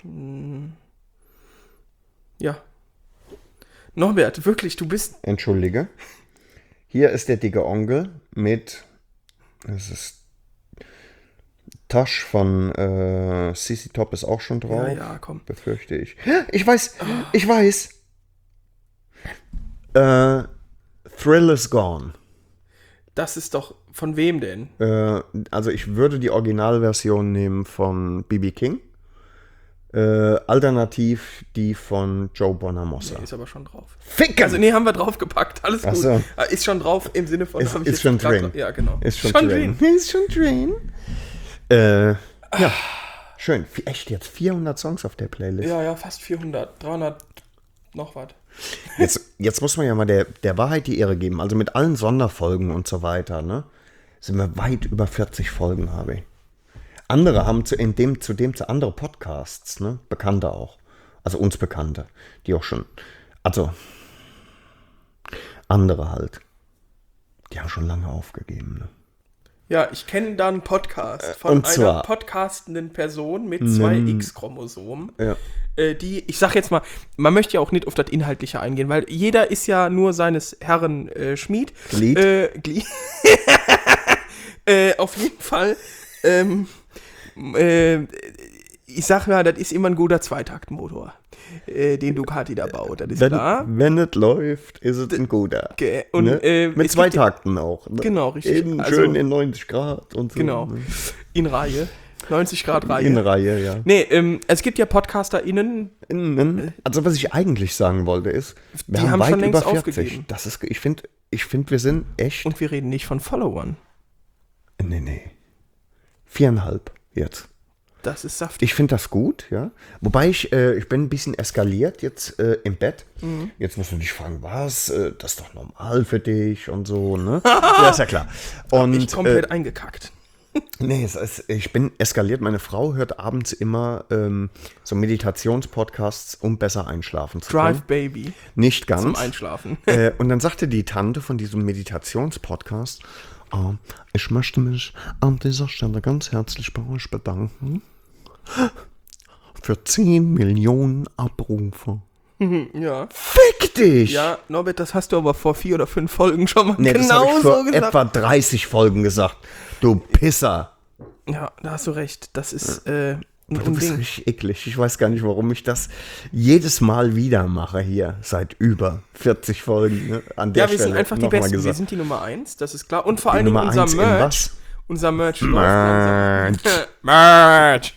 [SPEAKER 3] Ja. Norbert, wirklich, du bist.
[SPEAKER 2] Entschuldige. Hier ist der dicke Onkel mit, es ist Tasch von äh, C C Top ist auch schon drauf.
[SPEAKER 3] Ja, ja, komm.
[SPEAKER 2] Befürchte ich. Ich weiß, ich weiß. Äh, Thrill is Gone.
[SPEAKER 3] Das ist doch Von wem denn?
[SPEAKER 2] Äh, also ich würde die Originalversion nehmen von B B King. Äh, alternativ die von Joe Bonamassa.
[SPEAKER 3] Nee, ist aber schon drauf.
[SPEAKER 2] Ficken!
[SPEAKER 3] Also nee, haben wir draufgepackt. Alles
[SPEAKER 2] Ach
[SPEAKER 3] gut.
[SPEAKER 2] so.
[SPEAKER 3] Äh, Ist schon drauf im Sinne von...
[SPEAKER 2] Ist,
[SPEAKER 3] hab ich
[SPEAKER 2] ist
[SPEAKER 3] jetzt
[SPEAKER 2] schon
[SPEAKER 3] grad
[SPEAKER 2] drin.
[SPEAKER 3] drauf- Ja, genau.
[SPEAKER 2] Ist schon,
[SPEAKER 3] Schon
[SPEAKER 2] drin. Ist schon drin. Äh, ja, schön. Echt jetzt vierhundert Songs auf der Playlist.
[SPEAKER 3] Ja, ja, fast vierhundert. dreihundert noch was.
[SPEAKER 2] Jetzt, jetzt muss man ja mal der, der Wahrheit die Ehre geben. Also mit allen Sonderfolgen und so weiter, ne, sind wir weit über vierzig Folgen, habe ich. Andere haben zu, in dem, zu dem zu andere Podcasts, ne, Bekannte auch. Also uns Bekannte, die auch schon, also andere halt, die haben schon lange aufgegeben, ne.
[SPEAKER 3] Ja, ich kenne da einen Podcast von
[SPEAKER 2] Und
[SPEAKER 3] einer
[SPEAKER 2] zwar-
[SPEAKER 3] podcastenden Person mit zwei X-Chromosomen.
[SPEAKER 2] Ja.
[SPEAKER 3] Äh, die, ich sag jetzt mal, man möchte ja auch nicht auf das Inhaltliche eingehen, weil jeder ist ja nur seines Herren äh, Schmied.
[SPEAKER 2] Glied.
[SPEAKER 3] Äh, Glied. äh, auf jeden Fall, ähm, äh, ich sag mal, das ist immer ein guter Zweitaktmotor, äh, den Ducati da baut, das ist
[SPEAKER 2] Wenn,
[SPEAKER 3] klar.
[SPEAKER 2] wenn es läuft, ist es ein guter.
[SPEAKER 3] Okay, und,
[SPEAKER 2] ne?
[SPEAKER 3] äh,
[SPEAKER 2] Mit
[SPEAKER 3] es
[SPEAKER 2] zwei
[SPEAKER 3] gibt ja-
[SPEAKER 2] Takten auch. Ne?
[SPEAKER 3] Genau, richtig.
[SPEAKER 2] Eben
[SPEAKER 3] Also-
[SPEAKER 2] schön in neunzig Grad und so.
[SPEAKER 3] Genau,
[SPEAKER 2] Ne?
[SPEAKER 3] in Reihe, neunzig Grad Reihe.
[SPEAKER 2] In Reihe, ja.
[SPEAKER 3] Nee, ähm, es gibt ja PodcasterInnen,
[SPEAKER 2] Innen. Also was ich eigentlich sagen wollte ist, wir
[SPEAKER 3] Die
[SPEAKER 2] haben,
[SPEAKER 3] haben
[SPEAKER 2] weit
[SPEAKER 3] schon längst
[SPEAKER 2] über vierzig.
[SPEAKER 3] aufgegeben.
[SPEAKER 2] Das ist, ich finde, ich find, wir sind echt.
[SPEAKER 3] und wir reden nicht von Followern.
[SPEAKER 2] Nee, nee. Viereinhalb jetzt.
[SPEAKER 3] Das ist saftig.
[SPEAKER 2] Ich finde das gut, ja. Wobei ich, äh, ich bin ein bisschen eskaliert jetzt äh, im Bett.
[SPEAKER 3] Mhm.
[SPEAKER 2] Jetzt musst du dich fragen, was? Äh, das ist doch normal für dich und so, ne? Ja, ist ja klar. Und
[SPEAKER 3] Ich komplett
[SPEAKER 2] äh,
[SPEAKER 3] eingekackt.
[SPEAKER 2] nee, es ist, ich bin eskaliert. Meine Frau hört abends immer ähm, so Meditationspodcasts, um besser einschlafen zu können.
[SPEAKER 3] Drive Baby
[SPEAKER 2] Nicht ganz.
[SPEAKER 3] zum Einschlafen.
[SPEAKER 2] Äh, und dann sagte die Tante von diesem Meditationspodcast, äh, ich möchte mich an dieser Stelle ganz herzlich bei euch bedanken für zehn Millionen Abrufe.
[SPEAKER 3] Ja.
[SPEAKER 2] Fick dich!
[SPEAKER 3] Ja, Norbert, das hast du aber vor vier oder fünf Folgen schon mal
[SPEAKER 2] Nee, das hab
[SPEAKER 3] genau
[SPEAKER 2] ich vor
[SPEAKER 3] so gesagt.
[SPEAKER 2] etwa dreißig Folgen gesagt. Du Pisser.
[SPEAKER 3] Ja, da hast du recht. Das ist äh, ein
[SPEAKER 2] Du bist
[SPEAKER 3] Unding.
[SPEAKER 2] richtig eklig. Ich weiß gar nicht, warum ich das jedes Mal wieder mache hier. Seit über vierzig Folgen. Ne? An der
[SPEAKER 3] Ja, wir
[SPEAKER 2] Stelle
[SPEAKER 3] sind einfach die
[SPEAKER 2] noch mal
[SPEAKER 3] Besten. Wir
[SPEAKER 2] gesagt.
[SPEAKER 3] sind die Nummer eins, das ist klar. Und vor
[SPEAKER 2] Die
[SPEAKER 3] allen Dingen
[SPEAKER 2] Nummer
[SPEAKER 3] unser
[SPEAKER 2] eins in
[SPEAKER 3] Merch.
[SPEAKER 2] was?
[SPEAKER 3] Unser Merch läuft
[SPEAKER 2] Merch.
[SPEAKER 3] langsam. Merch.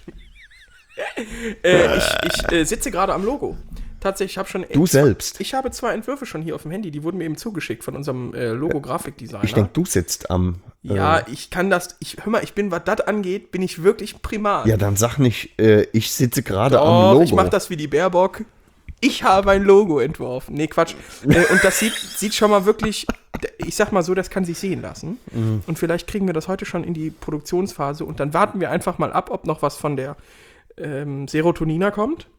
[SPEAKER 3] äh, ich ich äh, sitze gerade am Logo. Tatsächlich, ich habe schon...
[SPEAKER 2] Du selbst.
[SPEAKER 3] Ich habe zwei Entwürfe schon hier auf dem Handy. Die wurden mir eben zugeschickt von unserem äh, Logo-Grafikdesigner.
[SPEAKER 2] Ich denke, du sitzt am... Äh,
[SPEAKER 3] Ja, ich kann das, ich, hör mal, ich bin, was das angeht, bin ich wirklich Primat.
[SPEAKER 2] ja, dann sag nicht, äh, ich sitze gerade am
[SPEAKER 3] Doch,
[SPEAKER 2] Logo.
[SPEAKER 3] ich mach das wie die Baerbock. Ich habe ein Logo entworfen. Nee, Quatsch. äh, und das sieht, sieht schon mal wirklich, ich sag mal so, das kann sich sehen lassen.
[SPEAKER 2] Mhm.
[SPEAKER 3] Und vielleicht kriegen wir das heute schon in die Produktionsphase und dann warten wir einfach mal ab, ob noch was von der ähm, Serotonina kommt.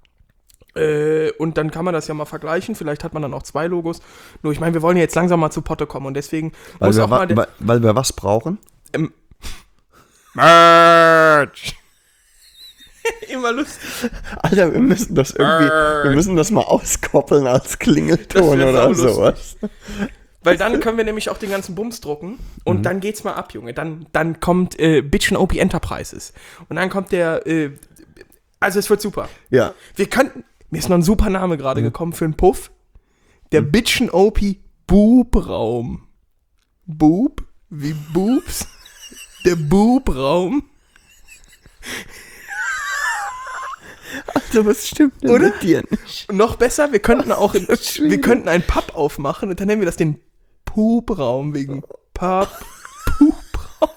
[SPEAKER 3] Äh, und dann kann man das ja mal vergleichen. Vielleicht hat man dann auch zwei Logos. Nur, ich meine, wir wollen ja jetzt langsam mal zu Potte kommen und deswegen
[SPEAKER 2] Weil
[SPEAKER 3] muss
[SPEAKER 2] wir,
[SPEAKER 3] auch mal
[SPEAKER 2] wa
[SPEAKER 3] der,
[SPEAKER 2] weil, weil wir was brauchen?
[SPEAKER 3] ähm, Merch! Immer lustig.
[SPEAKER 2] Alter, wir müssen das irgendwie, wir müssen das mal auskoppeln als Klingelton
[SPEAKER 3] Das wär
[SPEAKER 2] oder
[SPEAKER 3] saulustig.
[SPEAKER 2] sowas.
[SPEAKER 3] Weil dann können wir nämlich auch den ganzen Bums drucken und dann geht's mal ab, Junge. Dann, dann kommt äh, Bitch and O P Enterprises. Und dann kommt der, äh, also es wird super.
[SPEAKER 2] Ja.
[SPEAKER 3] Wir könnten, mir ist noch ein super Name gerade gekommen für einen Puff. Der Bitch and O P Boobraum. Boob? Wie Boobs? Der Boobraum.
[SPEAKER 2] Alter, was stimmt denn
[SPEAKER 3] Oder?
[SPEAKER 2] mit dir nicht?
[SPEAKER 3] Und noch besser, wir könnten auch, in,
[SPEAKER 2] Das ist schwierig.
[SPEAKER 3] wir könnten einen Pub aufmachen und dann nennen wir das den Pubraum wegen Pub, Pubraum.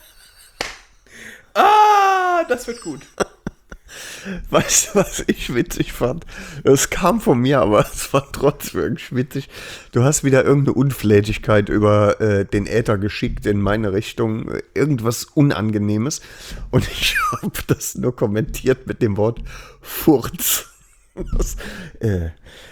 [SPEAKER 3] Ah, das wird gut.
[SPEAKER 2] Weißt du, was ich witzig fand? Es kam von mir, aber es war trotzdem irgendwie witzig. Du hast wieder irgendeine Unflätigkeit über äh, den Äther geschickt in meine Richtung. äh, Irgendwas Unangenehmes. Und ich habe das nur kommentiert mit dem Wort Furz. Das äh,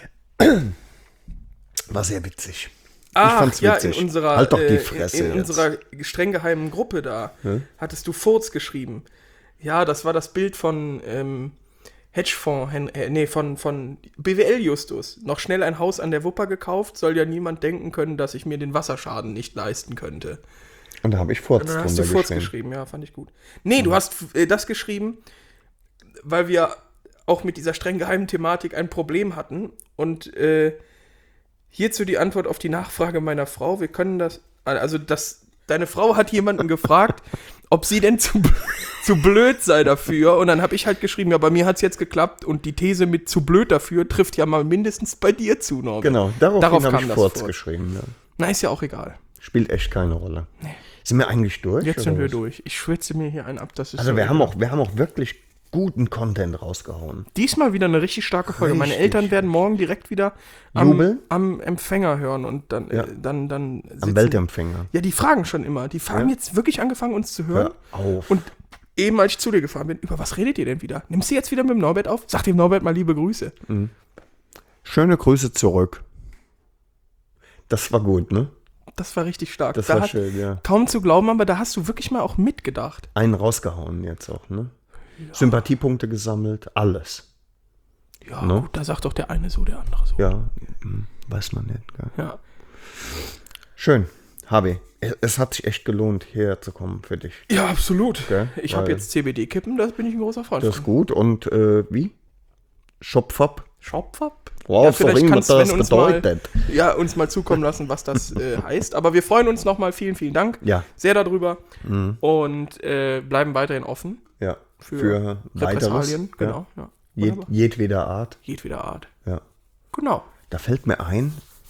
[SPEAKER 2] war sehr witzig.
[SPEAKER 3] Ah,
[SPEAKER 2] ich fand's
[SPEAKER 3] ja,
[SPEAKER 2] witzig.
[SPEAKER 3] in unserer,
[SPEAKER 2] halt doch die
[SPEAKER 3] äh,
[SPEAKER 2] Fresse
[SPEAKER 3] in, in
[SPEAKER 2] jetzt.
[SPEAKER 3] unserer streng geheimen Gruppe da hattest du Furz geschrieben. Ja, das war das Bild von ähm, Hedgefonds, Hen- äh, nee, von, von B W L Justus. Noch schnell ein Haus an der Wupper gekauft, soll ja niemand denken können, dass ich mir den Wasserschaden nicht leisten könnte.
[SPEAKER 2] Und da habe ich Furz
[SPEAKER 3] Und dann hast
[SPEAKER 2] drunter
[SPEAKER 3] du Furz
[SPEAKER 2] geschrieben.
[SPEAKER 3] geschrieben, ja, fand ich gut. Nee, du hast äh, das geschrieben, weil wir auch mit dieser streng geheimen Thematik ein Problem hatten. Und äh, hierzu die Antwort auf die Nachfrage meiner Frau. Wir können das, also das Deine Frau hat jemanden gefragt, ob sie denn zu, zu blöd sei dafür. Und dann habe ich halt geschrieben, ja, bei mir hat es jetzt geklappt. Und die These mit zu blöd dafür trifft ja mal mindestens bei dir zu, Norbert.
[SPEAKER 2] Genau, daraufhin
[SPEAKER 3] Darauf
[SPEAKER 2] habe
[SPEAKER 3] kam
[SPEAKER 2] ich
[SPEAKER 3] das
[SPEAKER 2] Furz
[SPEAKER 3] vor.
[SPEAKER 2] geschrieben. Ja.
[SPEAKER 3] Na, ist ja auch egal.
[SPEAKER 2] Spielt echt keine Rolle. Nee. Sind wir eigentlich durch?
[SPEAKER 3] Jetzt
[SPEAKER 2] oder
[SPEAKER 3] sind wir
[SPEAKER 2] was?
[SPEAKER 3] durch. Ich schwitze mir hier einen ab. Das ist
[SPEAKER 2] Also
[SPEAKER 3] so
[SPEAKER 2] wir haben,
[SPEAKER 3] egal.
[SPEAKER 2] auch, wir haben auch wirklich guten Content rausgehauen.
[SPEAKER 3] Diesmal wieder eine richtig starke Folge. Meine
[SPEAKER 2] Richtig.
[SPEAKER 3] Eltern werden morgen direkt wieder am,
[SPEAKER 2] Jubeln?
[SPEAKER 3] am Empfänger hören und dann,
[SPEAKER 2] Ja.
[SPEAKER 3] äh, dann, dann
[SPEAKER 2] Am
[SPEAKER 3] sitzen-
[SPEAKER 2] Weltempfänger.
[SPEAKER 3] Ja, die fragen schon immer. Die haben
[SPEAKER 2] Ja.
[SPEAKER 3] jetzt wirklich angefangen, uns zu hören.
[SPEAKER 2] Hör auf.
[SPEAKER 3] Und eben, als ich zu dir gefahren bin, über was redet ihr denn wieder? Nimmst du jetzt wieder mit dem Norbert auf? Sag dem Norbert mal liebe Grüße.
[SPEAKER 2] Schöne Grüße zurück. Das war gut, ne?
[SPEAKER 3] Das war richtig stark.
[SPEAKER 2] Das
[SPEAKER 3] da
[SPEAKER 2] war
[SPEAKER 3] hat,
[SPEAKER 2] schön, ja.
[SPEAKER 3] Kaum zu glauben, aber da hast du wirklich mal auch mitgedacht.
[SPEAKER 2] Einen rausgehauen jetzt auch, ne? Sympathiepunkte gesammelt, alles.
[SPEAKER 3] Ja,
[SPEAKER 2] Ne?
[SPEAKER 3] gut, da sagt doch der eine so, der andere so.
[SPEAKER 2] Ja, hm, weiß man nicht. Gell?
[SPEAKER 3] Ja.
[SPEAKER 2] Schön, Harvey. Es, es hat sich echt gelohnt, hierher zu kommen für dich.
[SPEAKER 3] Ja, absolut.
[SPEAKER 2] Gell?
[SPEAKER 3] Ich habe
[SPEAKER 2] Weil-
[SPEAKER 3] jetzt C B D-Kippen, da bin ich ein großer Freund
[SPEAKER 2] Das ist
[SPEAKER 3] von.
[SPEAKER 2] gut. Und äh, wie? Schopfab?
[SPEAKER 3] Schopfab?
[SPEAKER 2] Wow,
[SPEAKER 3] Ja, vielleicht
[SPEAKER 2] vorhin,
[SPEAKER 3] kann
[SPEAKER 2] was das
[SPEAKER 3] Sven uns mal,
[SPEAKER 2] bedeutet.
[SPEAKER 3] ja, uns mal zukommen lassen, was das äh, heißt. Aber wir freuen uns nochmal. Vielen, vielen Dank.
[SPEAKER 2] Ja.
[SPEAKER 3] Sehr darüber. Und äh, bleiben weiterhin offen
[SPEAKER 2] Ja,
[SPEAKER 3] für,
[SPEAKER 2] für, weiteres.
[SPEAKER 3] Repressalien.
[SPEAKER 2] Ja.
[SPEAKER 3] Genau. Ja.
[SPEAKER 2] Jed,
[SPEAKER 3] Wunderbar.
[SPEAKER 2] jedweder Art.
[SPEAKER 3] Jedweder Art.
[SPEAKER 2] Ja.
[SPEAKER 3] Genau.
[SPEAKER 2] Da fällt mir ein,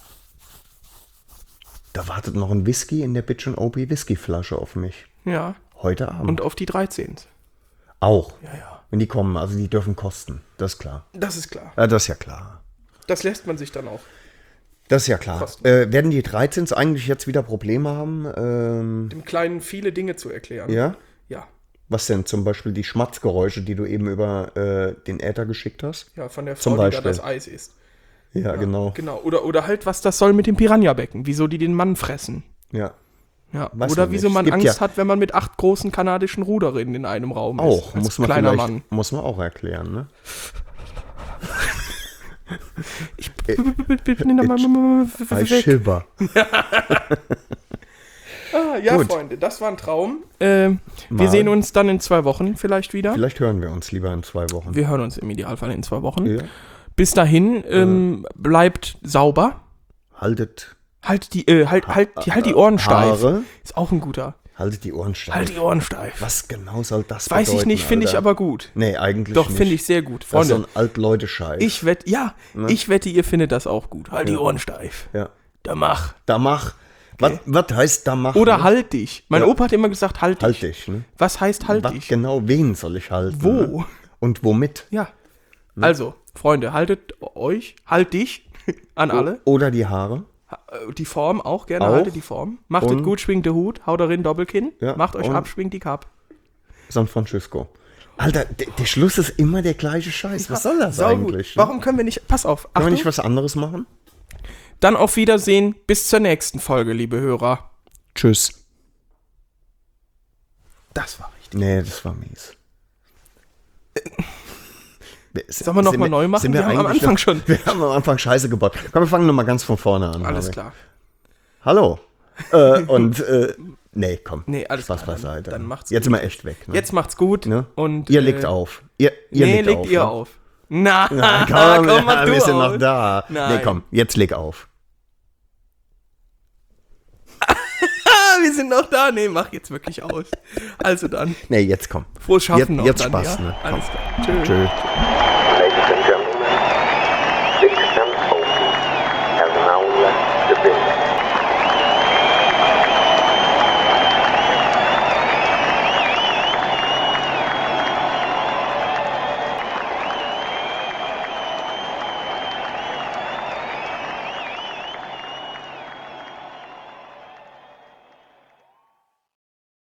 [SPEAKER 2] da wartet noch ein Whisky in der Bitch and Opie Whiskyflasche auf mich.
[SPEAKER 3] Ja.
[SPEAKER 2] Heute Abend.
[SPEAKER 3] Und auf die dreizehn.
[SPEAKER 2] auch.
[SPEAKER 3] Ja, ja.
[SPEAKER 2] Wenn die kommen, also die dürfen kosten. Das ist klar.
[SPEAKER 3] Das ist klar.
[SPEAKER 2] Ja, das ist ja klar.
[SPEAKER 3] Das lässt man sich dann auch.
[SPEAKER 2] Das ist ja klar.
[SPEAKER 3] Kosten.
[SPEAKER 2] Äh, werden die dreizehn eigentlich jetzt wieder Probleme haben? Ähm,
[SPEAKER 3] Dem Kleinen viele Dinge zu erklären.
[SPEAKER 2] ja?
[SPEAKER 3] Ja.
[SPEAKER 2] Was denn? Zum Beispiel die Schmatzgeräusche, die du eben über äh, den Äther geschickt hast?
[SPEAKER 3] Ja, von der
[SPEAKER 2] Zum
[SPEAKER 3] Frau, die da
[SPEAKER 2] Beispiel.
[SPEAKER 3] das Eis isst.
[SPEAKER 2] Ja, genau.
[SPEAKER 3] Genau. Oder, oder halt, was das soll mit dem Piranha-Becken. Wieso die den Mann fressen.
[SPEAKER 2] Ja.
[SPEAKER 3] Ja.
[SPEAKER 2] Weiß
[SPEAKER 3] Oder
[SPEAKER 2] man
[SPEAKER 3] wieso
[SPEAKER 2] nicht.
[SPEAKER 3] man
[SPEAKER 2] Es gibt
[SPEAKER 3] Angst
[SPEAKER 2] ja-
[SPEAKER 3] hat, wenn man mit acht großen kanadischen Ruderinnen in einem Raum ist.
[SPEAKER 2] Auch,
[SPEAKER 3] als
[SPEAKER 2] muss man
[SPEAKER 3] kleiner
[SPEAKER 2] vielleicht,
[SPEAKER 3] Mann.
[SPEAKER 2] muss man auch erklären, ne?
[SPEAKER 3] Ich bin da mal
[SPEAKER 2] Bei
[SPEAKER 3] weg.
[SPEAKER 2] Schilber.
[SPEAKER 3] Ah, ja,
[SPEAKER 2] Gut.
[SPEAKER 3] Freunde, das war ein Traum. Ähm, wir
[SPEAKER 2] Mal.
[SPEAKER 3] sehen uns dann in zwei Wochen vielleicht wieder.
[SPEAKER 2] Vielleicht hören wir uns lieber in zwei Wochen.
[SPEAKER 3] Wir hören uns im Idealfall in zwei Wochen.
[SPEAKER 2] Ja.
[SPEAKER 3] Bis dahin, ähm, bleibt sauber.
[SPEAKER 2] Haltet,
[SPEAKER 3] Halt die, äh, halt, halt, die, halt die Ohren steif.
[SPEAKER 2] Haare.
[SPEAKER 3] Ist auch ein guter.
[SPEAKER 2] haltet die Ohren steif.
[SPEAKER 3] Halt die Ohren steif.
[SPEAKER 2] Was genau soll das
[SPEAKER 3] Weiß
[SPEAKER 2] bedeuten?
[SPEAKER 3] ich nicht, finde ich
[SPEAKER 2] Alter?
[SPEAKER 3] aber gut.
[SPEAKER 2] Nee, eigentlich
[SPEAKER 3] Doch,
[SPEAKER 2] nicht.
[SPEAKER 3] finde ich sehr gut.
[SPEAKER 2] Das ist so
[SPEAKER 3] Freunde,
[SPEAKER 2] ein Alt-Leute-Scheiß.
[SPEAKER 3] ich wette, ja, ich wette, ihr findet das auch gut. Halt die Ohren steif.
[SPEAKER 2] Ja.
[SPEAKER 3] Da mach.
[SPEAKER 2] Da mach. Was, was heißt da machen?
[SPEAKER 3] Oder halt dich. Mein
[SPEAKER 2] Ja.
[SPEAKER 3] Opa hat immer gesagt, halt dich.
[SPEAKER 2] Halt dich, ne?
[SPEAKER 3] Was heißt halt
[SPEAKER 2] Was
[SPEAKER 3] dich?
[SPEAKER 2] genau, wen soll ich halten?
[SPEAKER 3] Wo?
[SPEAKER 2] Ne? Und womit?
[SPEAKER 3] Ja. Also, Freunde, haltet euch, halt dich an alle.
[SPEAKER 2] Oder die Haare.
[SPEAKER 3] Äh, Die Form auch gerne,
[SPEAKER 2] Auch.
[SPEAKER 3] haltet die Form. Macht es
[SPEAKER 2] Und-
[SPEAKER 3] gut, schwingt der Hut, haut darin Doppelkinn.
[SPEAKER 2] Ja,
[SPEAKER 3] Macht euch
[SPEAKER 2] und-
[SPEAKER 3] ab, schwingt die Kapp.
[SPEAKER 2] San Francisco. Alter, der, der Schluss ist immer der gleiche Scheiß. Was soll das
[SPEAKER 3] Saugut.
[SPEAKER 2] eigentlich? ne?
[SPEAKER 3] Warum können wir nicht, pass auf,
[SPEAKER 2] Können wir
[SPEAKER 3] Achtung,
[SPEAKER 2] nicht was anderes machen?
[SPEAKER 3] dann auf Wiedersehen, bis zur nächsten Folge, liebe Hörer.
[SPEAKER 2] Tschüss.
[SPEAKER 3] Das war richtig.
[SPEAKER 2] Nee, das war mies.
[SPEAKER 3] Sollen wir noch
[SPEAKER 2] Sind
[SPEAKER 3] mal neu machen?
[SPEAKER 2] sind
[SPEAKER 3] Wir haben am
[SPEAKER 2] eigentlich
[SPEAKER 3] Anfang
[SPEAKER 2] noch-
[SPEAKER 3] schon.
[SPEAKER 2] Wir haben am Anfang Scheiße gebaut. Komm, wir fangen nochmal ganz von vorne an.
[SPEAKER 3] Alles
[SPEAKER 2] Harvey.
[SPEAKER 3] klar.
[SPEAKER 2] Hallo. äh, und, äh, nee, komm.
[SPEAKER 3] Nee, alles
[SPEAKER 2] Spaß
[SPEAKER 3] klar, dann-
[SPEAKER 2] beiseite.
[SPEAKER 3] dann macht's
[SPEAKER 2] Jetzt
[SPEAKER 3] gut.
[SPEAKER 2] sind wir echt weg. Ne?
[SPEAKER 3] Jetzt macht's gut.
[SPEAKER 2] Ne?
[SPEAKER 3] Und,
[SPEAKER 2] ihr
[SPEAKER 3] äh,
[SPEAKER 2] legt auf. Ihr, ihr
[SPEAKER 3] nee,
[SPEAKER 2] legt,
[SPEAKER 3] legt
[SPEAKER 2] auf.
[SPEAKER 3] ihr
[SPEAKER 2] ne?
[SPEAKER 3] auf. Na,
[SPEAKER 2] Na,
[SPEAKER 3] komm,
[SPEAKER 2] komm,
[SPEAKER 3] mach
[SPEAKER 2] ja,
[SPEAKER 3] du
[SPEAKER 2] wir sind
[SPEAKER 3] auf.
[SPEAKER 2] noch da.
[SPEAKER 3] Nein.
[SPEAKER 2] Nee, komm, jetzt leg auf.
[SPEAKER 3] Ah, wir sind noch da. Nee, mach jetzt wirklich aus. Also dann,
[SPEAKER 2] Nee, jetzt komm.
[SPEAKER 3] frohes Schaffen
[SPEAKER 2] jetzt,
[SPEAKER 3] noch
[SPEAKER 2] jetzt
[SPEAKER 3] dann,
[SPEAKER 2] Spaß,
[SPEAKER 3] ja?
[SPEAKER 2] ne? Komm.
[SPEAKER 3] Alles klar. Tschö.
[SPEAKER 2] Tschö.